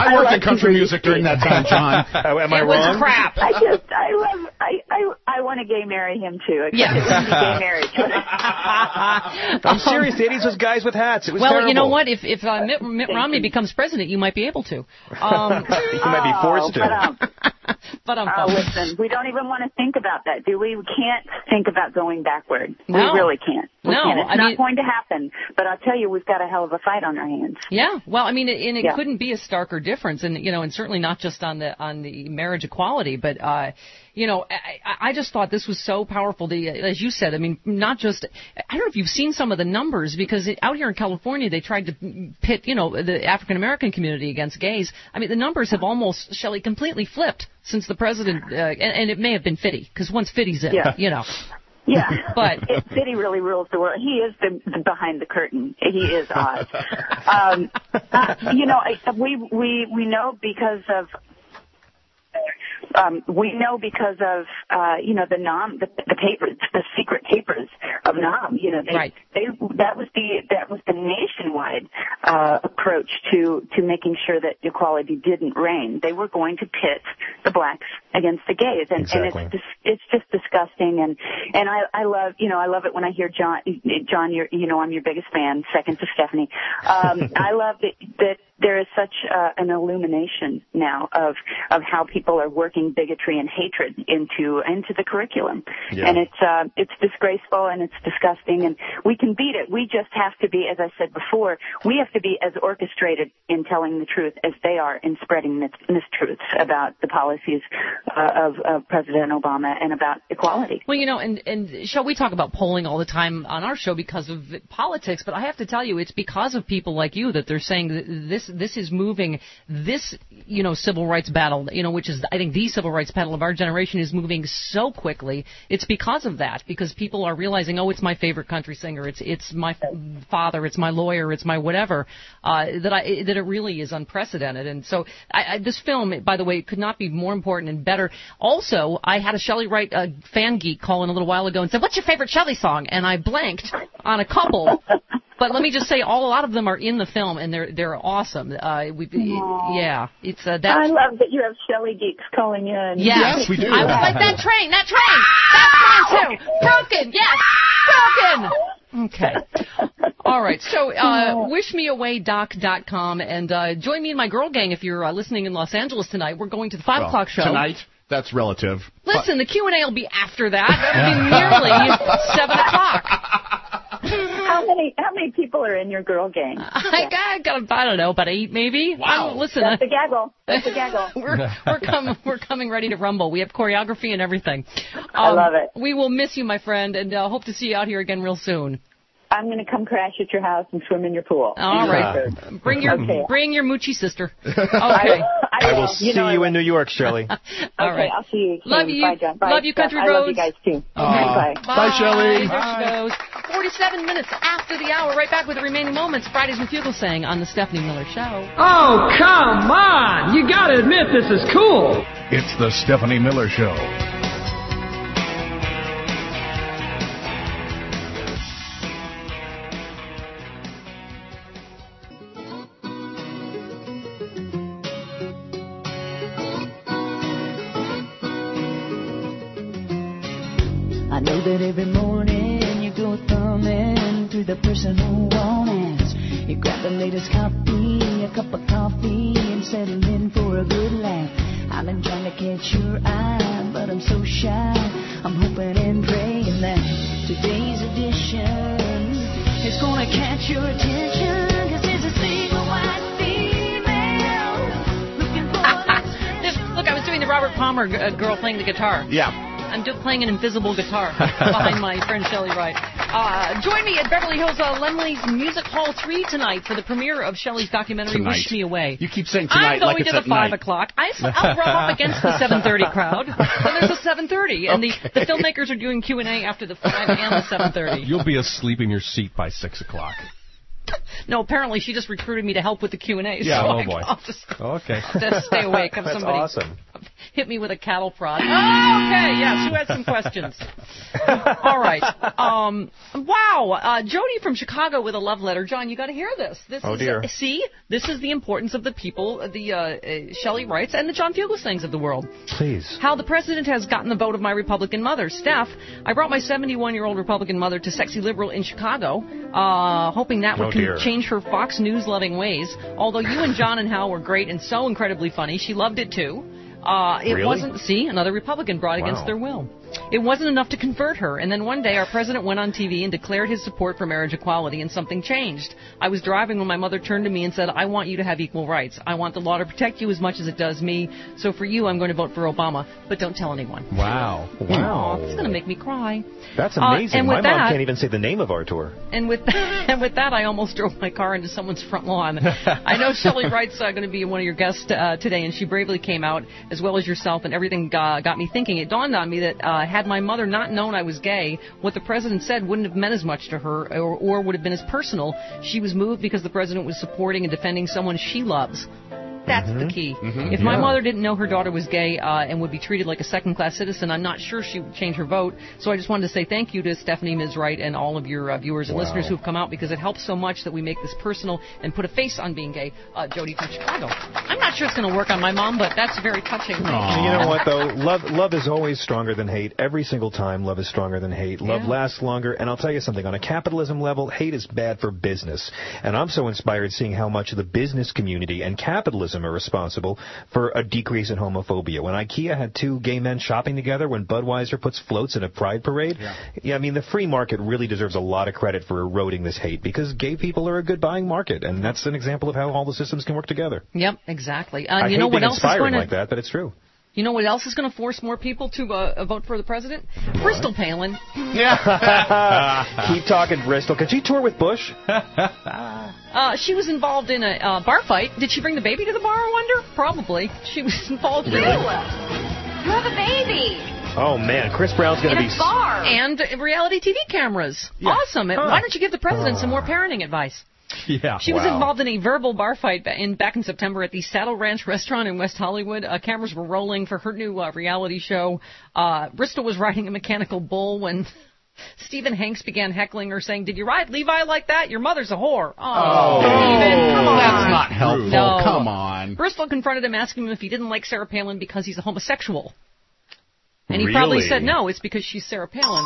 I worked in country music during that time, John. Am I wrong? It was crap. I want to gay marry him too. Yeah. Gay marriage. I'm serious. The 80s was guys with hats. It was well, terrible. you know what? If Mitt Romney becomes president, you might be able to. You might be forced to. But listen, we don't even want to think about that, do we? We can't think about going backward. No. We really can't. It's not going to happen. But I'll tell you, we've got a hell of a fight on our hands. Yeah. Well, I mean, it couldn't be a starker difference, and and certainly not just on the marriage equality, but I just thought this was so powerful. As you said, I mean, not just, I don't know if you've seen some of the numbers, because out here in California, they tried to pit, the African American community against gays. I mean, the numbers have almost, Shelley, completely flipped since the president, and it may have been Fitty, because once Fitty's in, Yeah, but Fitty really rules the world. He is the behind the curtain. He is Oz. We know because of. The papers, the secret papers of NOM. That was the nationwide approach to making sure that equality didn't reign. They were going to pit the blacks against the gays, and it's just disgusting. And I love it when I hear John, I'm your biggest fan, second to Stephanie. I love that there is such an illumination now of how people are working bigotry and hatred into the curriculum. Yeah. And it's disgraceful and it's disgusting, and we can beat it. We just have to be, as I said before, we have to be as orchestrated in telling the truth as they are in spreading mistruths about the policies of President Obama and about equality. Well, and shall we talk about polling all the time on our show because of politics, but I have to tell you, it's because of people like you that they're saying that this is moving, this, civil rights battle, which is, I think, the civil rights battle of our generation, is moving so quickly. It's because of that, because people are realizing, it's my favorite country singer, it's my father, it's my lawyer, it's my whatever, that it really is unprecedented. And so this film, by the way, could not be more important and better. Also, I had a Shelley Wright fan geek call in a little while ago and said, "What's your favorite Shelley song?" And I blanked on a couple. But let me just say, a lot of them are in the film, and they're awesome. It's I love that you have Shelley geeks calling in. Yes, we do. I was like, that train too. Broken, yes, broken. Okay. All right. So, wishmeawaydoc.com, and join me and my girl gang if you're listening in Los Angeles tonight. We're going to the 5 o'clock show tonight. That's relative. Listen, the Q&A will be after that. That'll be nearly 7 o'clock. How many people are in your girl gang? I got about 8 maybe. Wow. Listen, that's the gaggle. That's the gaggle. We're coming ready to rumble. We have choreography and everything. I love it. We will miss you, my friend, and hope to see you out here again real soon. I'm going to come crash at your house and swim in your pool. All right. Bring your Moochie sister. Okay. I will see you in New York, Shelley. All right. I'll see you. Love you. Bye, John. Bye. Love you, Country Roads. I love you guys, too. Bye. Bye, Shelley. There she goes. 47 minutes after the hour. Right back with the remaining moments. Fridays with Fugelsang on the Stephanie Miller Show. Oh, come on. You got to admit this is cool. It's the Stephanie Miller Show. I know that every morning you go thumbing through the personal romance. You grab the latest copy, a cup of coffee, and settle in for a good laugh. I've been trying to catch your eye, but I'm so shy. I'm hoping and praying that today's edition is gonna catch your attention. 'Cause there's a single white female looking for Look, I was doing the Robert Palmer girl playing the guitar. Yeah. I'm just playing an invisible guitar behind my friend Shelley Wright. Join me at Beverly Hills Lemley's Music Hall 3 tonight for the premiere of Shelley's documentary, Tonight. Wish Me Away. You keep saying tonight I'm going like it's to the at 5 o'clock. I'll rub up against the 7:30 crowd. So there's a 7:30, and the filmmakers are doing Q&A after the 5 and the 7:30. You'll be asleep in your seat by 6 o'clock. No, apparently she just recruited me to help with the Q&A. Yeah, so oh boy. I'll just okay. stay awake. That's awesome. hit me with a cattle prod. Oh, okay, yes, who had some questions? All right. Wow, Jody from Chicago with a love letter. John, you got to hear this. Dear. See, this is the importance of the people, the Shelley Wrights and the John Fugelsang's of the world. Please. How the president has gotten the vote of my Republican mother. Steph, I brought my 71-year-old Republican mother to Sexy Liberal in Chicago, hoping that would change her Fox News-loving ways. Although you and John and Hal were great and so incredibly funny, she loved it too. It wasn't, another Republican brought against their will. It wasn't enough to convert her, and then one day our president went on TV and declared his support for marriage equality, and something changed. I was driving when my mother turned to me and said, I want you to have equal rights. I want the law to protect you as much as it does me, so for you I'm going to vote for Obama, but don't tell anyone. Wow. It's going to make me cry. That's amazing. My mom can't even say the name of Artur. And with that, I almost drove my car into someone's front lawn. I know Shelley Wright's going to be one of your guests today, and she bravely came out, as well as yourself, and everything got me thinking. It dawned on me that had my mother not known I was gay, what the president said wouldn't have meant as much to her or would have been as personal. She was moved because the president was supporting and defending someone she loves. That's the key. If my mother didn't know her daughter was gay and would be treated like a second-class citizen, I'm not sure she would change her vote. So I just wanted to say thank you to Stephanie Ms. Wright and all of your viewers and listeners who've come out, because it helps so much that we make this personal and put a face on being gay. Jody from Chicago. I'm not sure it's going to work on my mom, but that's very touching. You know what, though? Love is always stronger than hate. Every single time, love is stronger than hate. Love lasts longer. And I'll tell you something. On a capitalism level, hate is bad for business. And I'm so inspired seeing how much the business community and capitalism are responsible for a decrease in homophobia. When IKEA had two gay men shopping together, when Budweiser puts floats in a pride parade, I mean, the free market really deserves a lot of credit for eroding this hate, because gay people are a good buying market, and that's an example of how all the systems can work together. Yep, exactly. I you hate know what being else inspiring like that, but it's true. You know what else is going to force more people to vote for the president? Bristol Palin. Keep talking, Bristol. Can she tour with Bush? She was involved in a bar fight. Did she bring the baby to the bar, I wonder? Probably. She was involved in You have a baby. Oh, man. Chris Brown's going to be... bar. And reality TV cameras. Yeah. Awesome. Why don't you give the president some more parenting advice? Yeah. She was involved in a verbal bar fight back in September at the Saddle Ranch restaurant in West Hollywood. Cameras were rolling for her new reality show. Bristol was riding a mechanical bull when Stephen Hanks began heckling her, saying, "Did you ride Levi like that? Your mother's a whore." Stephen, come on. That's not helpful. No. Come on. Bristol confronted him, asking him if he didn't like Sarah Palin because he's a homosexual. And he probably said, no, it's because she's Sarah Palin.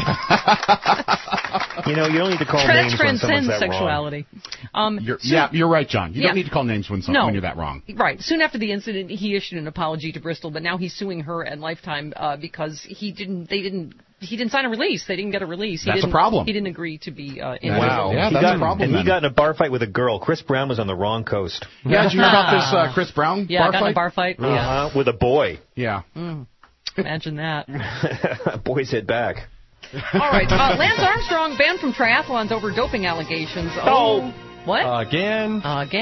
You know, you don't need to call names when someone's that sexuality. wrong. You're right, John. You don't need to call names when you're that wrong. Right. Soon after the incident, he issued an apology to Bristol, but now he's suing her and Lifetime because he didn't sign a release. They didn't get a release. That's a problem. He didn't agree to be in Wow. Yeah, that's a problem. And he got in a bar fight with a girl. Chris Brown was on the wrong coast. Yeah, did you hear about this Chris Brown bar fight? Yeah, got in a bar fight. With a boy. Yeah. Imagine that. Boys hit back. All right. Lance Armstrong banned from triathlons over doping allegations. Oh. What? Again.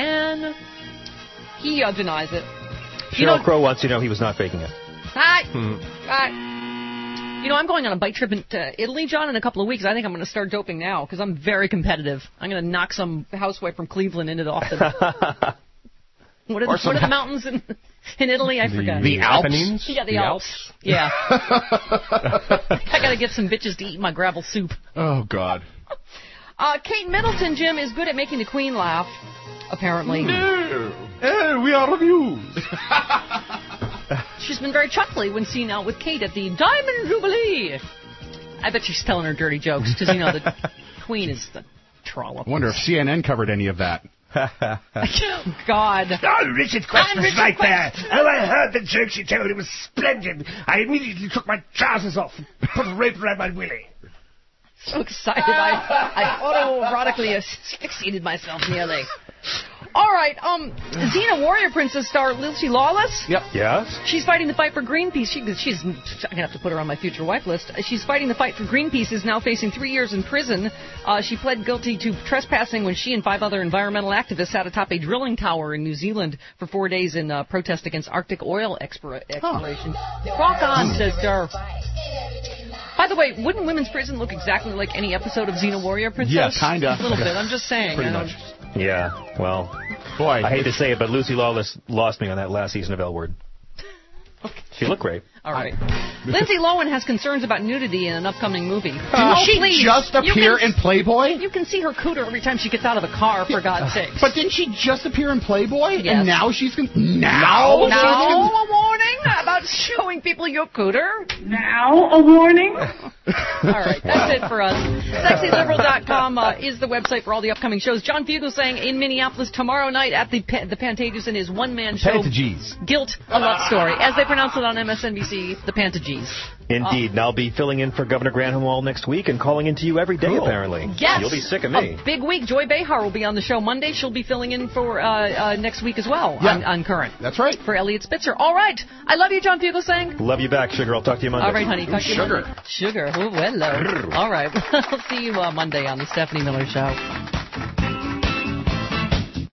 He denies it. Sheryl Crow wants you to know he was not faking it. You know, I'm going on a bike trip to Italy, John, in a couple of weeks. I think I'm going to start doping now because I'm very competitive. I'm going to knock some housewife from Cleveland into the Austin. What are the mountains in Italy? I forgot. The Alps? Yeah, the Alps. Yeah. I got to get some bitches to eat my gravel soup. Oh, God. Kate Middleton, Jim, is good at making the Queen laugh, apparently. No. We are amused. She's been very chuckly when seen out with Kate at the Diamond Jubilee. I bet she's telling her dirty jokes because, you know, the Queen is the trollop. I wonder if CNN covered any of that. Oh, God. Oh, Richard Quest was right there. Oh, I heard the joke she told. It was splendid. I immediately took my trousers off and put a rope around my willy. So excited. I autoerotically asphyxiated myself nearly. All right, Xena Warrior Princess star Lucy Lawless. Yep. Yes. She's fighting the fight for Greenpeace. She's I'm gonna have to put her on my future wife list. She's fighting the fight for Greenpeace. Is now facing 3 years in prison. She pled guilty to trespassing when she and 5 other environmental activists sat atop a drilling tower in New Zealand for 4 days in protest against Arctic oil exploration. Rock on, sister. By the way, wouldn't women's prison look exactly like any episode of Xena Warrior Princess? Yeah, kinda. A little bit. I'm just saying. Pretty much. Yeah, well, boy, I hate to say it, but Lucy Lawless lost me on that last season of L Word. Okay. She looked great. All right. Lindsay Lohan has concerns about nudity in an upcoming movie. Didn't she just appear in Playboy? You can see her cooter every time she gets out of the car, for God's sake. But didn't she just appear in Playboy? Yes. And now she's Now a warning about showing people your cooter? Now a warning? All right, that's it for us. SexyLiberal.com is the website for all the upcoming shows. John Fugelsang in Minneapolis tomorrow night at the Pantages in his one-man show. Pantages. Guilt, a Love Story. As they pronounce it on MSNBC, the Pantages. Indeed, and I'll be filling in for Governor Granholm all next week and calling into you every day, apparently. Yes. You'll be sick of me. A big week. Joy Behar will be on the show Monday. She'll be filling in for next week as well on Current. That's right. For Elliot Spitzer. All right. I love you, John Fugelsang. Love you back, Sugar. I'll talk to you Monday. All right, honey. Talk to you Monday. Sugar. Oh, hello. All right. I'll see you Monday on the Stephanie Miller Show.